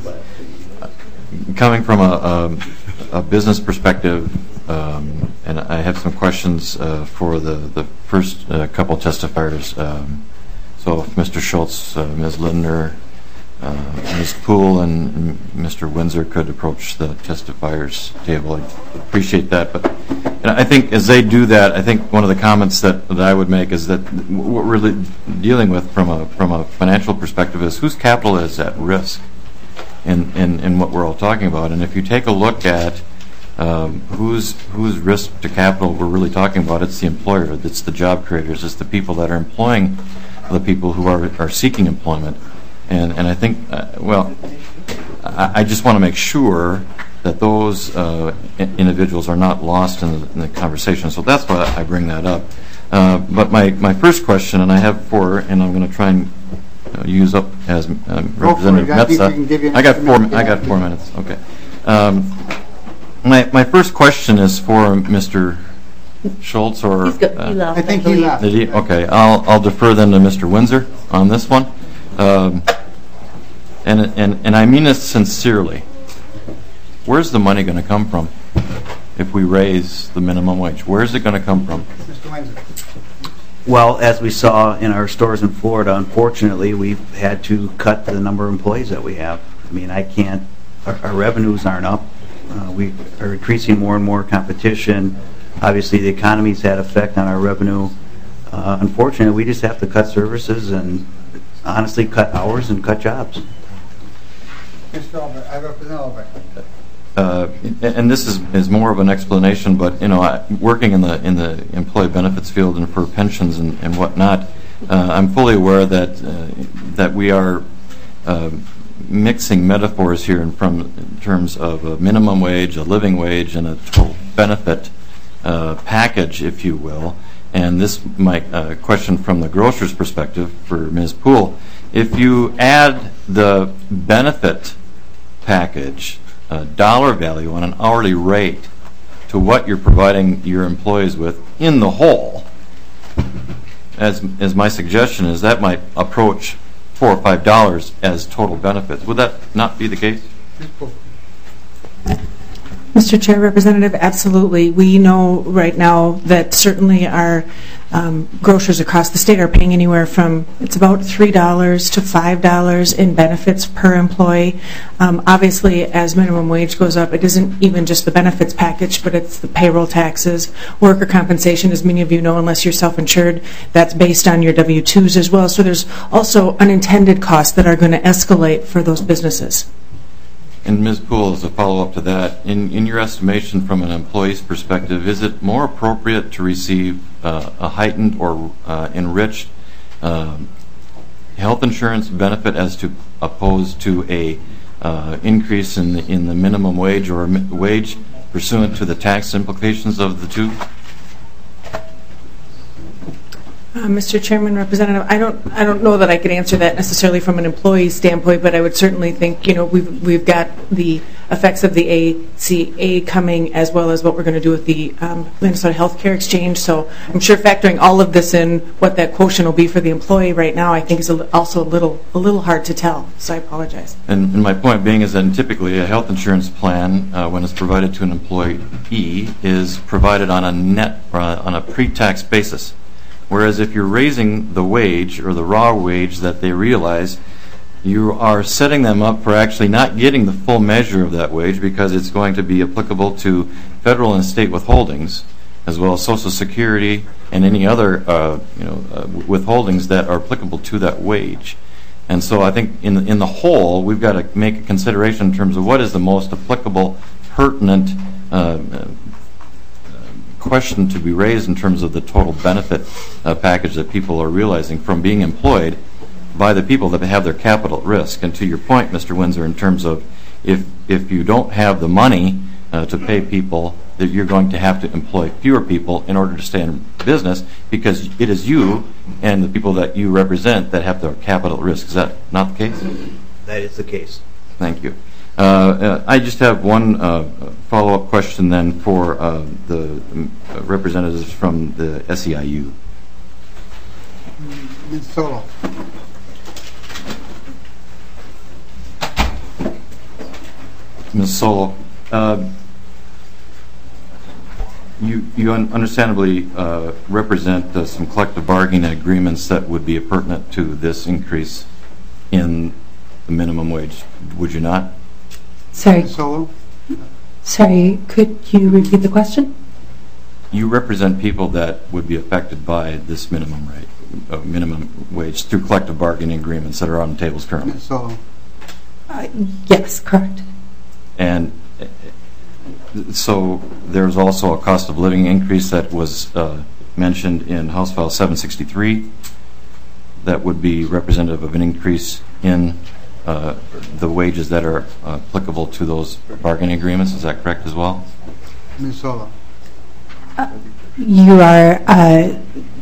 coming from a, a, a business perspective, um, and I have some questions uh, for the, the first uh, couple testifiers. Um, so if Mister Schultz, uh, Miz Lindner, Uh, Miz Poole and Mister Windsor could approach the testifiers table. I appreciate that. But and I think as they do that, I think one of the comments that, that I would make is that what we're really dealing with from a from a financial perspective is whose capital is at risk in, in, in what we're all talking about. And if you take a look at um, whose whose risk to capital we're really talking about, it's the employer, it's the job creators, it's the people that are employing the people who are, are seeking employment. And, and I think, uh, well, I, I just want to make sure that those uh, individuals are not lost in the, in the conversation. So that's why I bring that up. Uh, but my, my first question, and I have four, and I'm going to try and uh, use up as um, Representative Metsa. I got four. I got four minutes. Okay. Um, my my first question is for Mister Schultz, or He's got, he left, uh, I think he left. Did he? Okay. I'll I'll defer then to Mister Windsor on this one. Um, and, and, and I mean this sincerely. Where's the money going to come from if we raise the minimum wage? Where's it going to come from? Mister Windsor. Well, as we saw in our stores in Florida, unfortunately, we've had to cut the number of employees that we have. I mean, I can't, our, our revenues aren't up. Uh, we are increasing more and more competition. Obviously, the economy's had effect on our revenue. Uh, unfortunately, we just have to cut services and honestly cut hours and cut jobs. Mister Albright, I represent Albright. Uh, and this is, is more of an explanation, but you know, I, working in the in the employee benefits field and for pensions and, and whatnot, uh, I'm fully aware that uh, that we are uh, mixing metaphors here in, from in terms of a minimum wage, a living wage, and a total benefit uh, package, if you will. And this might uh, question from the grocer's perspective for Miz Poole. If you add the benefit package, uh, dollar value on an hourly rate to what you're providing your employees with in the whole, as, as my suggestion is, that might approach four or five dollars as total benefits. Would that not be the case? Mister Chair, Representative, absolutely. We know right now that certainly our um, grocers across the state are paying anywhere from, it's about three dollars to five dollars in benefits per employee. Um, obviously, as minimum wage goes up, it isn't even just the benefits package, but it's the payroll taxes, worker compensation, as many of you know, unless you're self-insured, that's based on your W two's as well. So there's also unintended costs that are going to escalate for those businesses. And Miz Poole, as a follow-up to that, in, in your estimation from an employee's perspective, is it more appropriate to receive uh, a heightened or uh, enriched uh, health insurance benefit as to opposed to a uh, increase in the, in the minimum wage or wage pursuant to the tax implications of the two? Uh, Mister Chairman, Representative, I don't, I don't know that I could answer that necessarily from an employee standpoint, but I would certainly think, you know, we've, we've got the effects of the A C A coming, as well as what we're going to do with the um, Minnesota Healthcare Exchange. So I'm sure factoring all of this in, what that quotient will be for the employee right now, I think is a, also a little, a little hard to tell. So I apologize. And, and my point being is that typically a health insurance plan, uh, when it's provided to an employee, is provided on a net, or on a pre-tax basis. Whereas if you're raising the wage or the raw wage that they realize, you are setting them up for actually not getting the full measure of that wage, because it's going to be applicable to federal and state withholdings, as well as Social Security and any other uh, you know, uh, withholdings that are applicable to that wage. And so I think in the, in the whole, we've got to make a consideration in terms of what is the most applicable, pertinent uh, question to be raised in terms of the total benefit uh, package that people are realizing from being employed by the people that have their capital at risk. And to your point, Mister Windsor, in terms of if if you don't have the money uh, to pay people, that you're going to have to employ fewer people in order to stay in business, because it is you and the people that you represent that have their capital at risk. Is that not the case? That is the case. Thank you. Uh, uh, I just have one uh, follow-up question then for uh, the uh, representatives from the S E I U. Miz Solo. Miz Solo, uh, you, you un understandably uh, represent uh, some collective bargaining agreements that would be pertinent to this increase in the minimum wage, would you not? Sorry. Solo. Sorry, could you repeat the question? You represent people that would be affected by this minimum rate, uh, minimum wage, through collective bargaining agreements that are on the tables currently. Miz Solo. Uh, yes, correct. And uh, so there's also a cost of living increase that was uh, mentioned in House File seven sixty-three that would be representative of an increase in Uh, the wages that are uh, applicable to those bargaining agreements. Is that correct as well? Miz Solo. Uh, you are, uh,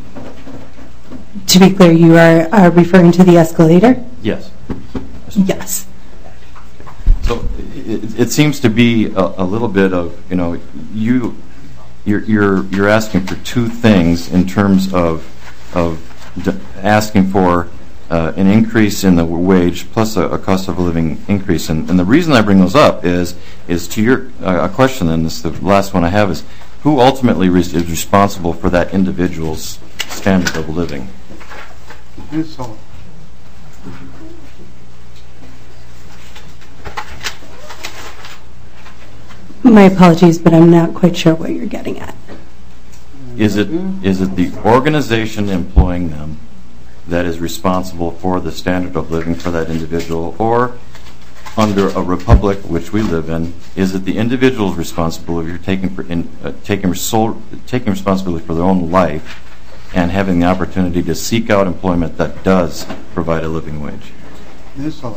to be clear, you are uh, referring to the escalator? Yes. Yes. So it, it seems to be a, a little bit of, you know, you you're you're you're asking for two things in terms of of d asking for Uh, an increase in the wage plus a, a cost of living increase, and, and the reason I bring those up is is to your uh, a question. And this the last one I have is, who ultimately is responsible for that individual's standard of living? Miz Solo. My apologies, but I'm not quite sure what you're getting at. Is it is it the organization employing them that is responsible for the standard of living for that individual, or under a republic which we live in, is it the individual's responsibility for taking for in, uh, taking sole, taking responsibility for their own life and having the opportunity to seek out employment that does provide a living wage? Miz Solo.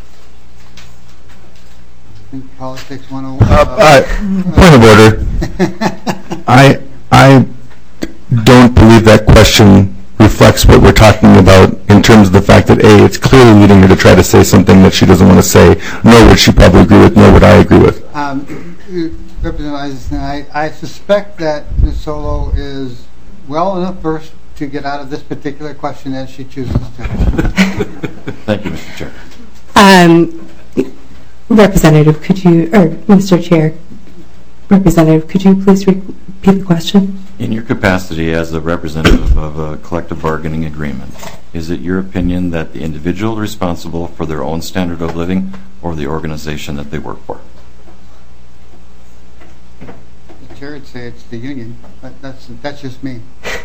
I think politics one oh one. Uh, uh, point of order. I I don't believe that question reflects what we're talking about in terms of the fact that, A, it's clearly leading her to try to say something that she doesn't want to say, nor would she probably agree with, nor would I agree with. Um, Representative Eisenstein, I, I suspect that Miz Solo is well enough versed to get out of this particular question as she chooses to. Thank you, Mister Chair. Um, Representative, could you, or Mister Chair, Representative, could you please repeat the question? In your capacity as a representative of a collective bargaining agreement, is it your opinion that the individual is responsible for their own standard of living or the organization that they work for? The chair would say it's the union, but that's, that's just me.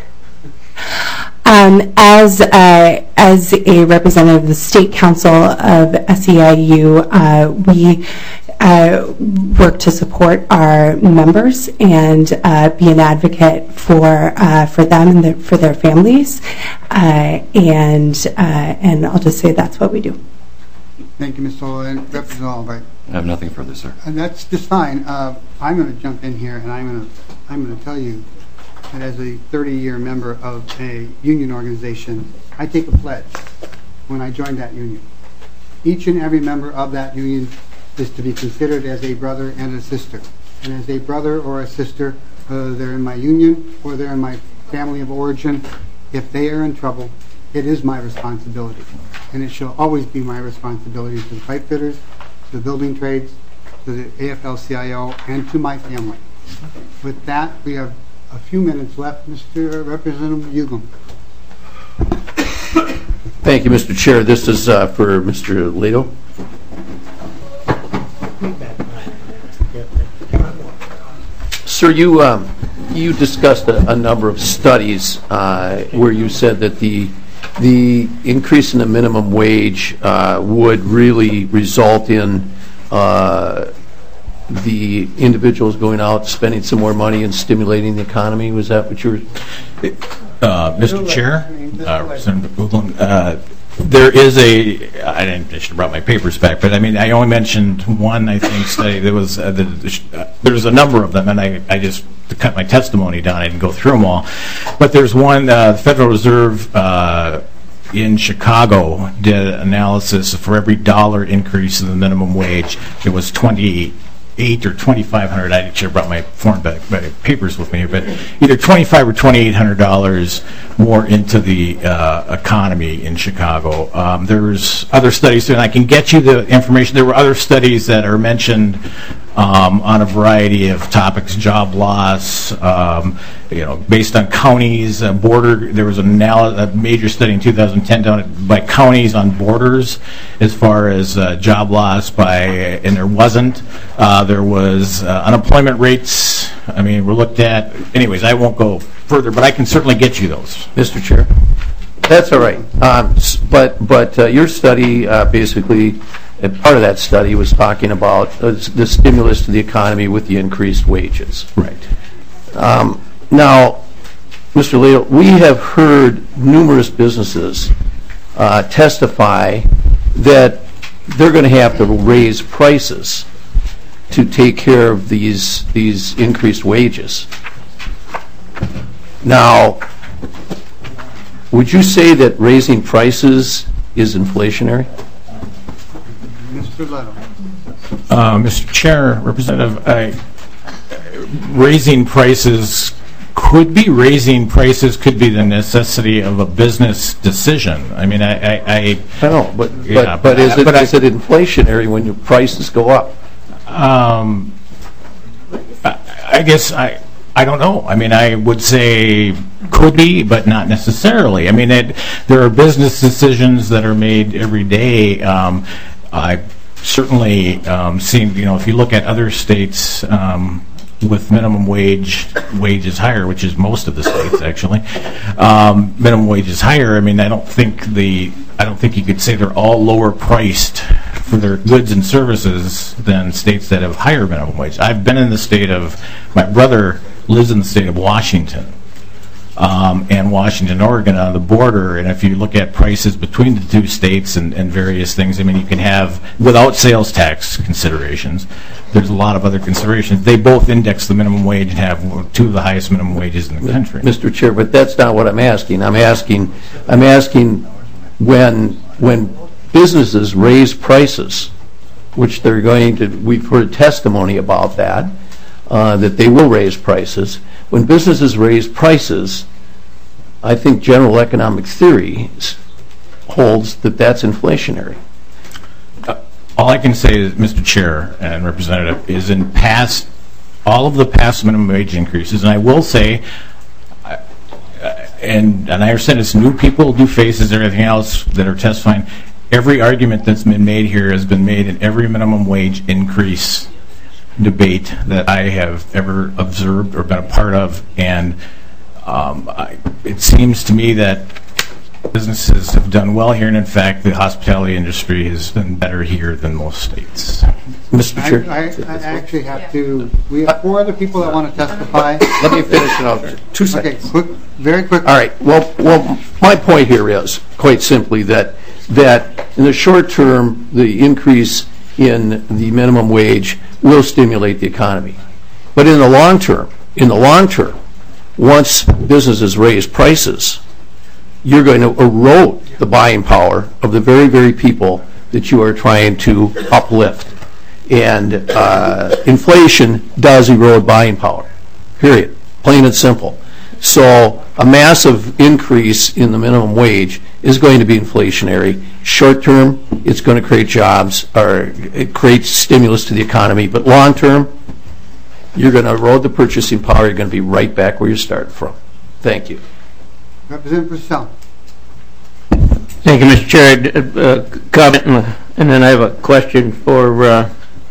Um, as, uh, as a representative of the State Council of S E I U, uh, we uh, work to support our members and uh, be an advocate for uh, for them and their, for their families, uh, and uh, and I'll just say that's what we do. Thank you, Miz Sola, and Representative Albright. I have nothing further, sir. And that's just fine. Uh, I'm going to jump in here, and I'm going to I'm going to tell you that as a thirty-year member of a union organization, I take a pledge when I join that union. Each and every member of that union is to be considered as a brother and a sister. And as a brother or a sister, whether they're in my union or they're in my family of origin, if they are in trouble, it is my responsibility. And it shall always be my responsibility to the pipe fitters, to the building trades, to the A F L C I O, and to my family. With that, we have a few minutes left. Mister Representative Ugum. Thank you, Mister Chair. This is uh, for Mister Leto. Sir, you um, you discussed a, a number of studies uh, where you said that the the increase in the minimum wage uh, would really result in uh, the individuals going out, spending some more money and stimulating the economy. Was that what you were? Uh, Mister Chair, uh, Representative Buglin, uh, there is a, I didn't, I should have brought my papers back, but I mean, I only mentioned one, I think, study. There was, uh, the, uh, there's a number of them, and I, I just, to cut my testimony down, I didn't go through them all. But there's one, uh, the Federal Reserve uh, in Chicago did analysis for every dollar increase in the minimum wage. It was twenty-eight or twenty-five hundred. I should have brought my form back, my papers with me here, but either twenty-five or twenty-eight hundred dollars more into the uh, economy in Chicago. Um, there's other studies, and I can get you the information. There were other studies that are mentioned um, on a variety of topics: job loss, um, you know, based on counties, uh, border. There was an anal- a major study in two thousand ten done by counties on borders, as far as uh, job loss by, and there wasn't. Uh, there was uh, unemployment rates. I mean, we're looked at. Anyways, I won't go further, but I can certainly get you those, Mister Chair. That's all right. Um, but but uh, your study uh, basically, and part of that study was talking about uh, the stimulus to the economy with the increased wages. Right. Um, now, Mister Leto, we have heard numerous businesses uh, testify that they're going to have to raise prices to take care of these these increased wages. Now, would you say that raising prices is inflationary? Mister Leto. Uh, Mister Chair, Representative, I, raising prices could be raising prices could be the necessity of a business decision. I mean, I I, I, I know, but yeah, but, but is it but is I, it inflationary when your prices go up? Um, I, I guess I I don't know. I mean, I would say could be, but not necessarily. I mean, it, there are business decisions that are made every day. Um, I certainly um, seen, you know, if you look at other states um, with minimum wage wages higher, which is most of the states actually, um, minimum wage is higher. I mean, I don't think the I don't think you could say they're all lower priced for their goods and services than states that have higher minimum wage. I've been in the state of, my brother lives in the state of Washington, um, and Washington, Oregon on the border, and if you look at prices between the two states and, and various things, I mean, you can have, without sales tax considerations, there's a lot of other considerations. They both index the minimum wage and have two of the highest minimum wages in the country. Mister Chair, but that's not what I'm asking. I'm asking, I'm asking when when businesses raise prices, which they're going to, we've heard testimony about that, uh, that they will raise prices. When businesses raise prices, I think general economic theory holds that that's inflationary. Uh, all I can say, is, Mister Chair and Representative, is in past all of the past minimum wage increases, and I will say, uh, and, and I understand it's new people, new faces, everything else that are testifying, every argument that's been made here has been made in every minimum wage increase debate that I have ever observed or been a part of, and um, I, it seems to me that businesses have done well here, and in fact, the hospitality industry has done better here than most states. Mister Chair, I, I, I actually have to. We have four other people that want to testify. Let me finish it out. Two seconds. Okay, quick, very quick. All right. Well, well, my point here is quite simply that that in the short term, the increase in the minimum wage will stimulate the economy, but in the long term, in the long term, once businesses raise prices, you're going to erode the buying power of the very, very people that you are trying to uplift. And uh, inflation does erode buying power, period, plain and simple. So a massive increase in the minimum wage is going to be inflationary. Short term, it's going to create jobs, or it creates stimulus to the economy. But long term, you're going to erode the purchasing power. You're going to be right back where you started from. Thank you. Representative Purcell. Thank you, Mister Chair. Uh, comment, and then I have a question for uh,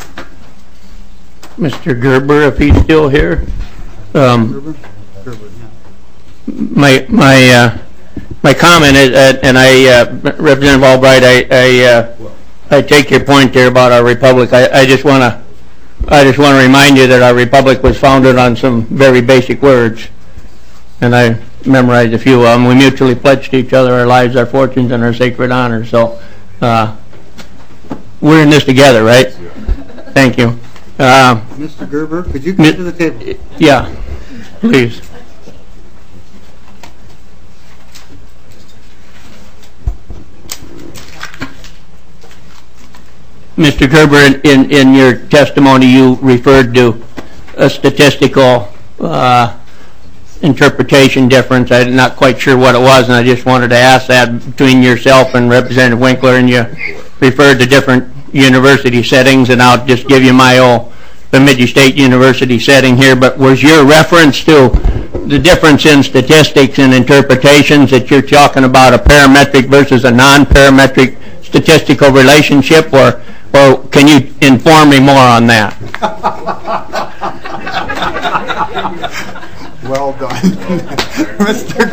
Mister Gerber, if he's still here. Um, Gerber? Gerber, yeah. My my uh, my comment is, uh, and I, uh, Representative Albright, I I, uh, I take your point there about our republic. I, I just want to I just want to remind you that our republic was founded on some very basic words, and I memorized a few of them. We mutually pledged to each other our lives, our fortunes, and our sacred honor. So uh, we're in this together, right? Thank you. Uh, Mister Gerber, could you come to the table? Yeah, please. Mister Gerber, in, in, in your testimony, you referred to a statistical uh, interpretation difference. I'm not quite sure what it was, and I just wanted to ask that between yourself and Representative Winkler, and you referred to different university settings, and I'll just give you my old Bemidji State University setting here, but was your reference to the difference in statistics and interpretations that you're talking about a parametric versus a non-parametric statistical relationship, or or can you inform me more on that? Well done. Mister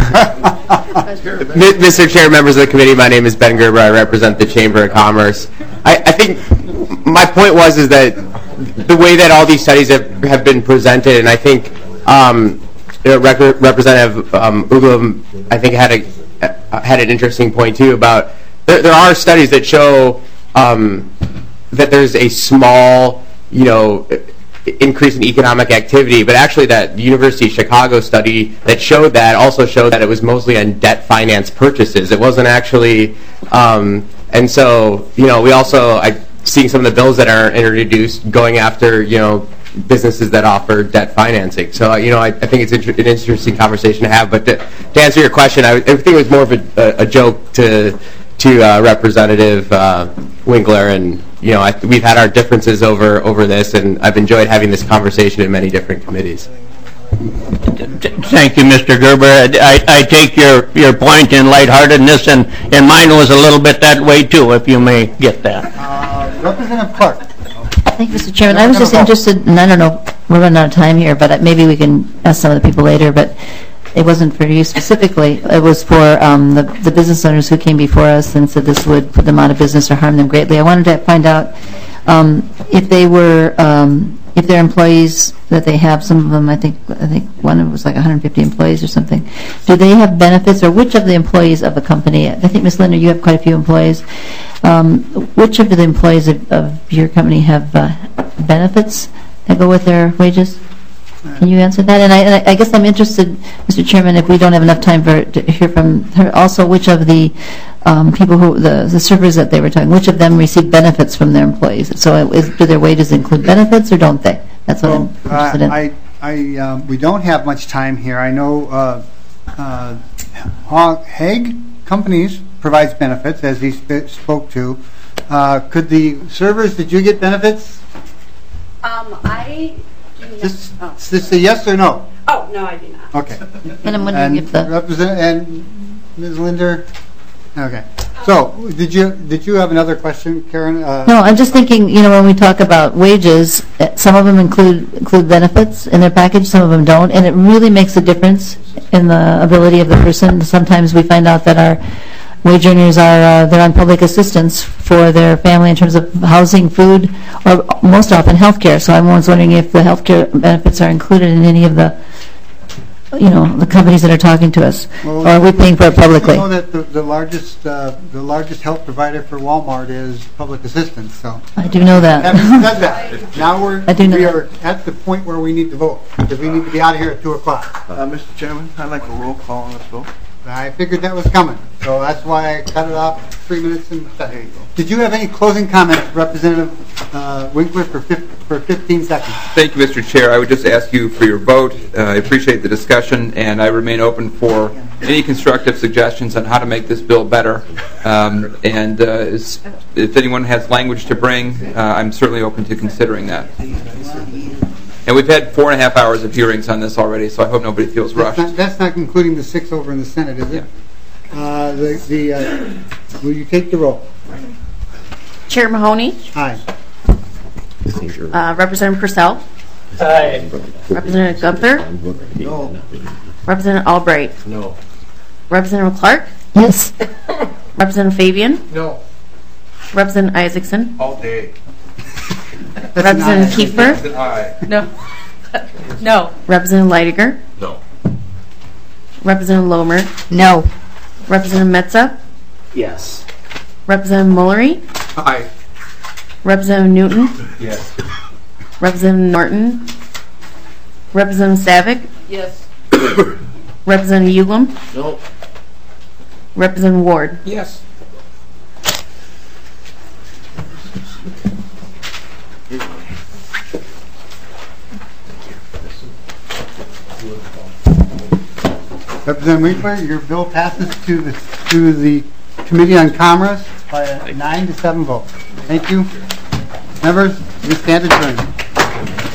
Gerber. Mister Chair, members of the committee, my name is Ben Gerber. I represent the Chamber of Commerce. I, I think my point was is that the way that all these studies have, have been presented, and I think um, you know, Rep- Representative um, Uglum, I think, had a had an interesting point too about there, there are studies that show um, that there's a small, you know, increase in economic activity, but actually that University of Chicago study that showed that also showed that it was mostly on debt finance purchases. It wasn't actually, um, and so, you know, we also, I seeing some of the bills that are introduced going after, you know, businesses that offer debt financing. So, you know, I, I think it's inter- an interesting conversation to have, but to, to answer your question, I, I think it was more of a, a, a joke to to uh, Representative uh, Winkler, and you know, I, we've had our differences over over this, and I've enjoyed having this conversation in many different committees. Thank you, Mister Gerber. I, I take your, your point in lightheartedness, and, and mine was a little bit that way too, if you may get that. Uh, Representative Clark. Thank you, Mister Chairman. I was just interested, and I don't know, we're running out of time here, but maybe we can ask some of the people later, but it wasn't for you specifically. It was for um, the, the business owners who came before us and said this would put them out of business or harm them greatly. I wanted to find out um, if they were, um, if their employees that they have, some of them, I think, I think one of them was like one hundred fifty employees or something. Do they have benefits, or which of the employees of the company? I think, Miz Linder, you have quite a few employees. Um, which of the employees of, of your company have uh, benefits that go with their wages? Can you answer that? And I, and I guess I'm interested, Mister Chairman, if we don't have enough time for to hear from her, also which of the um, people who, the, the servers that they were talking, which of them receive benefits from their employees? So is, do their wages include benefits, or don't they? That's what well, I'm interested uh, in. I, I, um, we don't have much time here. I know uh, uh, Hague Companies provides benefits, as he sp- spoke to. Uh, could the servers, did you get benefits? Um, I do Just, just a yes or no? Oh, no, I do not. Okay. And I'm wondering if the... Represent, and Miz Linder? Okay. So, did you, did you have another question, Karen? Uh, No, I'm just thinking, you know, when we talk about wages, eh, some of them include include benefits in their package, some of them don't, and it really makes a difference in the ability of the person. Sometimes we find out that our wage earners are, uh, they're on public assistance for their family in terms of housing, food, or most often health care. So I was wondering if the health care benefits are included in any of the, you know, the companies that are talking to us, well, or are we paying for it publicly? You know that the, the largest uh, the largest health provider for Walmart is public assistance. So I do know that. Having said that, now we're I do know we that. are at the point where we need to vote because we need to be out of here at two o'clock. Uh, Mister Chairman, I'd like a roll call on this vote. I figured that was coming, so that's why I cut it off three minutes and. There you go. Did you have any closing comments, Representative uh, Winkler, for fif for fifteen seconds? Thank you, Mister Chair. I would just ask you for your vote. Uh, I appreciate the discussion, and I remain open for any constructive suggestions on how to make this bill better. Um, and uh, is, if anyone has language to bring, uh, I'm certainly open to considering that. And we've had four and a half hours of hearings on this already, so I hope nobody feels That's rushed. not, that's not including the six over in the Senate, is it? Yeah. Uh, the the uh, will you take the roll? Chair Mahoney. Aye. Uh, Representative Purcell. Aye. Representative Gunther. No. Representative Albright. No. Representative Clark. Yes. Representative Fabian. No. Representative Isaacson. All day. Representative Kiefer. Aye. No. No. Representative Leidiger. No. Representative Lomer. No. Representative Metza. Yes. Representative Mullery. Aye. Representative Newton. Yes. Representative Norton. Representative Savick. Yes. Representative Ulam. No. Representative Ward. Yes. Representative Winkler, your bill passes to the to the Committee on Commerce by a nine to seven vote. Thank you, members. We stand adjourned.